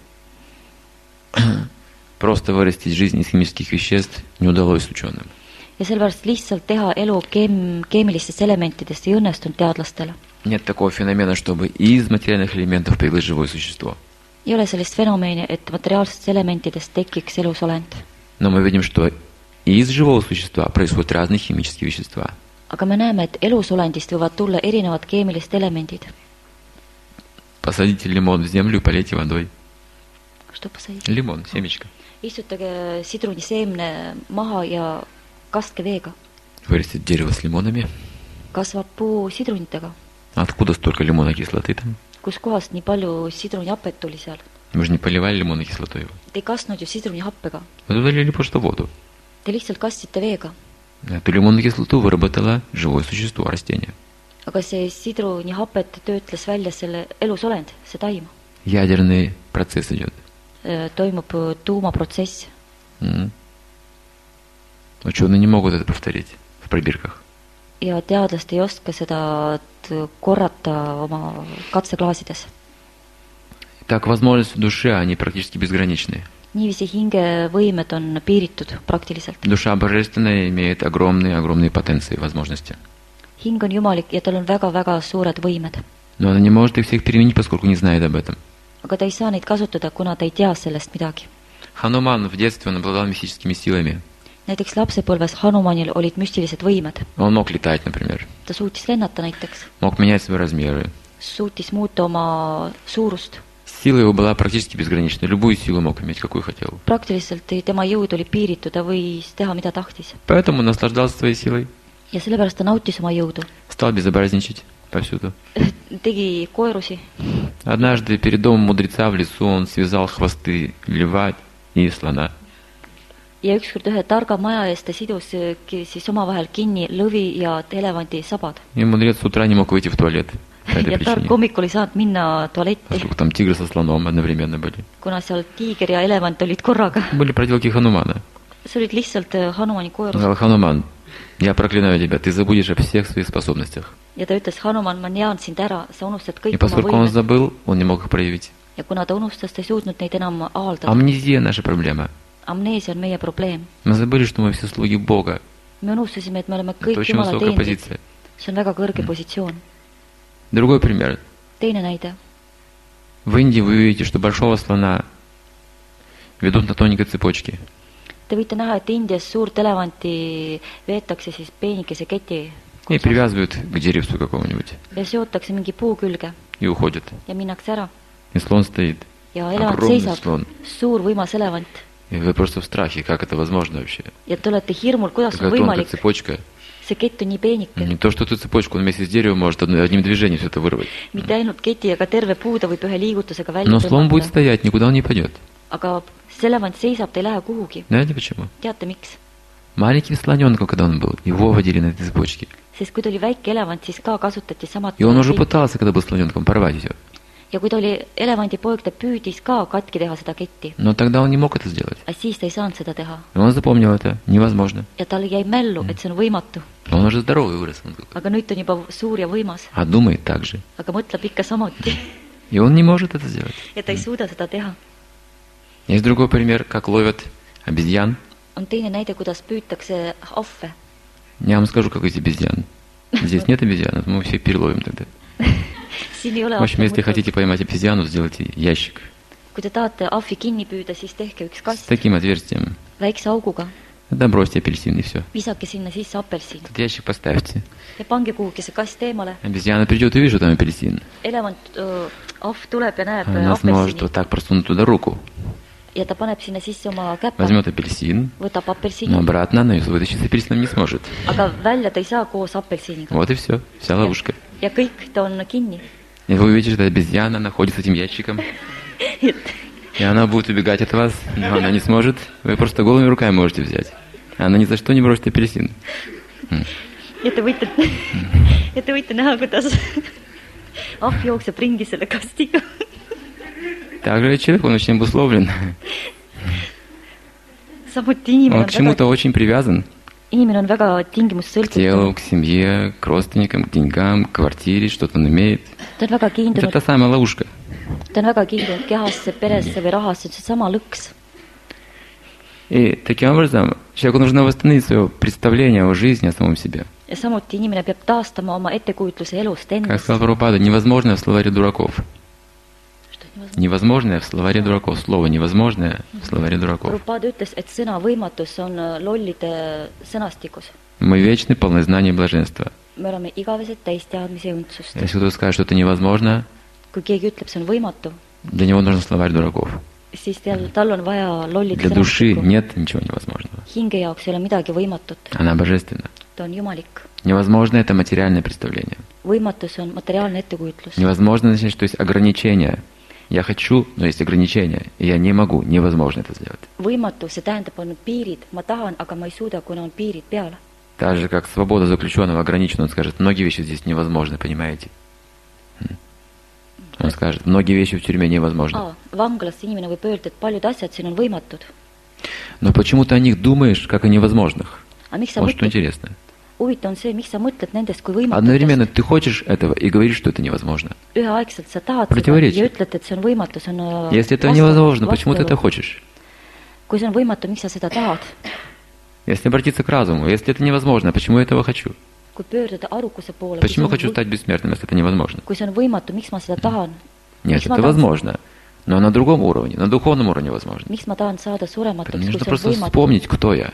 S3: Просто вырастить жизнь из химических веществ не удалось ученым.
S2: Ja sellepärast lihtsalt teha elu keem, keemilistest elementidest ei õnnestunud teadlastele.
S3: Нет такого феномена, чтобы из материальных элементов появилось живое существо.
S2: Ei ole sellist fenomeeni, et materiaalsetest elementidest tekiks elusolend.
S3: Но мы видим, что И из живого существа происходят разные химические вещества.
S2: aga me näeme, et elusolendist võivad tulla erinevad keemilised elemendid.
S3: Посадите лимон в землю и полейте водой.
S2: Что посадить?
S3: Лимон, семечко.
S2: Istutage sidruniseemne maha ja kastke veega.
S3: Вырастет дерево с лимонами.
S2: Kasvab puu sidrunitega.
S3: Откуда столько лимонной кислоты там?
S2: Kus kohast nii palju sidrunihapet tuli seal?
S3: Мы же не поливали лимонной кислотой его.
S2: Te ei kastnud ju sidrunihappega.
S3: Мы туда лили просто воду.
S2: Te lihtsalt kastsite veega.
S3: Эту лимонную кислоту выработало живое существо, растение.
S2: Aga see sidrunihapet töötles välja selle elusolend, see taim.
S3: Ядерный процесс идет.
S2: Toimub tuumaprotsess.
S3: Mm. Ученые не могут это повторить в пробирках.
S2: Ja teadlased ei oska seda korrata oma katseklaasides.
S3: Так, возможности души, они практически безграничны.
S2: Niiviisi hinge võimed on piiritud praktiliselt.
S3: Душа божественная имеет огромные-огромные потенции, возможности.
S2: Hing on jumalik ja tal on väga-väga suured võimed.
S3: Но она не может их всех применить, поскольку не знает об этом.
S2: Aga ta ei saa neid kasutada, kuna ta ei tea sellest midagi.
S3: Хануман в детстве он обладал мистическими силами.
S2: Näiteks lapsepõlves Hanumanil olid müstilised võimed.
S3: Он мог летать, например.
S2: Ta suutis lennata näiteks.
S3: Мог менять свои размеры.
S2: Suutis muuta oma suurust.
S3: Сила его была практически безгранична. Любую силу мог иметь, какую хотел.
S2: Praktiliselt tema jõud oli piiritud, ta võis teha mida tahtis.
S3: Поэтому он наслаждался своей силой.
S2: Ja sellepärast ta nautis oma jõudu.
S3: Стал безобразничать повсюду.
S2: Tegi koerusi.
S3: Однажды перед домом мудреца в лесу он связал хвосты льва и слона.
S2: Ja ükskord ühe targa maja eest ta sidus siis omavahel kinni lõvi ja elevandi sabad.
S3: И мудрец с утра не мог выйти в туалет.
S2: Ja tark hommikul ei saanud minna tualetti.
S3: Поскольку там тигр со слоном одновременно были.
S2: Kuna seal tiiger ja elevant olid korraga.
S3: Были проделки Ханумана.
S2: See olid lihtsalt Hanumani koerus.
S3: Сказал: Хануман, я проклинаю тебя, ты забудешь о всех своих способностях.
S2: Ja ta ütles: Hanuman, ma nean sind ära, sa unustad kõik
S3: И
S2: oma
S3: поскольку он
S2: võimed.
S3: забыл, он не мог их проявить.
S2: Ja kuna ta unustas, ta ei suutnud neid enam avaldada.
S3: Амнезия наша проблема.
S2: Amneesia on meie probleem.
S3: Мы забыли, что мы все слуги Бога.
S2: Me unustasime, et me oleme
S3: Это
S2: kõik
S3: очень
S2: Jumala
S3: высокая
S2: teenrid.
S3: позиция.
S2: See on väga kõrge positsioon.
S3: Другой пример.
S2: Teine näide.
S3: В Индии вы увидите, что большого слона ведут на тоненькой цепочке.
S2: Te võite näha, et Indias suurt elevanti veetakse siis peenikese keti
S3: И привязывают к деревцу какому-нибудь.
S2: ja seotakse mingi puu külge
S3: И уходят.
S2: ja minnakse ära.
S3: И слон стоит.
S2: Ja elevant
S3: Огромный
S2: seisab,
S3: слон.
S2: suur võimas elevant.
S3: И вы просто в страхе, как это возможно вообще.
S2: Ja te olete hirmul, kuidas on
S3: Такая тонкая
S2: võimalik.
S3: цепочка.
S2: See kett on nii peenike.
S3: Не то, что эту цепочку, он вместе с деревом может одно- одним движением все это вырвать.
S2: Mitte ainult keti, aga terve puu ta võib ühe liigutusega välja
S3: Но слон будет
S2: tõmmata.
S3: стоять, никуда он не пойдет.
S2: Aga see elevant seisab, ta ei lähe kuhugi.
S3: Знаете почему?
S2: Teate miks?
S3: Маленьким слоненком, когда он был, его водили на этой цепочке.
S2: Sest kui ta oli väike elevant, siis ka kasutati samat
S3: И он уже пытался, когда был слоненком, порвать ее.
S2: ja kui ta oli elevandipoeg, ta püüdis ka katki teha seda ketti.
S3: Но тогда он не мог это сделать.
S2: Aga siis ta ei saanud seda teha.
S3: И он запомнил это. Невозможно.
S2: Ja tal jäi mällu, et see on võimatu.
S3: Но он уже здоровый вырос. Он такой.
S2: Aga nüüd ta on juba suur ja võimas.
S3: А думает так же.
S2: Aga mõtleb ikka samuti.
S3: И он не может это сделать.
S2: Ja ta ei suuda seda teha.
S3: Есть другой пример, как ловят обезьян.
S2: On teine näide, kuidas püütakse ahve.
S3: Я вам скажу, как эти обезьян. Здесь нет обезьян, мы все переловим тогда.
S2: Siin ei ole
S3: В общем, если
S2: ahve
S3: хотите
S2: muidu.
S3: поймать обезьяну, сделайте ящик
S2: Kui te tahate ahvi kinni püüda, siis tehke üks
S3: с
S2: kast
S3: таким отверстием.
S2: väikse auguga.
S3: Тогда бросьте апельсин и все.
S2: Visake sinna sisse apelsin.
S3: Этот ящик поставьте.
S2: Ja pange kuhugi see kast eemale.
S3: Обезьяна придет и увидит там апельсин.
S2: Elevant, öö, ahv tuleb ja näeb
S3: Она сможет
S2: apelsini.
S3: вот так просунуть туда руку.
S2: Ja ta paneb sinna sisse oma käpa.
S3: Возьмет апельсин,
S2: Võtab
S3: но
S2: apelsini.
S3: обратно она ее вытащить с апельсином не сможет.
S2: Aga välja ta ei saa koos apelsiniga.
S3: Вот и все. Вся ловушка.
S2: Ja kõik ta on kinni.
S3: И вы увидите, что обезьяна находится с этим ящиком.
S2: Et
S3: И она будет убегать от вас, но она не сможет. Вы просто голыми руками можете взять. Она ни за что не бросит апельсин.
S2: ja te võite, ja te võite näha, kuidas ahv jookseb ringi selle kastiga.
S3: Также человек, он очень обусловлен.
S2: Samuti inimene
S3: Он
S2: on
S3: к чему-то
S2: väga,
S3: очень привязан.
S2: inimene on väga
S3: К
S2: tingimussõltuv.
S3: телу, к семье, к родственникам, к деньгам, к квартире, что-то он имеет.
S2: Ta on väga
S3: Это
S2: kiindunud,
S3: та самая ловушка.
S2: ta on väga kiindunud kehasse, peresse või rahasse, see on seesama lõks.
S3: И таким образом человеку нужно восстановить свое представление о жизни, о самом себе.
S2: Ja samuti inimene peab taastama oma ettekujutluse elust
S3: Как
S2: endast.
S3: сказал Прабхупада, невозможно в словаре дураков.
S2: Что невозможно?
S3: Невозможное в словаре дураков. Слово невозможное в словаре дураков.
S2: Prabhupada ütles, et sõna võimatus on lollide sõnastikus.
S3: Мы вечны, полны знаний и блаженства.
S2: Me oleme igavesed täis teadmise ja õndsust.
S3: Если кто-то скажет, что это невозможно,
S2: Kui keegi ütleb, see on võimatu,
S3: для него нужен словарь дураков.
S2: siis tal, tal on vaja lollide
S3: Для души
S2: sõnastikku.
S3: нет ничего невозможного.
S2: Hinge jaoks ei ole midagi võimatut.
S3: Она божественна.
S2: Ta on jumalik.
S3: Невозможно это материальное представление.
S2: Võimatus on materiaalne ettekujutlus.
S3: Невозможно, значит, что есть ограничения. Я хочу, но есть ограничения, и я не могу. Невозможно это сделать.
S2: Võimatu, see tähendab, on piirid. Ma tahan, aga ma ei suuda, kuna on piirid peale.
S3: Так же, как свобода заключенного ограничена, он скажет, многие вещи здесь невозможны, понимаете? Он скажет, многие вещи в тюрьме невозможны.
S2: Aa, vanglas inimene võib öelda, et paljud asjad siin on võimatud.
S3: Но почему ты о них думаешь, как о невозможных?
S2: Aga miks sa
S3: Вот что
S2: mõtled,
S3: интересно.
S2: huvitav on see, miks sa mõtled nendest kui
S3: Одновременно
S2: võimatutest.
S3: ты хочешь этого и говоришь, что это невозможно.
S2: Üheaegselt sa tahad seda
S3: Противоречие.
S2: ja ütled, et see on võimatu, see on
S3: Если это
S2: vastu-
S3: невозможно, почему ты это
S2: vastuolu.
S3: хочешь?
S2: Kui see on võimatu, miks sa seda tahad?
S3: Если обратиться к разуму, если это невозможно, почему я этого хочу?
S2: Kui pöörduda arukuse poole, kui see
S3: Почему
S2: on
S3: хочу
S2: või-
S3: стать бессмертным, если это невозможно?
S2: kui see on võimatu, miks ma seda tahan?
S3: Нет,
S2: Miks ma
S3: это
S2: tahan-
S3: возможно. Но на другом уровне, на духовном уровне возможно.
S2: Miks ma tahan saada surematuks,
S3: Мне
S2: kui
S3: нужно
S2: see on
S3: просто
S2: võimatu?
S3: вспомнить, кто я.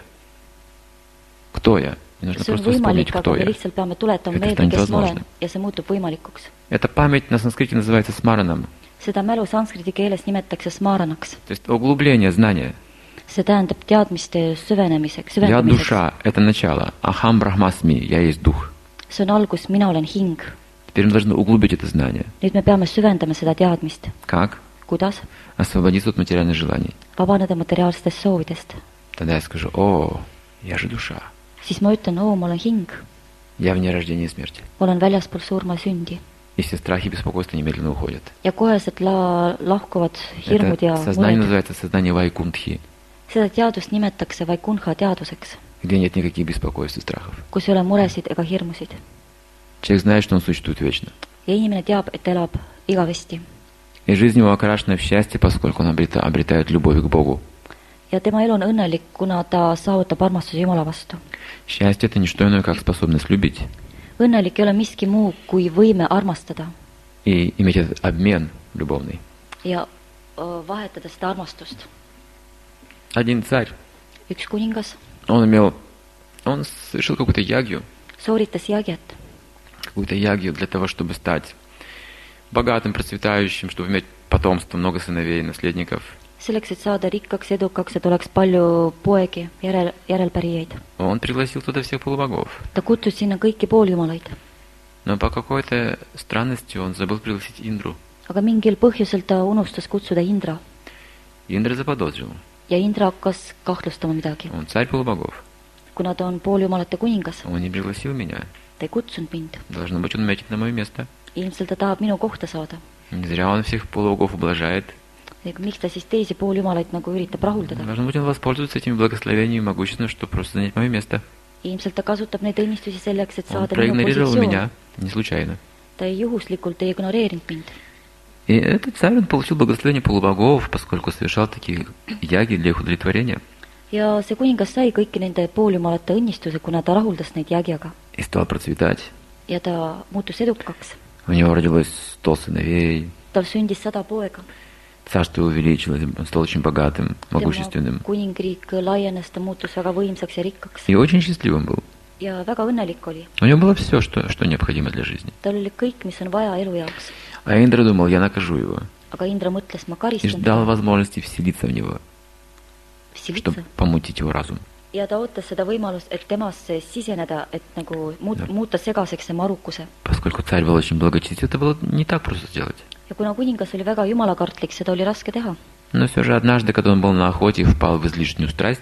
S3: Кто я? Мне нужно
S2: See on
S3: просто вспомнить,
S2: võimalik, aga
S3: кто
S2: me
S3: я.
S2: lihtsalt peame tuletama
S3: Это
S2: meelde,
S3: станет
S2: kes ma olen
S3: возможным.
S2: ja see muutub võimalikuks.
S3: Эта память на санскрите называется смаранам.
S2: Seda mälu sanskriti keeles nimetatakse smaranaks.
S3: То есть углубление знания.
S2: See tähendab teadmiste süvenemiseks,
S3: Я
S2: süvendamiseks.
S3: душа, это начало. Ахам брахмасми, я есть дух.
S2: See on algus, mina olen hing.
S3: Теперь мы должны углубить это знание.
S2: Nüüd me peame süvendama seda teadmist.
S3: Как?
S2: Kuidas?
S3: Освободиться от материальных желаний.
S2: Vabaneda materiaalsetest soovidest.
S3: Тогда я скажу, о, я же душа.
S2: Siis ma ütlen, oo, ma olen hing.
S3: Я вне рождения и смерти.
S2: Olen väljaspool surma ja sündi.
S3: И все страхи и беспокойства немедленно уходят.
S2: Ja koheselt la- lahkuvad hirmud ja
S3: Это сознание
S2: mured.
S3: называется сознание вайкунтхи,
S2: Seda teadust nimetatakse Vaikunha teaduseks,
S3: где нет никаких беспокойств и страхов.
S2: kus ei ole muresid ega hirmusid.
S3: Человек знает, что он существует вечно.
S2: Ja inimene teab, et elab igavesti.
S3: И жизнь его окрашена в счастье, поскольку он обрета- обретает любовь к Богу.
S2: Ja tema elu on õnnelik, kuna ta saavutab armastuse Jumala vastu.
S3: Счастье – это не что иное, как способность любить
S2: Õnnelik ei ole miski muu kui võime armastada
S3: и иметь этот обмен любовный.
S2: ja öö, vahetada seda armastust.
S3: Один царь,
S2: Üks kuningas
S3: он имел, он совершил какую-то ягью,
S2: sooritas jaget,
S3: какую-то ягью для того, чтобы стать богатым, процветающим, чтобы иметь потомство, много сыновей, наследников.
S2: selleks, et saada rikkaks, edukaks, et oleks palju poegi, järel, järelpärijaid.
S3: Он пригласил туда всех полубогов.
S2: Ta kutsus sinna kõiki pooljumalaid,
S3: Но по какой-то странности он забыл пригласить Индру.
S2: aga mingil põhjusel ta unustas kutsuda Indra
S3: Индра заподозрил.
S2: ja Indra hakkas kahtlustama midagi.
S3: Он царь полубогов.
S2: Kuna ta on pooljumalate kuningas,
S3: Он не пригласил меня.
S2: ta ei kutsunud mind.
S3: Должно быть, он метит на мое место.
S2: Ilmselt ta tahab minu kohta saada.
S3: Не зря он всех полубогов ублажает.
S2: Miks ta siis teisi pooljumalaid nagu üritab rahuldada?
S3: Должно быть, он воспользуется этими благословениями и могуществом, чтобы просто занять мое место.
S2: Ilmselt ta kasutab neid õnnistusi selleks, et
S3: Он
S2: saada minu
S3: проигнорировал
S2: positsioon.
S3: меня, не случайно.
S2: Ta ei juhuslikult ei ignoreerinud mind.
S3: И этот царь, он получил благословение полубогов, поскольку совершал такие яги для их удовлетворения.
S2: Ja see kuningas sai kõiki nende pooljumalate õnnistuse, kuna ta rahuldas neid jagjaga.
S3: И стал процветать.
S2: Ja ta muutus edukaks.
S3: У него родилось сто сыновей.
S2: Tal sündis sada poega.
S3: Царство увеличилось, он стал очень богатым, могущественным.
S2: Tema kuningriik laienes, ta muutus väga võimsaks ja rikkaks.
S3: И очень счастливым был.
S2: Ja väga õnnelik oli.
S3: У него было все, что, что необходимо для жизни.
S2: Tal oli kõik, mis on vaja elu jaoks.
S3: А Индра думал, я накажу его.
S2: Aga Indra mõtles, ma
S3: И
S2: karistan
S3: ждал
S2: teda.
S3: возможности вселиться в него,
S2: Silitsa.
S3: чтобы помутить его разум.
S2: Ja ta ootas seda võimalust, et temasse siseneda, et nagu muut,
S3: Ja.
S2: muuta segaseks tema arukuse.
S3: Поскольку царь был очень благочестив, это было не так просто сделать.
S2: Ja kuna kuningas oli väga jumalakartlik, seda oli raske teha.
S3: Но все же однажды, когда он был на охоте, впал в излишнюю страсть.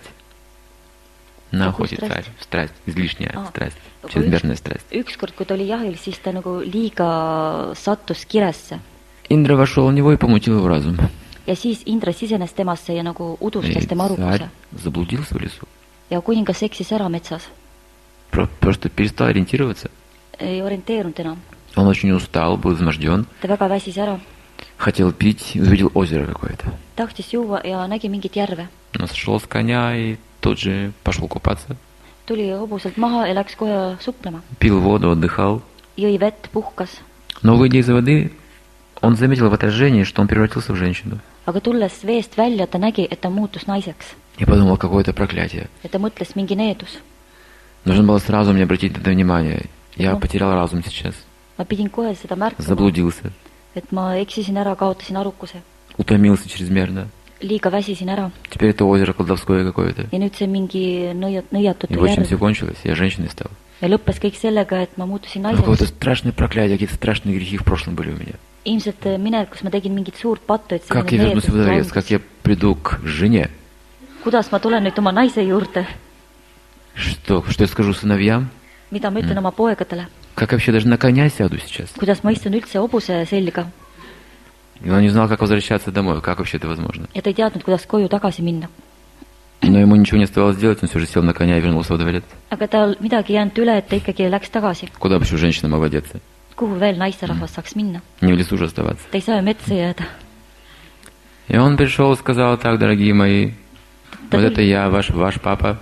S3: На
S2: Какую
S3: охоте
S2: страсть?
S3: царь. Страсть. Излишняя
S2: А,
S3: страсть.
S2: kui
S3: Чрезмерная страсть.
S2: Ükskord, kui ta oli jahil, siis ta nagu liiga sattus kiresse.
S3: Индра вошел в него и помутил его разум.
S2: Ja siis Indra sisenes temasse ja nagu
S3: И
S2: udustas tema
S3: царь
S2: arukuse.
S3: заблудился в лесу.
S2: Ja kuningas eksis ära metsas.
S3: Про- Просто перестал ориентироваться.
S2: Ei orienteerunud enam.
S3: Он очень устал, был изможден.
S2: Ta väga väsis ära.
S3: Хотел пить, увидел озеро какое-то.
S2: Tahtis juua ja nägi mingit järve.
S3: Он сошел с коня и тут же пошел купаться.
S2: Tuli hobuselt maha ja läks kohe suplema.
S3: Пил воду, отдыхал.
S2: Jõi vett, puhkas.
S3: Но выйдя из воды, он заметил в отражении, что он превратился в женщину.
S2: aga tulles veest välja, ta nägi, et ta muutus naiseks.
S3: И подумал, какое-то проклятие.
S2: Ja ta mõtles mingi needus.
S3: Нужно было сразу мне обратить на это внимание. Я
S2: Ну.
S3: потерял разум сейчас.
S2: Ma pidin kohe seda märkama,
S3: Заблудился.
S2: et ma eksisin ära, kaotasin arukuse.
S3: Утомился чрезмерно.
S2: Liiga väsisin ära.
S3: Теперь это озеро колдовское какое-то.
S2: Ja nüüd see mingi nõiat,
S3: И
S2: nõiatute
S3: вот чем все
S2: järg.
S3: кончилось. Я женщиной стал.
S2: Ja lõppes kõik sellega, et ma muutusin
S3: Какое-то
S2: naiseks.
S3: страшное проклятие, какие-то страшные грехи в прошлом были у меня.
S2: Ilmselt äh, minevikus ma tegin mingit suurt pattu, et
S3: Как я вернусь в дворец, как я приду к жене?
S2: kuidas ma tulen nüüd oma naise juurde,
S3: Что, что я скажу сыновьям?
S2: mida ma ütlen oma poegadele,
S3: Как я вообще даже на коня сяду сейчас?
S2: kuidas ma istun üldse hobuse selga
S3: И он не знал, как возвращаться домой. Как вообще это возможно?
S2: ja ta ei teadnud, kuidas koju tagasi minna.
S3: Но ему ничего не оставалось делать, он все же сел на коня и вернулся в дворец.
S2: aga tal midagi ei jäänud üle, et ta ikkagi läks tagasi.
S3: Куда бы еще женщина могла деться?
S2: Kuhu veel naisterahvas saaks minna?
S3: Не в лесу же оставаться.
S2: Ta ei saa ju metsa jääda.
S3: И он пришел и сказал: так, дорогие мои,
S2: Да
S3: вот
S2: ты-
S3: это я, ваш, ваш папа.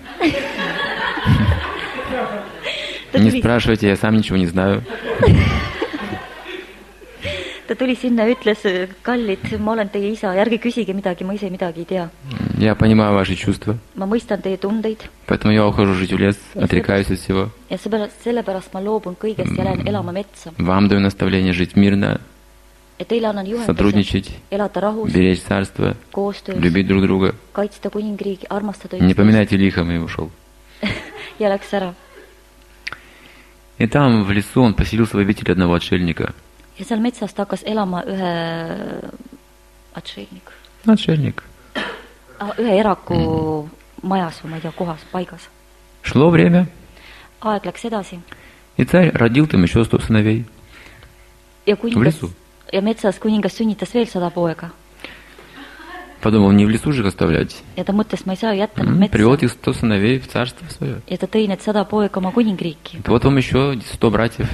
S2: ta
S3: Не
S2: tuli,
S3: спрашивайте, я сам ничего не знаю.
S2: ta tuli sinna ja ütles, kallid, ma olen teie isa, ärge küsige midagi, ma ise midagi ei tea.
S3: Я понимаю ваши чувства,
S2: ma mõistan teie tundeid
S3: поэтому я ухожу жить в лес, отрекаюсь от всего.
S2: ja seepärast, sellepärast ma loobun kõigest ja lähen elama metsa.
S3: Вам даю наставление жить мирно,
S2: ja teile annan juhenduse
S3: сотрудничать,
S2: elada rahus,
S3: беречь царство,
S2: koostöös,
S3: любить друг друга.
S2: kaitsta kuningriigi, armastada
S3: Не
S2: üksteist
S3: поминайте лихом, и ушел.
S2: ja läks ära.
S3: И там, в лесу, он поселился в обители одного отшельника.
S2: ja seal metsas ta hakkas elama ühe atšeelnik,
S3: Отшельник.
S2: ühe eraku majas või ma ei tea, kohas, paigas.
S3: Шло время,
S2: aeg läks edasi
S3: и царь родил там еще сто сыновей.
S2: ja
S3: В
S2: kuningas
S3: лесу.
S2: ja metsas kuningas sünnitas veel sada poega
S3: Подумал, не в лесу же их оставлять.
S2: ja ta mõtles, ma ei saa ju jätta nad
S3: М, Привел
S2: metsa
S3: этих сто сыновей в царство свое.
S2: ja ta tõi need sada poega oma kuningriiki.
S3: Вот вам еще сто братьев.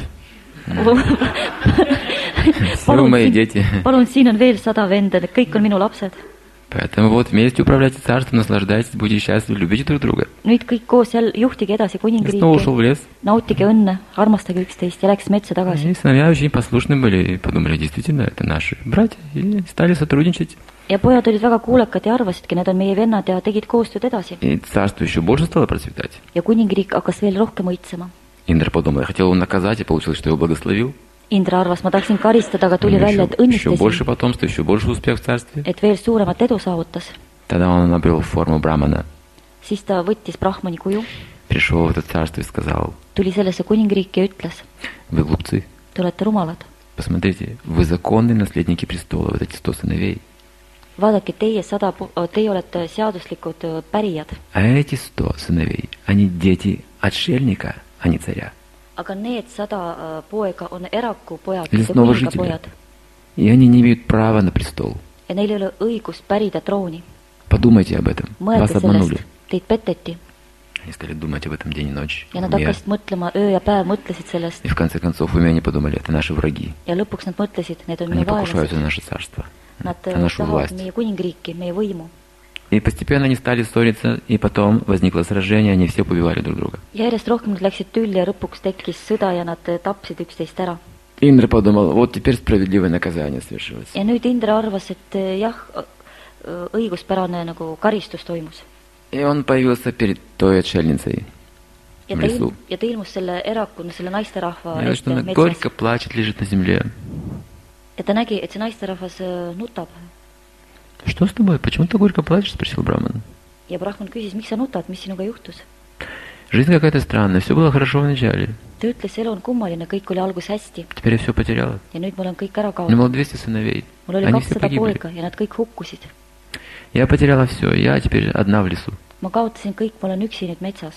S3: Все
S2: palun,
S3: мои
S2: siin,
S3: дети.
S2: palun, siin on veel sada venda, need kõik on minu lapsed.
S3: Поэтому вот вместе управляйте царством, наслаждайтесь, будете счастливы, любите друг друга.
S2: nüüd kõik koos seal juhtige edasi
S3: И снова ушел
S2: kuningriiki,
S3: в лес.
S2: nautige õnne, armastage üksteist ja läks metsa tagasi.
S3: И сыновья очень послушны были и подумали, действительно, это наши братья. И стали сотрудничать.
S2: ja pojad olid väga kuulekad ja arvasidki, need on meie vennad ja tegid koostööd edasi.
S3: И царство еще больше стало процветать.
S2: ja kuningriik hakkas veel rohkem õitsema.
S3: Индра подумал, я хотел его наказать, и получилось, что его благословил.
S2: Indra arvas, ma tahtsin karistada, aga tuli välja, et
S3: Еще, еще больше
S2: õnnistasin,
S3: потомства, еще больше успех в царстве.
S2: et veel suuremat edu saavutas.
S3: Тогда он обрел форму брамана,
S2: siis ta võttis brahmani kuju,
S3: пришел в это царство и сказал:
S2: tuli sellesse kuningriiki ja ütles,
S3: вы глупцы,
S2: te olete rumalad.
S3: посмотрите, вы законные наследники престола, вот эти сто сыновей.
S2: vaadake, teie sada, teie olete seaduslikud öö, pärijad,
S3: А эти сто сыновей, они дети отшельника, а не царя.
S2: aga need sada öö, poega on eraku pojad,
S3: Или
S2: mitte
S3: снова
S2: kuninga
S3: жители.
S2: pojad.
S3: И они не имеют права на престол.
S2: ja neil ei ole õigust pärida trooni.
S3: Подумайте об этом. Вас
S2: mõelge
S3: обманули.
S2: sellest, teid peteti.
S3: Они стали думать об этом день и ночь.
S2: ja nad
S3: Уме.
S2: hakkasid mõtlema, öö ja päev mõtlesid sellest
S3: И в конце концов уме они подумали, это наши враги.
S2: ja lõpuks nad mõtlesid, need on
S3: Они
S2: meie
S3: покушаются
S2: vaenlased,
S3: на наше царство,
S2: nad
S3: на
S2: öö,
S3: нашу
S2: tahavad
S3: власть.
S2: meie kuningriiki, meie võimu.
S3: И постепенно они стали ссориться, и потом возникло сражение, они все побивали друг друга.
S2: ja järjest rohkem nad läksid tülli ja lõpuks tekkis sõda ja nad öö, tapsid üksteist ära.
S3: Индра подумал, вот теперь справедливое наказание свершилось.
S2: ja nüüd Indra arvas, et öö, jah, öö, õiguspärane nagu karistus toimus.
S3: И он появился перед той отшельницей
S2: ja
S3: в
S2: ta,
S3: лесу.
S2: ilm, ja ta ilmus selle erakonna, selle naisterahva
S3: И говорит, что она
S2: ette metsas
S3: горько плачет, лежит на земле.
S2: ja ta nägi, et see naisterahvas öö, nutab
S3: Что с тобой? Почему ты горько плачешь? Спросил Браман.
S2: ja Brahman küsis, miks sa nutad, mis sinuga juhtus?
S3: Жизнь какая-то странная, все было хорошо вначале.
S2: ta ütles, elu on kummaline, kõik oli alguses hästi
S3: Теперь я все потеряла.
S2: ja nüüd mul on kõik ära
S3: У меня было
S2: kaotatud.
S3: двести сыновей.
S2: mul oli
S3: Они все
S2: kakssada
S3: погибли.
S2: poega ja nad kõik hukkusid.
S3: Я потеряла все, я теперь одна в лесу.
S2: ma kaotasin kõik, ma olen üksi nüüd metsas.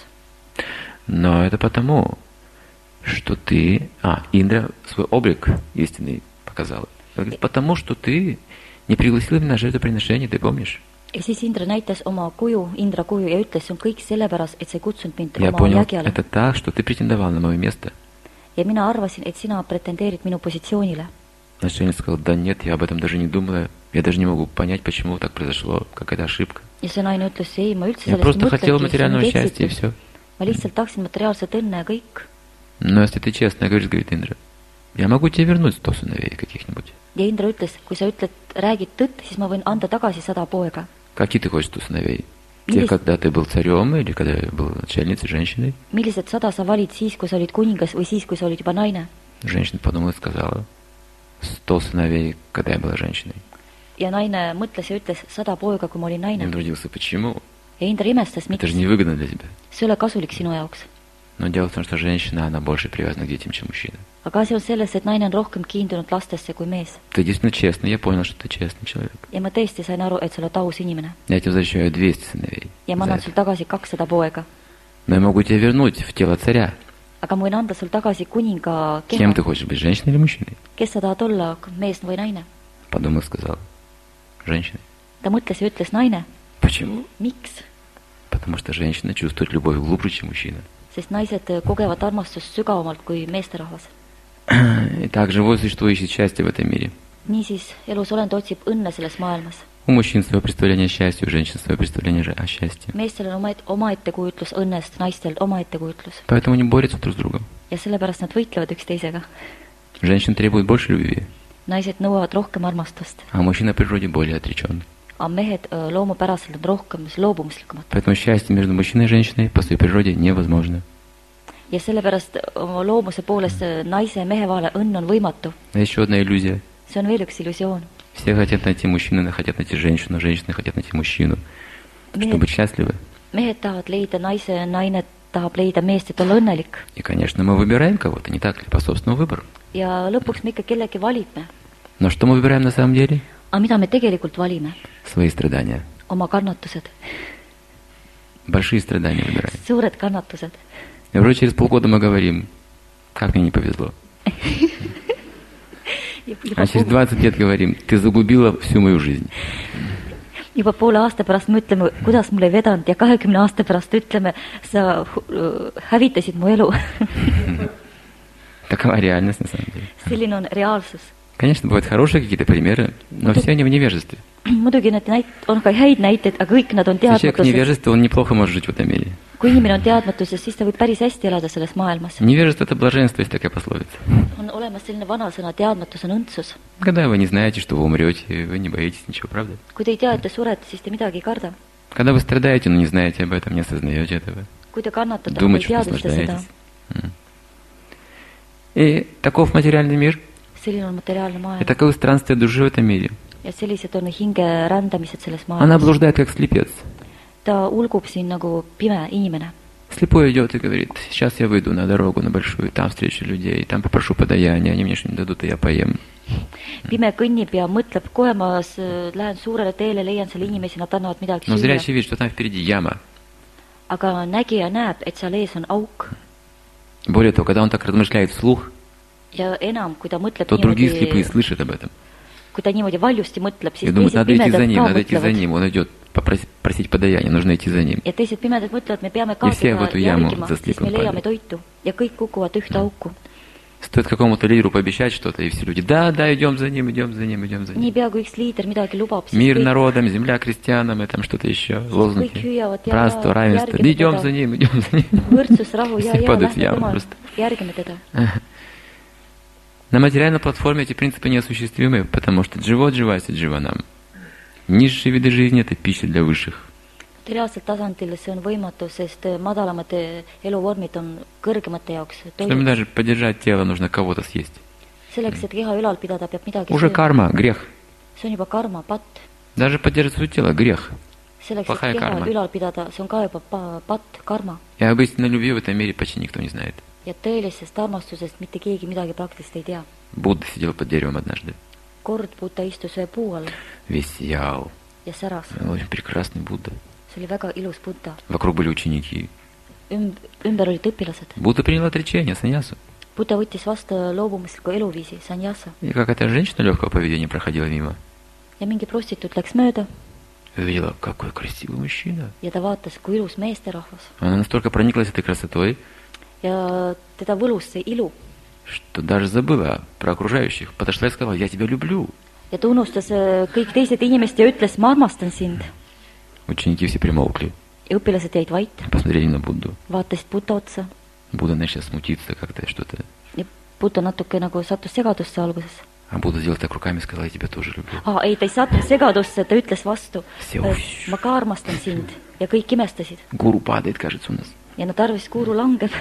S3: Но это потому, что ты... А, Индра свой облик истинный показала. Она говорит, потому что ты не пригласил меня на жертвоприношение, ты помнишь?
S2: ja siis Indra näitas oma kuju, Indra kuju ja ütles, see on kõik sellepärast, et sa ei kutsunud mind
S3: Я
S2: oma
S3: понял,
S2: jägiale.
S3: это так, что ты претендовал на мое место.
S2: ja mina arvasin, et sina pretendeerid minu positsioonile.
S3: Начальник сказал, да нет, я об этом даже не думала. Я даже не могу понять, почему так произошло, какая-то ошибка.
S2: ja see naine ütles, ei, ma üldse
S3: Я
S2: sellest
S3: просто
S2: ei
S3: хотел
S2: mõtlegi, see on
S3: материального
S2: nüüd
S3: счастья и
S2: eksitus.
S3: все.
S2: ma lihtsalt tahtsin materiaalset õnne ja kõik.
S3: Но если ты честная, говорит, говорит Индра, Я могу тебе вернуть сто сыновей каких-нибудь.
S2: ja Indra ütles, kui sa ütled, räägid tõtt, siis ma võin anda tagasi sada poega.
S3: Какие ты хочешь сто сыновей? Те, когда ты был царем или когда был начальницей, женщиной?
S2: Millised sada sa valid siis, kui sa olid kuningas või siis, kui sa olid juba naine?
S3: Женщина подумала и сказала, сто сыновей, когда я была женщиной.
S2: Ja naine mõtles ja ütles sada poega, kui ma olin naine.
S3: Indra удивился, почему?
S2: Ja Indra imestas, miks.
S3: Это же невыгодно для тебя.
S2: See ei ole kasulik sinu jaoks.
S3: Но дело в том, что женщина, она больше привязана к детям, чем мужчина.
S2: Aga asi on selles, et naine on rohkem kiindunud lastesse kui mees.
S3: Ты действительно честный, я понял, что ты честный человек.
S2: Ja ma tõesti sain aru, et sa oled aus inimene.
S3: Я тебе возвращаю двести сыновей.
S2: Ja ma annan sul tagasi kakssada poega.
S3: Но я могу тебя вернуть в тело царя.
S2: Aga ma võin anda sul tagasi kuninga keha.
S3: Кем ты хочешь быть, женщиной или мужчиной?
S2: Kes sa tahad olla, mees või naine?
S3: Подумал и сказал, женщиной.
S2: Ta mõtles ja ütles naine.
S3: Почему?
S2: Miks?
S3: Потому что женщина чувствует любовь глубже, чем мужчина.
S2: Sest naised kogevad armastust sügavamalt kui meesterahvas.
S3: И так живой существо ищет счастье в этом мире.
S2: Niisiis, elusolend otsib õnne selles maailmas.
S3: У мужчин свое представление о счастье, у женщин свое представление о счастье.
S2: Meestel on oma, oma ettekujutlus õnnest, naistel oma ettekujutlus.
S3: Поэтому они борются друг с другом.
S2: Ja sellepärast nad võitlevad üksteisega.
S3: Женщины требуют больше любви.
S2: Naised nõuavad rohkem armastust.
S3: А мужчина по природе более отречен.
S2: Aga mehed loomupäraselt on rohkem loobumuslikumad.
S3: Поэтому счастье между мужчиной и женщиной по своей природе невозможно.
S2: Ja sellepärast oma loomuse poolest naise ja mehe vahele õnn on võimatu.
S3: Еще одна иллюзия.
S2: See on veel üks illusioon.
S3: Все хотят найти мужчину, хотят найти женщину, женщины хотят найти мужчину, чтобы быть счастливы.
S2: Mehed tahavad leida naise, naine tahab leida meest, et olla õnnelik.
S3: И, конечно, мы выбираем кого-то, не так ли, по собственному выбору.
S2: Ja lõpuks me ikka kellegi valime.
S3: Но что мы выбираем на самом деле?
S2: Aga mida me tegelikult valime?
S3: Свои страдания.
S2: Oma kannatused.
S3: Большие страдания выбираем.
S2: Suured kannatused.
S3: И вроде через полгода мы говорим, как мне не повезло. А через двадцать лет говорим, ты загубила всю мою жизнь.
S2: Juba poole aasta pärast me ütleme, kuidas mul ei vedanud ja kahekümne aasta pärast ütleme, sa hävitasid mu elu.
S3: Такова реальность на самом деле.
S2: Selline on reaalsus.
S3: Конечно, бывают хорошие какие-то примеры, но все они в невежестве.
S2: Muidugi need näit- on ka häid näiteid, aga kõik nad on
S3: Если человек в
S2: teadmatuses.
S3: невежестве, он неплохо может жить в этом мире.
S2: Kui inimene on teadmatuses, siis ta võib päris hästi elada selles maailmas.
S3: Невежество – это блаженство, есть такая пословица.
S2: On olemas selline vanasõna, teadmatus on õndsus.
S3: Когда вы не знаете, что вы умрете, вы не боитесь ничего, правда?
S2: Kui te ei tea, et te surete, siis te midagi ei karda.
S3: Когда вы страдаете, но не знаете об этом, не осознаете этого.
S2: Kui te kannatate, aga
S3: Думаете,
S2: ei
S3: что
S2: teadvusta seda.
S3: наслаждаетесь. И таков материальный мир.
S2: Selline on materiaalne
S3: И
S2: maailm.
S3: таковы странствия души в этом мире.
S2: Ja sellised on hinge rändamised selles
S3: Она
S2: maailmas.
S3: блуждает, как слепец.
S2: Ta ulgub siin nagu pime inimene.
S3: Слепой идет и говорит, сейчас я выйду на дорогу, на большую, там встречу людей, там попрошу подаяния, они мне что-нибудь дадут, и я поем.
S2: Pime kõnnib ja mõtleb, kohe ma s- lähen suurele teele, leian seal inimesi, nad annavad midagi
S3: Но
S2: süüa.
S3: зрячий видит, что там впереди яма.
S2: Aga nägija näeb, et seal ees on auk.
S3: Более того, когда он так размышляет вслух,
S2: Ja enam, kui ta mõtleb
S3: то другие слепые
S2: niimoodi,
S3: слышат об этом.
S2: kui ta niimoodi valjusti mõtleb,
S3: И
S2: siis
S3: думают,
S2: teised
S3: надо идти за
S2: pimedad
S3: ним,
S2: ka
S3: надо идти за
S2: mõtlevad.
S3: ним. Он идет попросить, просить подаяния, нужно идти за ним.
S2: Ja teised pimedad mõtlevad, me peame ka
S3: Ja see
S2: teda
S3: võtu jamu
S2: järgima,
S3: за
S2: siis
S3: слепым
S2: me leiame
S3: падает.
S2: toitu. Ja kõik kukuvad ühte auku.
S3: Стоит какому-то лидеру пообещать что-то, и все люди, да, да, идем за ним, идем за ним, идем за ним.
S2: Niipea, kui üks liider midagi lubab, siis
S3: Мир
S2: kõik,
S3: народам, земля крестьянам, и там что-то еще,
S2: kõik
S3: лозунги.
S2: hüüavad ja
S3: Братство, равенство.
S2: järgime
S3: Идем
S2: teda.
S3: за ним, идем за ним.
S2: Võrdsus, rahu ja,
S3: Все
S2: ja
S3: падают в
S2: lähme
S3: яму
S2: tema,
S3: просто.
S2: järgime teda.
S3: На материальной платформе эти принципы неосуществимы, потому что живот живайся джива нам. Низшие виды жизни – это пища для высших.
S2: Materiaalsel tasandil see on võimatu, sest madalamad eluvormid on kõrgemate jaoks
S3: Чтобы
S2: toidud.
S3: даже поддержать тело, нужно кого-то съесть.
S2: Selleks, et keha ülal pidada, peab midagi
S3: Уже
S2: sööma.
S3: карма, грех.
S2: See on juba karma, patt.
S3: Даже поддерживать свое тело – грех.
S2: Selleks, et
S3: Плохая
S2: keha
S3: karma.
S2: ülal pidada, see on ka juba pa- patt, karma.
S3: И об истинной любви в этом мире почти никто не знает.
S2: Ja tõelisest armastusest mitte keegi midagi praktiliselt ei tea.
S3: Будда сидел под деревом однажды.
S2: Kord Buddha istus ühe puu all
S3: Весь сиял.
S2: ja säras.
S3: Очень прекрасный Будда.
S2: See oli väga ilus Buddha.
S3: Вокруг были ученики.
S2: Üm- ümber olid õpilased.
S3: Будда принял отречение, саньясу.
S2: Buddha võttis vastu loobumusliku eluviisi, sannyasa.
S3: И как эта женщина легкого поведения проходила мимо,
S2: Ja mingi prostituut läks mööda
S3: увидела, какой красивый мужчина.
S2: ja ta vaatas, kui ilus meesterahvas.
S3: Она настолько прониклась этой красотой,
S2: Ja teda võlus see ilu.
S3: что даже забыла про окружающих. Подошла и сказала, я тебя люблю.
S2: Ja ta unustas äh, kõik teised inimesed ja ütles, ma armastan sind.
S3: Ученики все примолкли,
S2: Ja õpilased jäid vait,
S3: посмотрели на Будду.
S2: vaatasid Buddha otsa
S3: Будда начал смутиться как-то, что-то.
S2: ja Buddha natuke nagu sattus segadusse alguses.
S3: А Будда сделал так руками и сказал, я тебя тоже люблю.
S2: Aa, ei, ta ei sattunud segadusse, ta ütles vastu.
S3: See, uish.
S2: Ma ka armastan sind. Ja kõik imestasid.
S3: Гуру падает, кажется, у нас.
S2: Ja nad arvasid, guru langeb.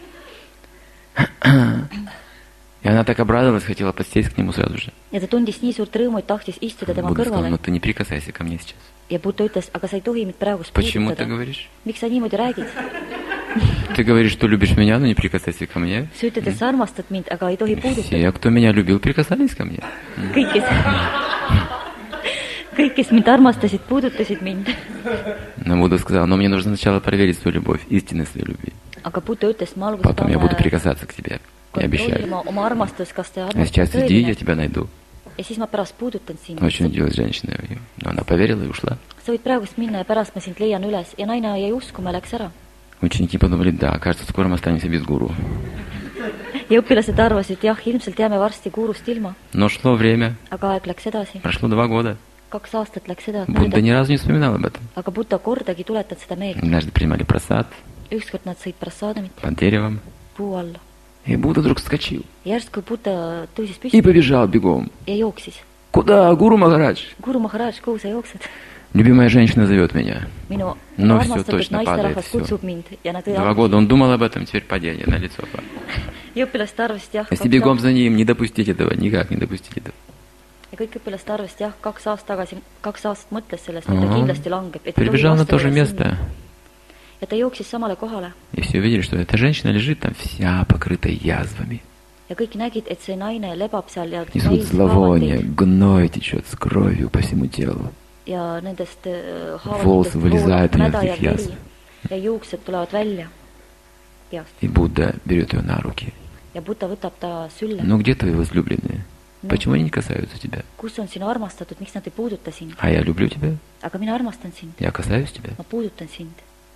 S3: И она так обрадовалась, хотела подсесть к нему сразу же.
S2: Ja ta tundis nii suurt rõõmu, et tahtis istuda tema
S3: Будда сказал,
S2: kõrvale.
S3: ну ты не прикасайся ко мне сейчас.
S2: Ja Buddha ütles, aga sa ei tohi mind praegu
S3: Почему ты
S2: puudutada.
S3: говоришь?
S2: Miks sa niimoodi räägid?
S3: Ты говоришь, что любишь меня, но не прикасайся ко мне.
S2: Sa ütled, et sa armastad mind, aga ei tohi puudutada.
S3: Все, кто меня любил, прикасались ко мне.
S2: Kõik, kes, kõik, kes mind armastasid, puudutasid mind.
S3: Но Будда сказал, но мне нужно сначала проверить свою любовь, истинность своей любви.
S2: Aga Buddha ütles, ma alguses
S3: Потом я буду прикасаться к тебе. Я обещаю.
S2: kontrollima oma armastust, kas te
S3: А сейчас
S2: armastate
S3: иди, я
S2: tõeline.
S3: тебя найду.
S2: Ja siis ma pärast puudutan sind.
S3: Очень удивилась женщина. Но она поверила и ушла.
S2: Sa võid praegust minna ja pärast ma sind leian üles. Ja naine jäi uskuma, läks ära.
S3: Ученики подумали, да, кажется, скоро мы останемся без гуру.
S2: Ja õpilased arvasid, jah, ilmselt jääme varsti gurust ilma.
S3: Но шло время,
S2: Aga aeg läks edasi.
S3: прошло два года.
S2: Kaks aastat läks edasi.
S3: Будда ни разу не вспоминал об этом.
S2: Aga Buddha kordagi tuletab seda meelde.
S3: Однажды принимали просад
S2: Ükskord nad sõid prassadamit
S3: под деревом.
S2: puu alla.
S3: И Будда вдруг вскочил
S2: Ja järsku Buddha tõusis
S3: и
S2: püsti
S3: побежал бегом.
S2: ja jooksis.
S3: Куда, Гуру Махарадж?
S2: Guru Maharaj, kuhu sa jooksed?
S3: Любимая женщина зовет меня.
S2: Minu
S3: No всё,
S2: armastatud
S3: точно падает
S2: naisterahvas
S3: всё.
S2: kutsub mind. Ja nad
S3: Два года он думал об этом, теперь падение на лицо.
S2: ja õpilased arvasid, jah,
S3: Если бегом за ним, не допустить этого, никак не допустить этого.
S2: ja kõik õpilased arvasid, jah, kaks aastat tagasi, kaks aastat mõtles sellest, et ta
S3: Ага.
S2: kindlasti langeb. Et ta
S3: Прибежал на
S2: tohi
S3: то же
S2: vastu
S3: место.
S2: sinna. Ja ta jooksis samale kohale.
S3: И все увидели, что эта женщина лежит там вся покрыта язвами.
S2: Ja kõik nägid, et see naine lebab seal ja
S3: Несут зловоние, гной течет с кровью по всему телу.
S2: ja nendest äh,
S3: Волосы вылезают у неё
S2: mäda ja
S3: таких язв.
S2: veri ja juuksed tulevad välja peast.
S3: И Будда берет ее на руки.
S2: Ja Buddha võtab ta sülle.
S3: Ну где твои возлюбленные?
S2: No.
S3: Почему они не касаются тебя?
S2: Kus on sinu armastatud, miks nad ei puuduta sind?
S3: А я люблю тебя,
S2: Aga mina armastan sind.
S3: я касаюсь тебя.
S2: Ma puudutan sind.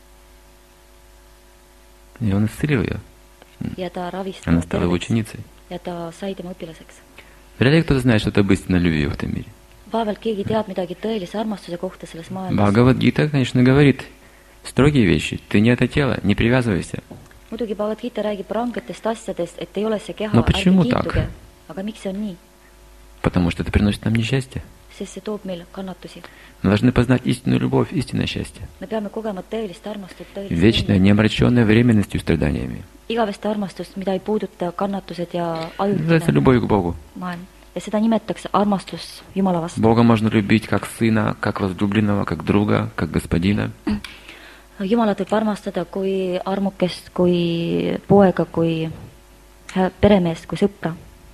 S3: И он исцелил ее.
S2: Ja ta ravistab
S3: Она стала его
S2: terveks.
S3: ученицей.
S2: Ja ta sai tema õpilaseks.
S3: Вряд ли кто-то знает что-то об истинной любви в этом мире.
S2: Vaevalt keegi teab midagi tõelise armastuse kohta selles maailmas.
S3: Бхагавад-гита, конечно, говорит строгие вещи. Ты не это тело, не привязывайся.
S2: Muidugi Bhagavad Gita räägib rangetest asjadest, et ei ole see keha,
S3: No
S2: ärge
S3: почему
S2: kiinduge.
S3: так?
S2: Aga miks see on nii?
S3: Потому что это приносит нам несчастье.
S2: Sest see toob meil kannatusi.
S3: Мы должны познать истинную любовь, истинное счастье.
S2: Me peame kogema tõelist armastust, tõelist
S3: Вечное, неомраченное временностью и страданиями.
S2: igavest armastust, mida ei puuduta kannatused ja
S3: Называется
S2: ajutine
S3: любовью к Богу.
S2: maailm. Ja seda nimetatakse armastus Jumala vastu.
S3: Бога можно любить как сына, как возлюбленного, как друга, как господина.
S2: Jumalat võib armastada kui armukest, kui poega, kui hä- peremeest, kui sõpra.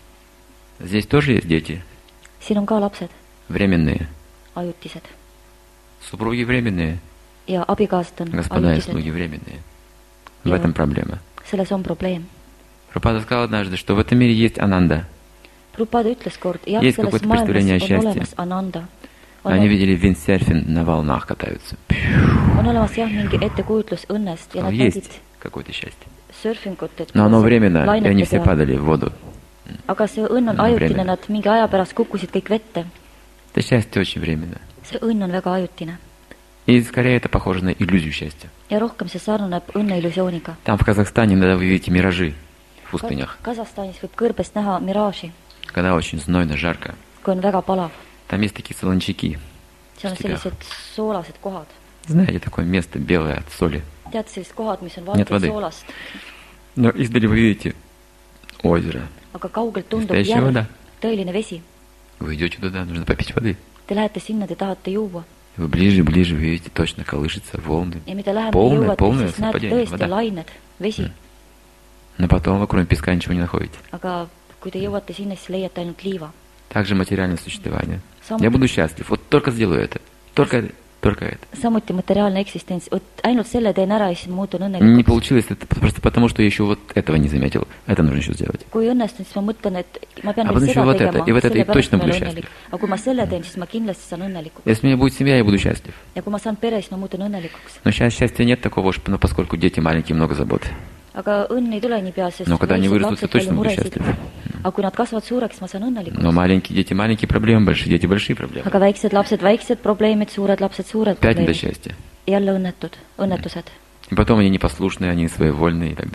S3: Здесь тоже есть дети,
S2: Siin on ka lapsed,
S3: временные.
S2: ajutised.
S3: Супруги временные,
S2: Ja abikaasad on
S3: господа и
S2: ajutised.
S3: слуги временные. В
S2: Ja
S3: этом проблема.
S2: selles on probleem.
S3: Прабхупада сказал однажды, что в этом мире есть Ананда.
S2: Prabhupada ütles kord, jah,
S3: Есть
S2: selles
S3: какое-то
S2: maailmas
S3: представление о
S2: on
S3: счастье.
S2: olemas Ananda. On,
S3: Они видели виндсерфинг, на волнах катаются.
S2: on olemas jah mingi ettekujutlus õnnest ja
S3: Сказал,
S2: nad
S3: есть
S2: nägid
S3: какое-то счастье.
S2: surfingut, et
S3: Но оно
S2: kuidas
S3: временно, и
S2: lainete
S3: они все
S2: peal.
S3: падали в воду.
S2: Aga see õnn on
S3: No,
S2: ajutine,
S3: временно.
S2: nad mingi aja pärast kukkusid kõik vette.
S3: Это счастье очень временно.
S2: See õnn on väga ajutine.
S3: И скорее это похоже на иллюзию счастья.
S2: Ja rohkem see sarnaneb õnneillusiooniga.
S3: Там в Казахстане иногда вы видите миражи в пустынях,
S2: Kasahstanis võib kõrbest näha miraaži,
S3: когда очень знойно, жарко.
S2: kui on väga palav.
S3: Там есть такие солончаки.
S2: Seal on
S3: Stepjah.
S2: sellised soolased kohad.
S3: Знаете, такое место белое от соли.
S2: Tead sellised kohad, mis on
S3: Нет
S2: valged
S3: воды.
S2: soolast,
S3: Но издали вы видите озеро.
S2: aga kaugelt tundub
S3: Настоящая
S2: järv,
S3: вода.
S2: tõeline vesi.
S3: Вы идете туда, нужно попить воды.
S2: Te lähete sinna, te tahate juua.
S3: Вы ближе, ближе, вы видите, точно колышется волны.
S2: Ja mida lähemale
S3: Полное,
S2: jõuate,
S3: полное
S2: siis näete
S3: совпадение,
S2: tõesti
S3: вода.
S2: lained, vesi.
S3: Но потом вы кроме песка ничего не находите.
S2: Aga kui te jõuate sinna, siis leiate ainult liiva.
S3: Также материальное существование.
S2: Сам-
S3: Я буду счастлив. Вот только сделаю это. Только, только это.
S2: Samuti materiaalne eksistents, vot ainult selle teen ära ja siis ma muutun
S3: Не
S2: õnnelikuks.
S3: получилось это просто потому, что я еще вот этого не заметил. Это нужно еще сделать.
S2: Kui õnnestun, siis ma mõtlen, et ma pean
S3: А
S2: veel
S3: потом еще
S2: seda
S3: вот это,
S2: tegema,
S3: и вот это, и
S2: sellepärast
S3: точно
S2: ma
S3: буду
S2: olen
S3: счастлив.
S2: õnnelik. Aga kui ma selle teen, siis ma kindlasti saan õnnelikuks.
S3: Если у меня будет семья, я буду счастлив.
S2: Ja kui ma saan pere, siis ma muutun õnnelikuks.
S3: Но сейчас счастья нет такого, что, ну, поскольку дети маленькие, много забот.
S2: Aga õnn ei tule niipea, sest
S3: No когда они
S2: väiksed
S3: вырастут,
S2: lapsed
S3: я точно
S2: palju
S3: буду
S2: muresid.
S3: счастлив.
S2: Aga kui nad kasvavad suureks, ma saan õnnelikuks.
S3: Но маленькие дети, маленькие проблемы, большие дети, большие проблемы.
S2: Aga väiksed lapsed, väiksed probleemid, suured lapsed, suured
S3: Опять не до
S2: probleemid.
S3: счастья.
S2: Jälle õnnetud, õnnetused.
S3: И потом они непослушные, они своевольные и так далее.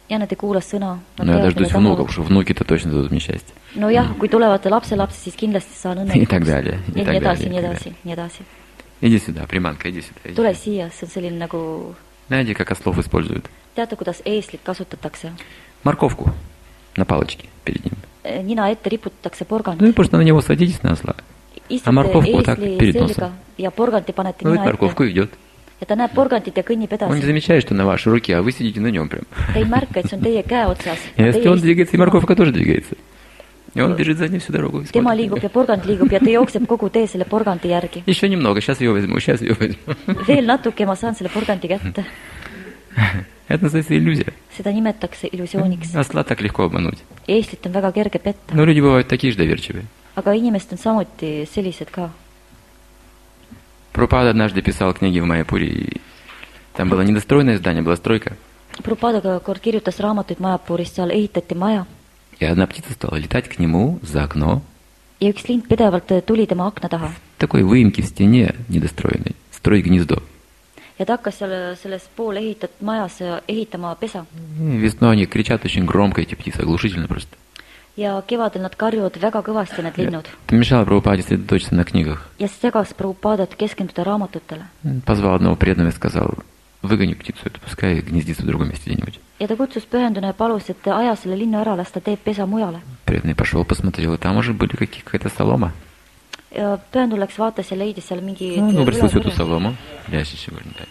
S2: ja nad ei kuula sõna.
S3: Но я дождусь внуков, что внуки-то точно дадут мне счастье.
S2: no jah, kui tulevad lapselapsed, siis kindlasti saan õnnelikuks.
S3: И так далее.
S2: ja nii edasi, nii edasi, nii edasi.
S3: Иди сюда, приманка, иди сюда. Иди.
S2: tule siia, see on selline nagu...
S3: Знаете, как ослов используют?
S2: teate, kuidas eeslit kasutatakse?
S3: Морковку на палочке перед ним.
S2: nina ette riputatakse porgand.
S3: Ну и просто на него садитесь на осла. А морковку так перед носом.
S2: ja porganti panete
S3: Ну и
S2: nina
S3: морковку
S2: ette.
S3: идет.
S2: ja ta näeb porgandit ja kõnnib
S3: Он не
S2: edasi.
S3: замечает, что на вашей руке, а вы сидите на нем прям.
S2: ta ei märka, et see on teie käe otsas.
S3: И если он двигается, и морковка тоже двигается. И он бежит за ней всю дорогу. и
S2: tema
S3: смотрит.
S2: liigub ja porgand liigub ja ta jookseb kogu tee selle porgandi järgi.
S3: Еще немного, сейчас ее возьму, сейчас ее возьму.
S2: veel natuke ma saan selle porgandi kätte.
S3: Это называется иллюзия.
S2: seda nimetatakse illusiooniks.
S3: Осла так легко обмануть.
S2: eeslit on väga kerge petta.
S3: Но люди бывают такие же доверчивые.
S2: aga inimesed on samuti sellised ka.
S3: Прабхупада однажды писал книги в Майяпуре, и там было недостроенное здание, была стройка.
S2: Prabhupada kord kirjutas raamatuid Majapuris, seal ehitati maja
S3: И одна птица стала летать к нему за окно.
S2: ja üks lind pidevalt tuli tema akna taha.
S3: Такой выемки в стене недостроенной, строить гнездо.
S2: ja ta hakkas seal selles pool ehitatud majas ehitama pesa.
S3: И весной они кричат очень громко, эти птицы, оглушительно просто.
S2: ja kevadel nad karjuvad väga kõvasti, need linnud.
S3: Это мешало Прабхупаде сосредоточиться на книгах.
S2: ja see segas Prabhupadat keskenduda raamatutele.
S3: Позвал одного преданного и сказал, выгони птицу эту, пускай гнездится в другом месте где-нибудь.
S2: ja ta kutsus pühenduna ja palus, et aja selle linnu ära, las ta teeb pesa mujale.
S3: Преданный пошел, посмотрел, и там уже были какие- какая-то солома.
S2: ja pühendu läks, vaatas ja leidis seal mingi
S3: Он выбросил всю эту солому. Ляси сегодня, да.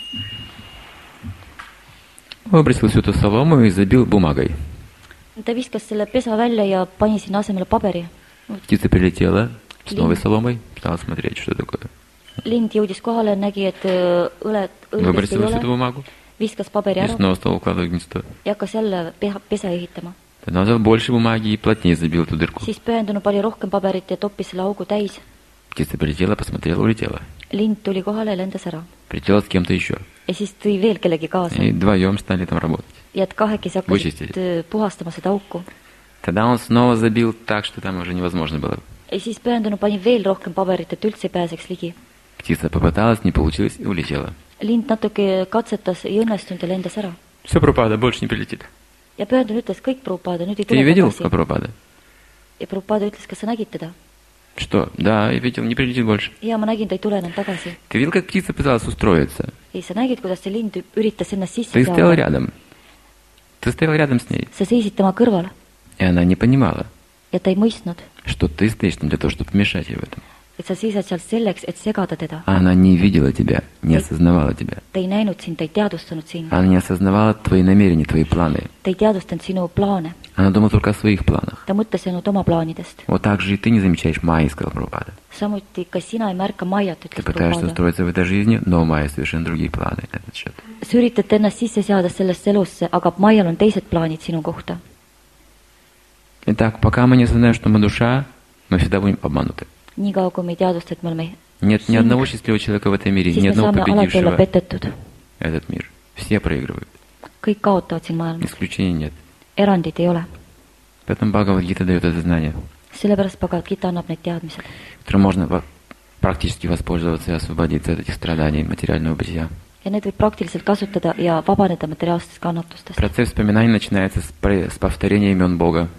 S3: Выбросил всю эту солому и забил бумагой.
S2: ta viskas selle pesa välja ja pani sinna asemele paberi.
S3: Птица прилетела с новой соломой, стала смотреть, что такое.
S2: lind jõudis kohale, nägi, et õled, õlgest ei
S3: Выбросила всю эту
S2: ole,
S3: бумагу
S2: viskas paberi
S3: и
S2: ära
S3: снова стал укладывать гнездо.
S2: ja hakkas jälle peha, pesa ehitama.
S3: Тогда он взял больше бумаги и плотнее забил эту дырку.
S2: siis pühendunu pani rohkem paberit ja toppis selle augu täis.
S3: Птица прилетела, посмотрела, улетела.
S2: lind tuli kohale ja lendas ära.
S3: Прилетела с кем-то еще.
S2: ja siis tõi veel kellegi kaasa.
S3: И вдвоем стали там работать.
S2: ja et kahekesi
S3: Võtsid.
S2: hakkasid puhastama seda auku.
S3: Тогда он снова забил так, что там уже невозможно было.
S2: ja siis pühendunu pani veel rohkem paberit, et üldse ei pääseks ligi.
S3: Птица попыталась, не получилось и улетела.
S2: lind natuke katsetas, ei õnnestunud ja lendas ära.
S3: Все, Прабхупада, больше не прилетит.
S2: ja pühendunu ütles, kõik Prabhupada, nüüd ei
S3: Ты
S2: tule
S3: видел,
S2: tagasi.
S3: Прабхупада?
S2: ja Prabhupada ütles, kas sa nägid teda?
S3: Что? Да, я видел, не прилетит больше.
S2: ja ma nägin, ta ei tule enam tagasi.
S3: Ты видел, как птица пыталась устроиться?
S2: ei, sa nägid, kuidas see lind üritas ennast sisse
S3: Ты стоял
S2: saada.
S3: рядом. Ты стоял рядом с ней.
S2: sa seisid tema kõrval
S3: И она не понимала,
S2: ja ta ei mõistnud,
S3: что ты стоишь там для того, чтобы помешать ей в этом.
S2: et sa seisad seal selleks, et segada teda.
S3: Она не видела тебя, не осознавала тебя.
S2: ta ei näinud sind, ta ei teadvustanud sind,
S3: Она не осознавала твои намерения, твои планы.
S2: ta ei teadvustanud sinu plaane,
S3: Она думала только о своих планах.
S2: ta mõtles ainult oma plaanidest.
S3: Вот так же и ты не замечаешь Майи, сказал Прабхупада.
S2: samuti, kas sina ei märka Maiat,
S3: Ты
S2: ütles
S3: пытаешься
S2: Prabhupada.
S3: устроиться в этой жизни, но у Майи совершенно другие планы на этот счет.
S2: sa üritad ennast sisse seada sellesse elusse, aga Maial on teised plaanid sinu kohta.
S3: Итак, пока мы не осознаем, что мы душа, мы всегда будем обмануты.
S2: niikaua, kui me ei teadvusta, et me oleme
S3: Нет ни одного счастливого человека в этом мире,
S2: siis
S3: ни
S2: me
S3: одного
S2: saame alati olla
S3: победившего
S2: petetud.
S3: этот мир. Все проигрывают.
S2: kõik kaotavad siin maailmas,
S3: Исключений нет.
S2: erandit ei ole.
S3: Поэтому Бхагавад-гита дает это знание,
S2: sellepärast Bhagavad Gita annab need teadmised,
S3: которым можно во- практически воспользоваться и освободиться от этих страданий материального бытия.
S2: ja need võib praktiliselt kasutada ja vabaneda materiaalsetest kannatustest.
S3: Процесс вспоминания начинается с, пре- с повторения имен Бога.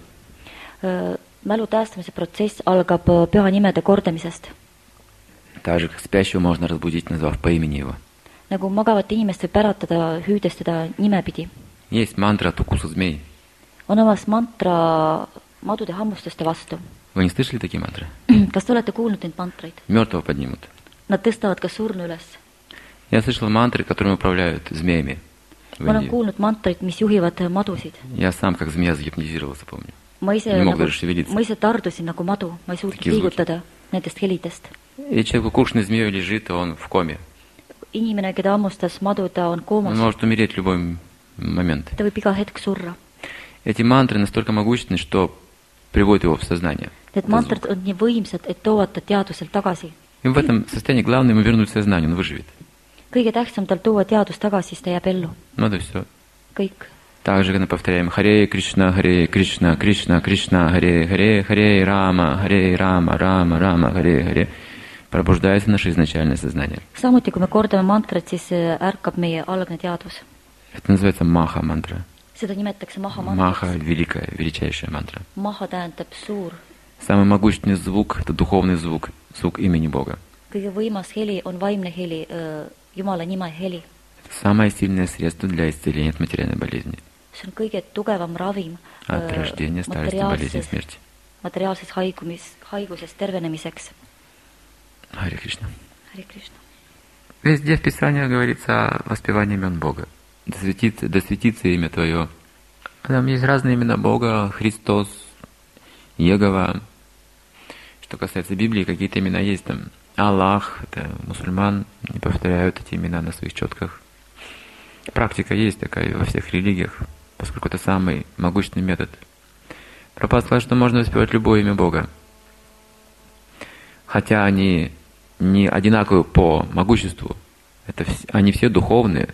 S2: mälu taastamise protsess algab öö, pühanimede kordamisest.
S3: Так же, как спящего можно разбудить, назвав по имени его.
S2: nagu magavat inimest võib äratada, hüüdes teda nimepidi.
S3: Есть мантра от укуса змей.
S2: on omas mantra madude hammustuste vastu.
S3: Вы не слышали такие мантры?
S2: kas te olete kuulnud neid mantraid?
S3: Мертвого поднимут.
S2: Nad tõstavad ka surnu üles.
S3: Я слышал мантры, которыми управляют змеями в
S2: ma olen
S3: Индии.
S2: kuulnud mantraid, mis juhivad madusid.
S3: Я сам как змея загипнотизировался, помню.
S2: ma ise,
S3: Не мог
S2: nagu,
S3: даже шевелиться.
S2: ma ise tardusin nagu madu, ma ei suutnud
S3: Такие звуки.
S2: liigutada nendest helidest.
S3: И человек, укушенный змеей, лежит, и он в коме.
S2: inimene, keda hammustas madu, ta on
S3: Он
S2: koomas.
S3: может умереть в любой момент.
S2: ta võib iga hetk surra.
S3: Эти мантры настолько могущественны, что приводят его в сознание.
S2: Need mantrad on nii võimsad, et toovad ta teaduselt tagasi.
S3: И в этом состоянии главное ему вернуть сознание, он выживет.
S2: kõige tähtsam tal tuua teadus tagasi, siis ta jääb ellu.
S3: Ну это все.
S2: kõik.
S3: Также, когда повторяем Харе Кришна, Харе Кришна, Кришна, Кришна, Харе, Харе, Харе, Рама, Харе, Рама, Рама, Рама, Харе, Харе, пробуждается наше изначальное сознание.
S2: samuti, kui me kordame mantrat, siis ärkab meie algne teadvus.
S3: Это называется Маха мантра.
S2: Seda nimetatakse maha
S3: Маха —
S2: mantraks.
S3: великая, величайшая мантра.
S2: Maha tähendab suur.
S3: Самый могущественный звук — это духовный звук, звук имени Бога.
S2: Kõige võimas heli on vaimne heli, Jumala nime heli.
S3: Это самое сильное средство для исцеления от материальной болезни.
S2: See on kõige tugevam ravim
S3: От рождения, старости, болезни,
S2: materiaalses,
S3: смерти.
S2: materiaalses haigumis, haigusest tervenemiseks.
S3: Харе Кришна.
S2: Hari Krishna.
S3: Везде в Писании говорится о воспевании имен Бога. Да светится, да светится имя Твое. Там есть разные имена Бога: Христос, Егова. Что касается Библии, какие-то имена есть там. Аллах, это мусульман, не повторяют эти имена на своих четках. Практика есть такая во всех религиях, поскольку это самый могущественный метод. Прабхупада сказал, что можно воспевать любое имя Бога. Хотя они не одинаковы по могуществу. Это вс- они все духовные.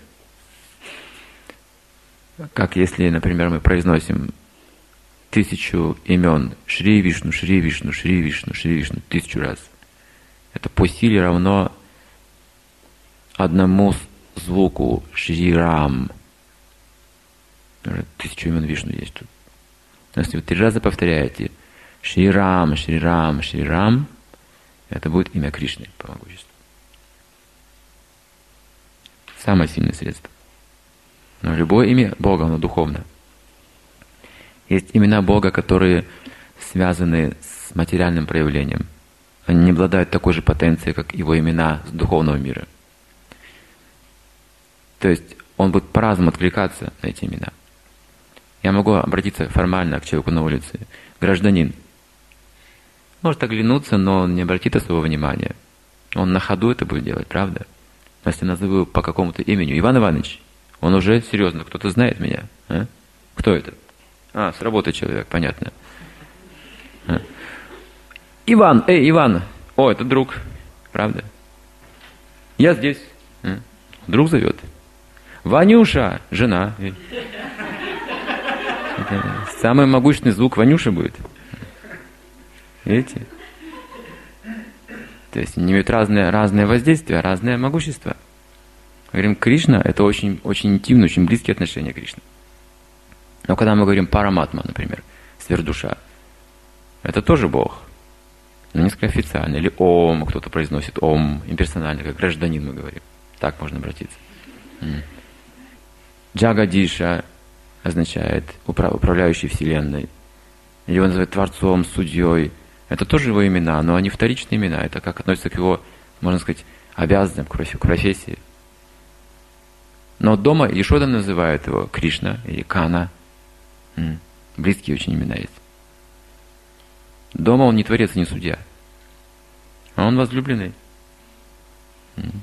S3: Как если, например, мы произносим тысячу имен Шри Вишну, Шри Вишну, Шри Вишну, Шри Вишну тысячу раз. Это по силе равно одному с- звуку Шри Рам. Тысячу имен Вишну есть тут. Но если вы три раза повторяете Шри Рам, Шри Рам, Шри Рам, это будет имя Кришны по могуществу. Самое сильное средство. Но любое имя Бога, оно духовно. Есть имена Бога, которые связаны с материальным проявлением. Они не обладают такой же потенцией, как его имена с духовного мира. То есть он будет по-разному откликаться на эти имена. Я могу обратиться формально к человеку на улице. Гражданин. Может оглянуться, но он не обратит особого внимания. Он на ходу это будет делать, правда? Но если назову его по какому-то имени, Иван Иванович, он уже серьезно, кто-то знает меня. А? Кто это? А, с работы человек, понятно. А. Иван, эй, Иван! О, это друг, правда? Я здесь. А? Друг зовет. Ванюша, жена. Это самый могущественный звук Ванюша будет. Видите? То есть они имеют разное, разное воздействие, разное могущество. Мы говорим, Кришна — это очень, очень интимные, очень близкие отношения к Кришне. Но когда мы говорим Параматма, например, сверхдуша, это тоже Бог. Но несколько официально. Или Ом, кто-то произносит Ом, имперсонально, как гражданин мы говорим. Так можно обратиться. Джагадиша означает управляющий Вселенной. Его называют Творцом, Судьей. Это тоже его имена, но они вторичные имена. Это как относится к его, можно сказать, обязанностям, к профессии. Но дома Ешода называет его Кришна или Кана. М-м. Близкие очень имена есть. Дома он не творец, не судья. А он возлюбленный. М-м.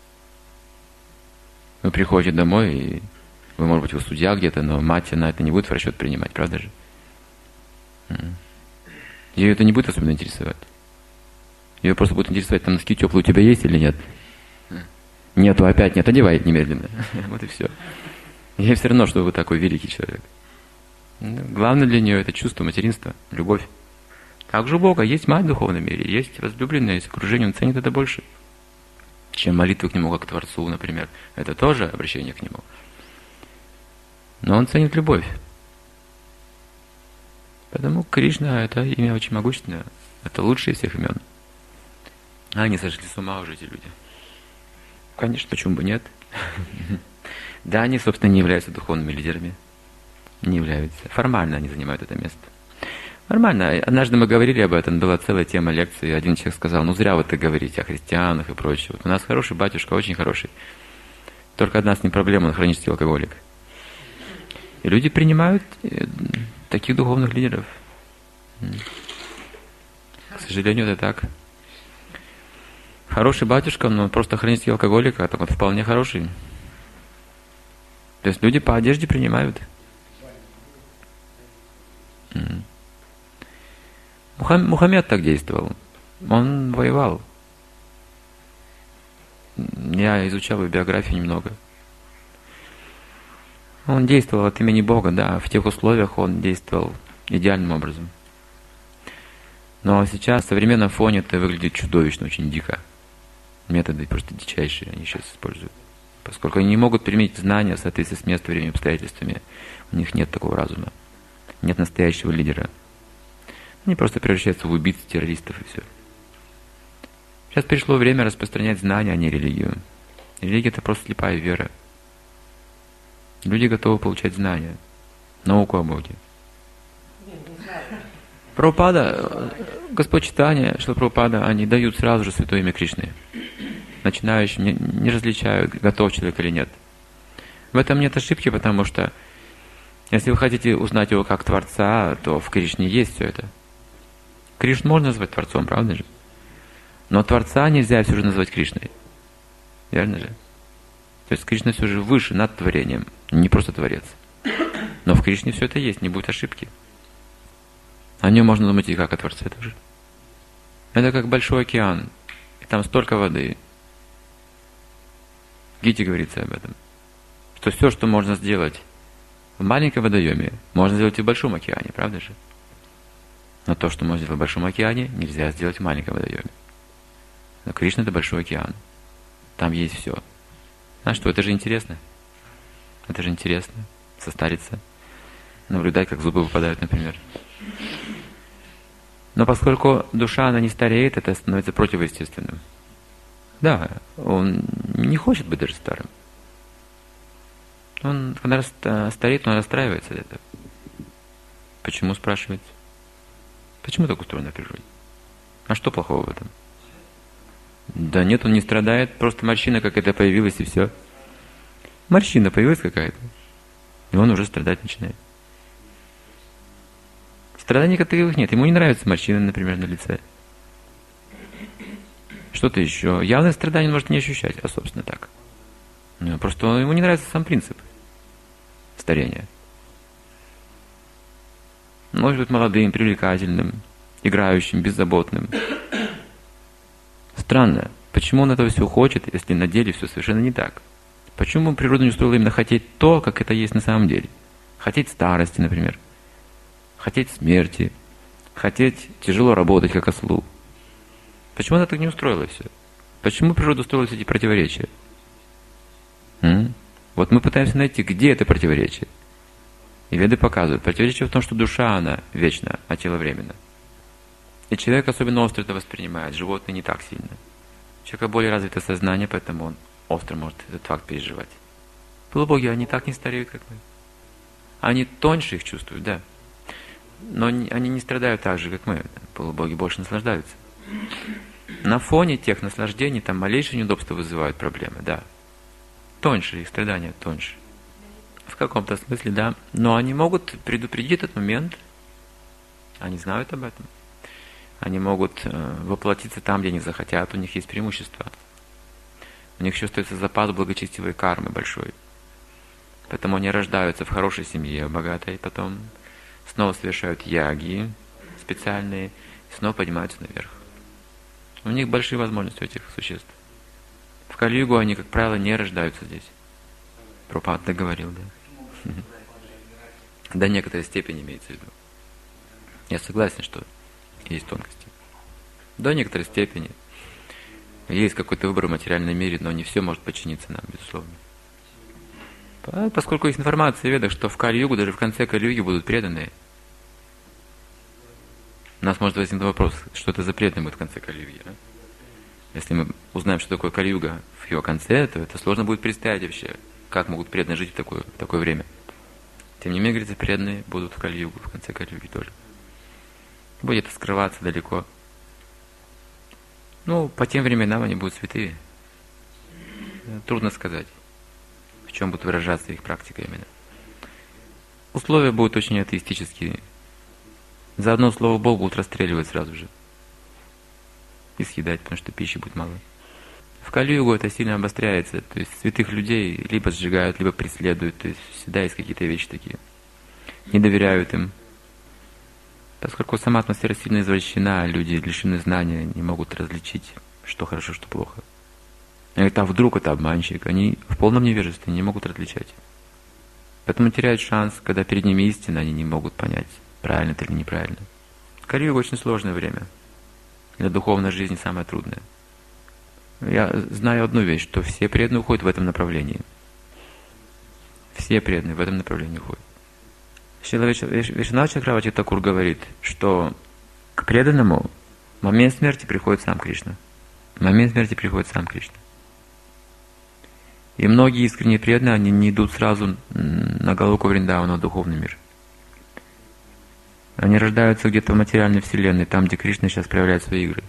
S3: Вы приходите домой, и вы, может быть, вы судья где-то, но мать на это не будет в расчет принимать, правда же? М-м. Ее это не будет особенно интересовать. Ее просто будет интересовать, там носки теплые у тебя есть или нет. Нету, опять нет, одевай немедленно. Вот и все. Ей все равно, что вы такой великий человек. Главное для нее это чувство материнства, любовь. Также у Бога есть мать в духовном мире, есть возлюбленная, есть окружение, он ценит это больше, чем молитвы к нему, как к Творцу, например. Это тоже обращение к нему. Но он ценит любовь. Поэтому Кришна — это имя очень могущественное. Это лучшее из всех имен. А они сошли с ума уже, эти люди. Конечно, почему бы нет? Да, они, собственно, не являются духовными лидерами. Не являются. Формально они занимают это место. Нормально. Однажды мы говорили об этом, была целая тема лекции. Один человек сказал, ну зря вы так говорите о христианах и прочее. Вот у нас хороший батюшка, очень хороший. Только одна с ним проблема, он хронический алкоголик. И люди принимают таких духовных лидеров. К сожалению, это так. Хороший батюшка, но просто хронический алкоголик, а так вот вполне хороший. То есть люди по одежде принимают. Мухаммед так действовал. Он воевал. Я изучал его биографию немного. Он действовал от имени Бога, да, в тех условиях он действовал идеальным образом. Но сейчас, в современном фоне, это выглядит чудовищно, очень дико. Методы просто дичайшие они сейчас используют. Поскольку они не могут применить знания в соответствии с местом, временем, обстоятельствами. У них нет такого разума. Нет настоящего лидера. Они просто превращаются в убийц, террористов и все. Сейчас пришло время распространять знания, а не религию. Религия — это просто слепая вера. Люди готовы получать знания, науку о Боге. Прабхупада, Господь Чайтанья, Шрила Прабхупада, они дают сразу же святое имя Кришны. Начинающим не, не различают, готов человек или нет. В этом нет ошибки, потому что если вы хотите узнать его как Творца, то в Кришне есть все это. Кришну можно назвать Творцом, правда же? Но Творца нельзя все же назвать Кришной. Верно же? То есть Кришна все же выше, над творением, не просто Творец. Но в Кришне все это есть, не будет ошибки. О нем можно думать и как о Творце тоже. Это как большой океан, и там столько воды. В Гите говорится об этом. Что все, что можно сделать в маленьком водоеме, можно сделать и в большом океане, правда же? Но то, что можно сделать в большом океане, нельзя сделать в маленьком водоеме. Но Кришна — это большой океан. Там есть все. А что, это же интересно. Это же интересно. Состариться. Наблюдать, как зубы выпадают, например. Но поскольку душа, она не стареет, это становится противоестественным. Да, он не хочет быть даже старым. Он, когда стареет, он расстраивается от этого. Почему, спрашивается? Почему так устроено в природе? А что плохого в этом? Да нет, он не страдает, просто морщина какая-то появилась и все. Морщина появилась какая-то, и он уже страдать начинает. Страданий таковых нет, ему не нравятся морщины, например, на лице. Что-то еще. Явное страдание он может не ощущать, а собственно так. Ну, просто ему не нравится сам принцип старения. Может быть молодым, привлекательным, играющим, беззаботным. Странно, почему он этого всего хочет, если на деле все совершенно не так? Почему природа не устроила именно хотеть то, как это есть на самом деле? Хотеть старости, например. Хотеть смерти. Хотеть тяжело работать, как ослу. Почему она так не устроила все? Почему природа устроила все эти противоречия? М? Вот мы пытаемся найти, где это противоречие. И веды показывают, противоречие в том, что душа, она вечна, а тело временно. И человек особенно остро это воспринимает, животные не так сильно. У человека более развито сознание, поэтому он остро может этот факт переживать. Полубоги, они так не стареют, как мы. Они тоньше их чувствуют, да. Но они не страдают так же, как мы. Полубоги больше наслаждаются. На фоне тех наслаждений там малейшие неудобства вызывают проблемы, да. Тоньше их страдания, тоньше. В каком-то смысле, да. Но они могут предупредить этот момент. Они знают об этом. Они могут воплотиться там, где они захотят. У них есть преимущество. У них еще остается запас благочестивой кармы большой. Поэтому они рождаются в хорошей семье, богатой, потом снова совершают яги специальные, и снова поднимаются наверх. У них большие возможности у этих существ. В Кали-югу они, как правило, не рождаются здесь. Прабхупада так говорил, да. До некоторой степени имеется в виду. Я согласен, что есть тонкости. До некоторой степени. Есть какой-то выбор в материальном мире, но не все может подчиниться нам, безусловно. Поскольку есть информация в ведах, что в Кали-югу, даже в конце Кали-юги будут преданные. У нас может возникнуть вопрос, что это за преданные будет в конце Кали-юги. Да? Если мы узнаем, что такое Кали-юга в его конце, то это сложно будет представить вообще, как могут преданные жить в такое, в такое время. Тем не менее, говорится, преданные будут в Кали-югу, в конце Кали-юги тоже. Будет это скрываться далеко. Ну, по тем временам они будут святые. Трудно сказать, в чем будет выражаться их практика именно. Условия будут очень атеистические. За одно слово Бог будут расстреливать сразу же. И съедать, потому что пищи будет мало. В Кали-югу это сильно обостряется. То есть святых людей либо сжигают, либо преследуют. То есть всегда есть какие-то вещи такие. Не доверяют им. Поскольку сама атмосфера сильно извращена, люди лишены знания, не могут различить, что хорошо, что плохо. И это вдруг это обманщик. Они в полном невежестве не могут различать. Поэтому теряют шанс, когда перед ними истина, они не могут понять, правильно это или неправильно. Кали-юга очень сложное время. Для духовной жизни самое трудное. Я знаю одну вещь, что все преданные уходят в этом направлении. Все преданные в этом направлении уходят. Шрила Вишванатха Чакраварти Такур говорит, что к преданному в момент смерти приходит сам Кришна. В момент смерти приходит сам Кришна. И многие искренние преданные, они не идут сразу на Галоку Вриндавана, в духовный мир. Они рождаются где-то в материальной вселенной, там, где Кришна сейчас проявляет свои игры.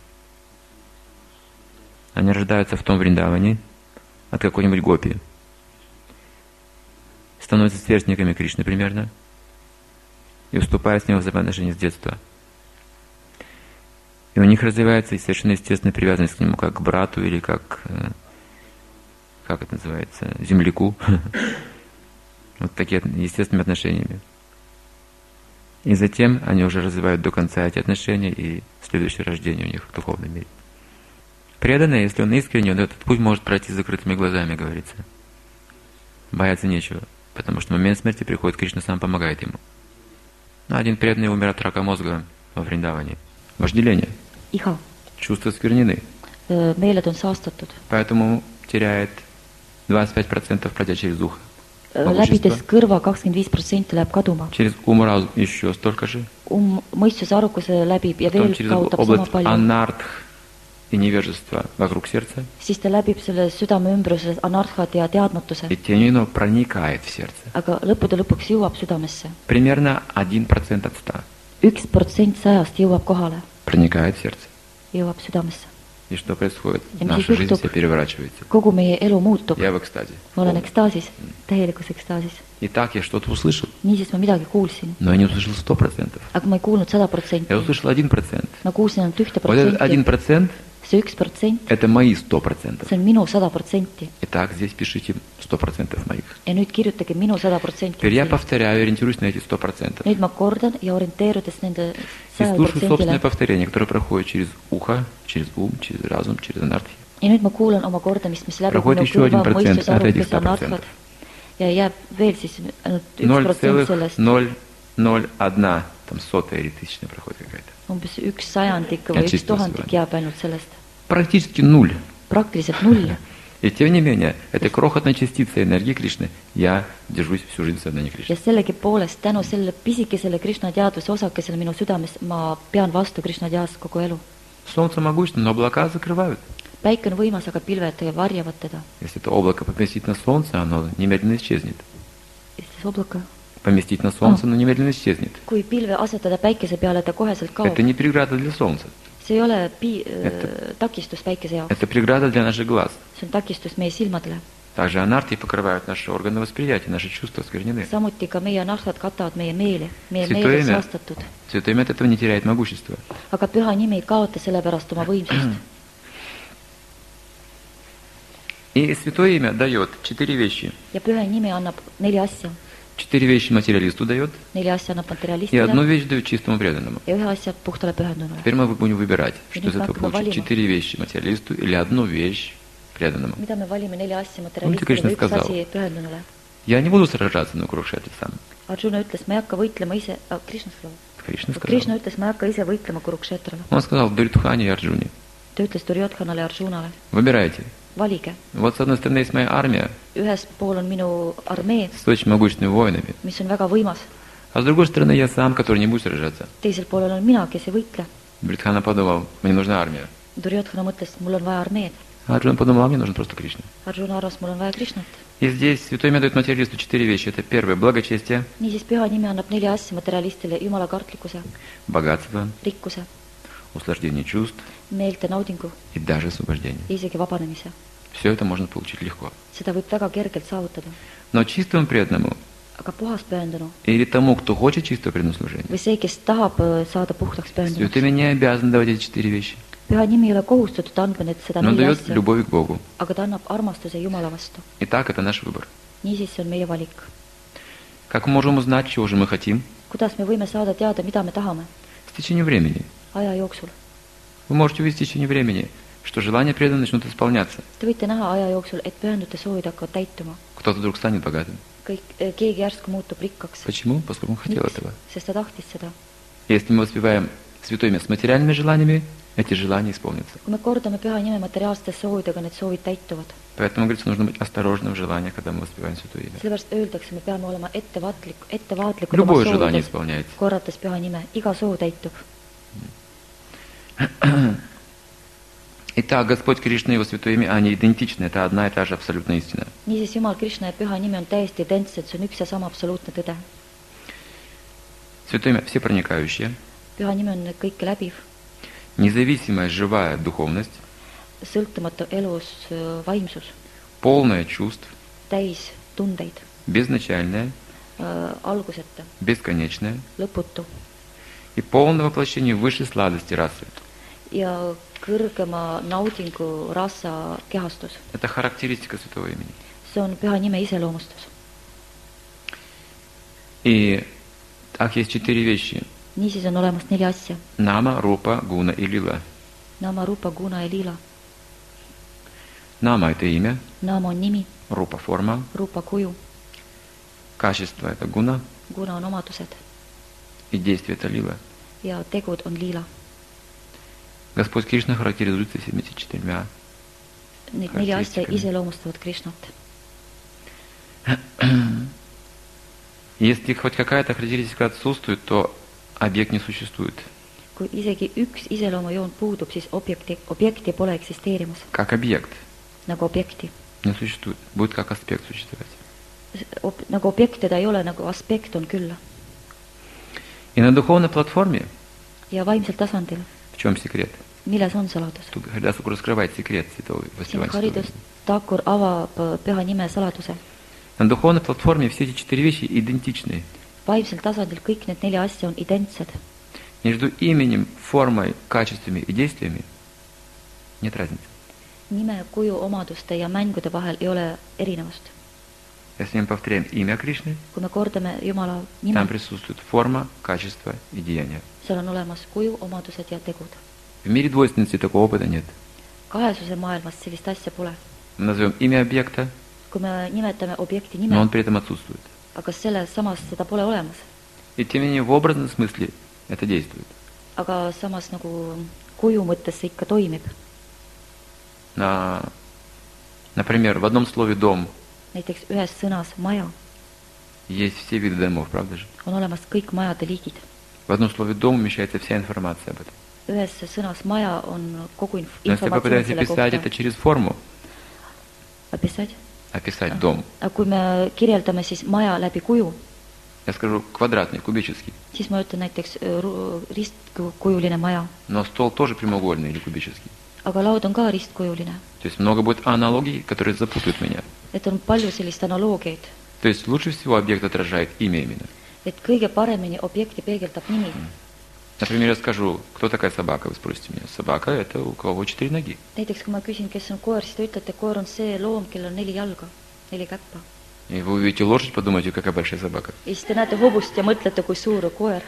S3: Они рождаются в том Вриндаване от какой-нибудь гопи. Становятся сверстниками Кришны примерно. И вступают с ним в взаимоотношения с детства. И у них развивается совершенно естественная привязанность к нему, как к брату или как, как это называется, земляку. Вот такие естественными отношениями. И затем они уже развивают до конца эти отношения, и следующее рождение у них в духовном мире. Преданный, если он искренний, он этот путь может пройти с закрытыми глазами, говорится. Бояться нечего, потому что в момент смерти приходит Кришна, сам помогает ему. Но один преданный умер от рака мозга во Вриндаване. Вожделение.
S2: Иха.
S3: Чувства сквернены.
S2: Meeled on saastatud.
S3: Поэтому теряет двадцать пять процентов, пройдя через ухо.
S2: Läbides kõrva kakskümmend viis protsenti läheb kaduma.
S3: Через ум разум еще столько же.
S2: Um, mõistuse arukuse läbib ja veel kaotab sama palju.
S3: Анартх и невежество вокруг сердца.
S2: Siis ta läbib selle südame ümbruses anarhat ja teadmatuse.
S3: И тем не менее проникает в сердце.
S2: Aga lõppude lõpuks jõuab südamesse.
S3: Примерно один процент от ста.
S2: Üks protsent sajast jõuab kohale.
S3: Проникает в сердце.
S2: Jõuab südamesse.
S3: И что происходит? Наша жизнь вся переворачивается.
S2: Kogu meie elu muutub.
S3: Я в экстазе.
S2: Ma olen ekstaasis, täielikus ekstaasis.
S3: Итак, я что-то услышал.
S2: Niisiis ma midagi kuulsin.
S3: Но я не услышал сто процентов.
S2: Aga ma ei kuulnud sada protsenti.
S3: Я услышал один процент.
S2: Ma kuulsin ainult ühte
S3: Вот этот один
S2: protsenti.
S3: процент
S2: See üks protsent,
S3: это мои сто процентов.
S2: see on minu sada protsenti.
S3: Итак, здесь пишите сто процентов моих.
S2: Ja nüüd kirjutage minu sada protsenti.
S3: Теперь я повторяю, ориентируюсь на эти сто процентов.
S2: Nüüd ma kordan ja orienteerudes nende
S3: И
S2: saja
S3: слушаю собственное
S2: protsendile.
S3: повторение, которое проходит через ухо, через ум, через разум, через анархию.
S2: Ja nüüd ma kuulan oma kordamist, mis läbib
S3: Проходит
S2: minu
S3: еще один
S2: kõrva,
S3: процент
S2: mõistus,
S3: от этих
S2: arukus
S3: ста
S2: ja
S3: процентов.
S2: narvad. Ja jääb veel siis ainult üks
S3: ноль
S2: protsent
S3: целых
S2: sellest.
S3: ноль ноль одна, там сотая или тысячная проходит какая-то.
S2: Umbes üks sajandik või
S3: Ja
S2: üks
S3: чистое
S2: tuhandik
S3: звание.
S2: jääb ainult sellest.
S3: Практически нуль.
S2: Praktiliselt null.
S3: И тем не менее, этой крохотной частицей энергии Кришны я держусь всю жизнь в сознании Кришны.
S2: Ja sellegipoolest tänu selle pisikesele Krishna teaduse osakesele minu südames ma pean vastu Krishna teadust kogu elu.
S3: Солнце могущественно, но облака закрывают.
S2: Päike on võimas, aga pilved varjavad teda.
S3: Если это облако поместить на солнце, оно немедленно исчезнет.
S2: Siis oblaka.
S3: Поместить на солнце, оно немедленно исчезнет.
S2: Kui pilve asetada päikese peale, ta koheselt kaob.
S3: Это не преграда для солнца.
S2: See ei ole pi-,
S3: Это-
S2: takistus päikese jaoks.
S3: Это преграда для наших глаз.
S2: See on takistus meie silmadele.
S3: Также анархии покрывают наши органы восприятия, наши чувства сквернены.
S2: Samuti ka meie narhad katavad meie meele. Meie
S3: Святое
S2: meele
S3: имя,
S2: saastatud.
S3: Святое имя от этого не теряет могущества.
S2: Aga püha nimi ei kaota sellepärast oma võimsust.
S3: И Святое имя дает четыре вещи.
S2: Ja püha nimi annab neli asja.
S3: Четыре вещи материалисту дает,
S2: Neli asja annab
S3: и одну
S2: materialistile
S3: вещь дает чистому преданному.
S2: ja ühe asja puhtale pühendunule.
S3: Теперь мы будем выбирать,
S2: И
S3: что из
S2: nüüd
S3: этого
S2: hakkame
S3: получить.
S2: valima.
S3: Четыре вещи материалисту или одну вещь преданному.
S2: Mida me valime neli asja
S3: Muidugi Krishna
S2: materialistile või üks
S3: сказал.
S2: asi pühendunule?
S3: Я не буду сражаться на Курукшетре сам.
S2: Arjuna ütles, ma ei hakka võitlema ise, Krishna сказал.
S3: Кришна сказал.
S2: Krishna ütles, ma ei hakka ise võitlema Kurukshetrale.
S3: Он сказал Дуридхане и Арджуне:
S2: Ta ütles Duryodhanale ja Arjunale,
S3: выбирайте.
S2: valige.
S3: Вот с одной стороны есть моя армия
S2: Ühest pool on minu armee,
S3: с очень могущественными воинами,
S2: mis on väga võimas.
S3: а с другой стороны я сам, который не будет сражаться.
S2: Teisel poolel on mina, kes ei võitle.
S3: Дуридхана подумал: мне нужна армия.
S2: Duryodhana mõtles, mul on vaja armeed.
S3: А Арджуна подумал: а мне нужен просто Кришна.
S2: Arjuna arvas, mul on vaja Krishnat.
S3: И здесь Святой имя дает материалисту четыре вещи. Это первое — благочестие,
S2: Niisiis püha nimi annab neli asja materialistile: jumala kartlikkuse,
S3: богатство,
S2: rikkuse,
S3: услаждение чувств
S2: meelte naudingu
S3: и даже освобождение.
S2: ja isegi vabanemise.
S3: Все это можно получить легко.
S2: Seda võib väga kergelt saavutada.
S3: Но чистому преданному
S2: Aga puhas pühendunu
S3: или тому, кто хочет чистого преданного служения,
S2: või see, kes tahab äh, saada puhtaks
S3: Святое
S2: pühendunuks,
S3: имя не обязан давать эти четыре вещи.
S2: püha nimi ei ole kohustatud andma need seda
S3: Но он
S2: neli
S3: дает
S2: asja,
S3: любовь к Богу.
S2: aga ta annab armastuse Jumala vastu.
S3: Итак, это наш выбор.
S2: Niisiis see on meie valik.
S3: Как мы можем узнать, чего же мы хотим?
S2: Kuidas me võime saada teada, mida me tahame
S3: С течением времени.
S2: aja jooksul?
S3: Вы можете увидеть в течение времени, что желания преданных начнут исполняться.
S2: Te võite näha aja jooksul, et pühendute soovid hakkavad täituma.
S3: Кто-то вдруг станет богатым.
S2: Kõik, keegi järsku muutub rikkaks.
S3: Почему? Поскольку он хотел
S2: Miks?
S3: этого.
S2: Sest ta tahtis seda.
S3: Если мы воспеваем Святое имя с материальными желаниями, эти желания исполнятся.
S2: kui me kordame püha nime materiaalsete soovidega, need soovid täituvad.
S3: Поэтому, говорится, нужно быть осторожным в желаниях, когда мы воспеваем Святое Имя.
S2: Sellepärast öeldakse, me peame olema ettevaatlik, ettevaatlikud
S3: Любое желание исполняется.
S2: korrates püha nime. Iga soov täitub.
S3: Итак, Господь Кришна и Его Святое Имя, они идентичны. Это одна и та же абсолютная истина.
S2: Niisiis Jumal Krishna ja püha nimi on täiesti identsed, see on üks ja sama absoluutne tõde.
S3: Святое Имя всепроникающее,
S2: Püha nimi on kõike läbiv,
S3: независимая живая духовность,
S2: sõltumatu elus äh, vaimsus,
S3: полная чувств,
S2: täis tundeid,
S3: безначальная,
S2: äh, alguseta,
S3: бесконечная
S2: lõputu
S3: и полное воплощение высшей сладости расы.
S2: ja kõrgema naudingu rasa kehastus.
S3: Это характеристика Святого Имени.
S2: See on püha nime iseloomustus.
S3: И так есть четыре вещи.
S2: Niisiis on olemas neli asja.
S3: Нама, Рупа, Гуна и Лила.
S2: Nama, Rupa, Guna ja Lila.
S3: Нама – это имя,
S2: Nama on nimi,
S3: Рупа – форма,
S2: Rupa kuju,
S3: качество – это Гуна,
S2: Guna on omadused
S3: и действие – это Лила.
S2: ja tegud on Lila.
S3: Господь Кришна характеризуется всеми этими четырьмя.
S2: Need neli asja iseloomustavad Krishnat.
S3: Если хоть какая-то характеристика отсутствует, то объект не существует.
S2: Kui isegi üks iseloomujoon puudub, siis objekti, objekti pole eksisteerimas.
S3: Как объект
S2: Nagu objekti.
S3: не существует. Будет как аспект существовать.
S2: Ob, nagu objekt teda ei ole, nagu aspekt on küll.
S3: И на духовной платформе,
S2: Ja vaimsel tasandil,
S3: в чем секрет?
S2: milles on saladus?
S3: Тут Харидас раскрывает секрет святого
S2: Siin
S3: воспевания.
S2: Haridus Thakur avab püha nime saladuse.
S3: На духовной платформе все эти четыре вещи идентичны.
S2: Vaimsel tasandil kõik need neli asja on identsed.
S3: Между именем, формой, качествами и действиями нет разницы.
S2: Nime, kuju, omaduste ja mängude vahel ei ole erinevust.
S3: Если мы повторяем имя Кришны,
S2: Kui me kordame Jumala
S3: там
S2: nime,
S3: присутствует форма, качество и деяние.
S2: seal on olemas kuju, omadused ja tegud.
S3: В мире двойственности такого опыта нет.
S2: Kahesuse maailmas sellist asja pole.
S3: Мы назовем имя объекта,
S2: Kui me nimetame objekti
S3: но
S2: nime,
S3: он при этом отсутствует.
S2: aga selles samas seda pole olemas.
S3: И тем не менее в образном смысле это действует.
S2: Aga samas nagu kuju mõttes see ikka toimib.
S3: На, например, в одном слове «дом»
S2: Näiteks ühes sõnas maja
S3: есть все виды домов, правда же?
S2: on olemas kõik majade liigid.
S3: В одном слове «дом» умещается вся информация об этом.
S2: Ühes sõnas maja on kogu inf-
S3: Но если
S2: informatsioon
S3: попытаетесь
S2: selle
S3: описать
S2: kohta.
S3: это через форму,
S2: Описать?
S3: описать дом,
S2: Aga kui me kirjeldame siis maja läbi kuju,
S3: я скажу квадратный, кубический,
S2: siis ma ütlen näiteks äh, ru- ristkujuline maja.
S3: но стол тоже прямоугольный или кубический.
S2: Aga laud on ka ristkujuline.
S3: То есть много будет аналогий, которые запутают меня.
S2: Et on palju sellist analoogiaid.
S3: То есть лучше всего объект отражает имя именно.
S2: Et kõige paremini objekti peegeldab nimi.
S3: Например, я скажу, кто такая собака, вы спросите меня. Собака – это у кого четыре ноги.
S2: Näiteks kui ma küsin, kes on koer, siis te ütlete, koer on see loom, kellel on neli jalga, neli käppa.
S3: И вы увидите лошадь, подумаете, какая большая собака.
S2: Ja siis te näete hobust ja mõtlete, kui suur on koer.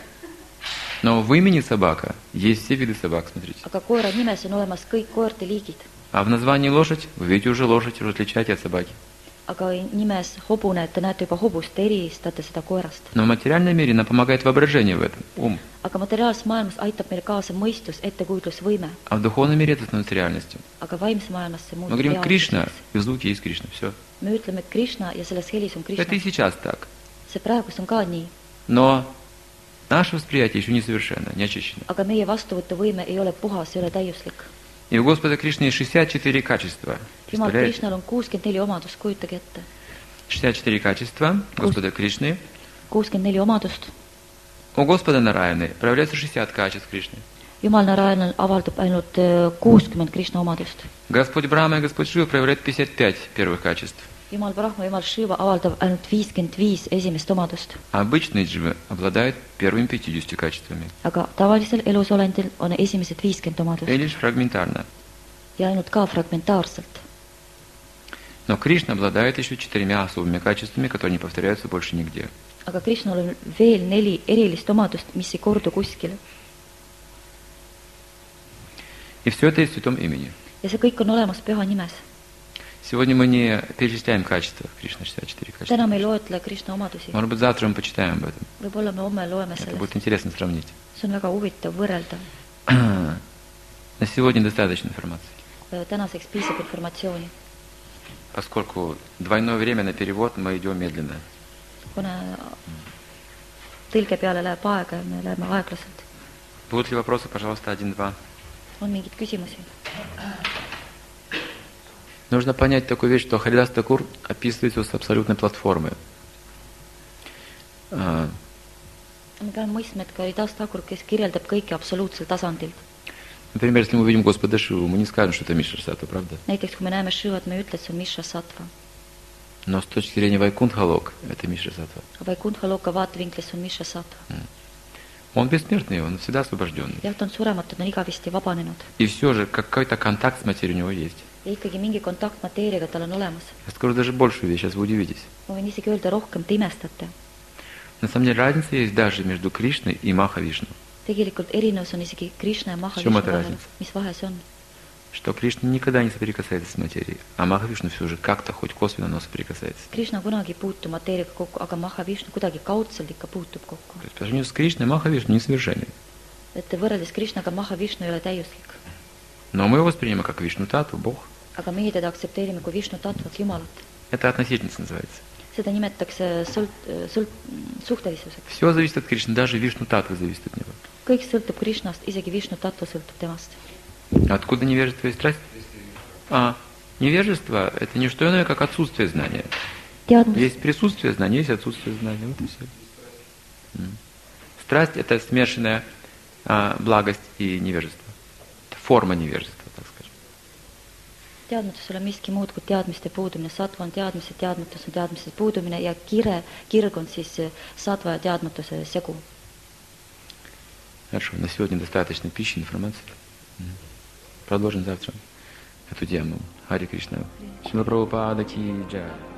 S3: Но в имени собака есть все виды собак, смотрите.
S2: Aga koera nimes on olemas kõik koerte liigid.
S3: А в названии лошадь, вы видите уже лошадь, уже отличаете от собаки.
S2: Aga nimes hobune, et te näete juba hobust, te eristate seda koerast.
S3: Но в материальном мире нам помогает воображение в этом, ум.
S2: Aga materiaalses maailmas aitab meil kaasa mõistus, ettekujutlusvõime.
S3: А в духовном мире это становится реальностью.
S2: Aga vaimse maailmas see
S3: Мы
S2: muutub
S3: говорим Кришна,
S2: reaalsuseks.
S3: и в звуке есть Кришна, все.
S2: Me ütleme, et Krishna ja selles helis on
S3: Это и
S2: Krishna.
S3: сейчас так.
S2: See praegus on ka nii.
S3: Но наше восприятие еще несовершенно, не очищено.
S2: Aga meie vastuvõtuvõime ei ole puhas, ei ole täiuslik.
S3: И у Господа Кришны есть шестьдесят четыре качества.
S2: Jumal
S3: Представляете?
S2: Krishnal on kuuskümmend neli omadust, kujutage ette.
S3: шестьдесят четыре качества Господа Кришны.
S2: kuuskümmend neli omadust.
S3: У Господа Нараяны проявляется шестьдесят качеств Кришны.
S2: Jumal Narayanal avaldub ainult äh, kuuskümmend Krishna omadust.
S3: Господь Брахма и Господь Шива проявляют пятьдесят пять первых качеств.
S2: Jumal Brahma, Jumal Shiva avaldab ainult viiskümmend viis esimest omadust.
S3: А обычные дживы обладают первыми пятьюдесятью качествами.
S2: Aga tavalisel elusolendil on esimesed viiskümmend omadust.
S3: И лишь фрагментарно.
S2: Ja ainult ka fragmentaarselt.
S3: Но Кришна обладает еще четырьмя особыми качествами, которые не повторяются больше нигде.
S2: Aga Krishnal on veel neli erilist omadust, mis ei kordu kuskil.
S3: И все это есть в святом имени.
S2: Ja see kõik on olemas püha nimes.
S3: Сегодня мы не перечисляем качества Кришны, шестьдесят четыре качества.
S2: Täna me ei loetle Krishna omadusi.
S3: Может быть, завтра мы почитаем об этом.
S2: Võib-olla me homme loeme
S3: Это
S2: sellest.
S3: будет интересно сравнить.
S2: See on väga huvitav võrrelda.
S3: На сегодня достаточно информации.
S2: tänaseks piisab informatsiooni.
S3: Поскольку двойное время на перевод, мы идем медленно.
S2: kuna tõlge peale läheb aega ja me läheme aeglaselt.
S3: Будут ли вопросы, пожалуйста, один-два?
S2: On mingeid küsimusi?
S3: Нужно понять такую вещь, что Харидас Такур описывает его с абсолютной платформы. А,
S2: me peame mõistma, et ka Haridas Thakur, kes kirjeldab kõike absoluutsel tasandil.
S3: Например, если мы увидим Господа Шиву, мы не скажем, что это Мишра Саттва, правда?
S2: Näiteks, kui me näeme Shivat, me ei ütle, et see on Mishra Sattva.
S3: Но с точки зрения Вайкунтха-лок, это Мишра Саттва.
S2: Aga Vaikuntha Loka vaatevinklist on Mishra Sattva.
S3: Он бессмертный, он всегда освобожденный.
S2: jah, ta on surematu, ta on igavesti vabanenud.
S3: И все же какой-то контакт с материей у него есть.
S2: ja ikkagi mingi kontakt mateeriaga tal on olemas.
S3: Я скажу даже большую вещь, сейчас вы удивитесь.
S2: ma võin isegi öelda rohkem, te imestate.
S3: На самом деле разница есть даже между Кришной и Махавишну.
S2: tegelikult erinevus on isegi Krishna ja Maha
S3: В чем
S2: Vishnu
S3: эта
S2: vahel.
S3: разница?
S2: mis vahe see on?
S3: Что Кришна никогда не соприкасается с материей, а Махавишну все же как-то, хоть косвенно, но соприкасается.
S2: Krishna kunagi ei puutu mateeriaga kokku, aga Maha Vishnu kuidagi kaudselt ikka puutub kokku.
S3: То есть по сравнению с Кришной Махавишну несовершенен.
S2: et võrreldes Krishnaga Maha Vishnu ei ole täiuslik.
S3: Но мы его воспринимаем как Вишну Тату, Бог.
S2: aga meie teda aktsepteerime kui Vishnu tattvat Jumalat.
S3: Это относительность называется.
S2: seda nimetatakse sõlt, sõlt, suhtelisuseks.
S3: Все зависит от Кришны, даже Вишну Татва зависит от него.
S2: kõik sõltub Krishnast, isegi Vishnu tattva sõltub temast.
S3: Откуда невежество и страсть? А, невежество – это не что иное, как отсутствие знания.
S2: teadmus,
S3: Есть присутствие знания, есть отсутствие знания. Вот и все. М. Страсть – это смешанная а, благость и невежество. Это форма невежества, так скажем.
S2: teadmatus ei ole miski muud kui teadmiste puudumine. Sattva on teadmise, teadmatus on teadmiste puudumine ja kire, kirg on siis sattva ja teadmatuse segu.
S3: Хорошо, на сегодня достаточно пищи, информации. М. Продолжим завтра эту тему. Хари Кришна. Шрила Прабхупада ки джай.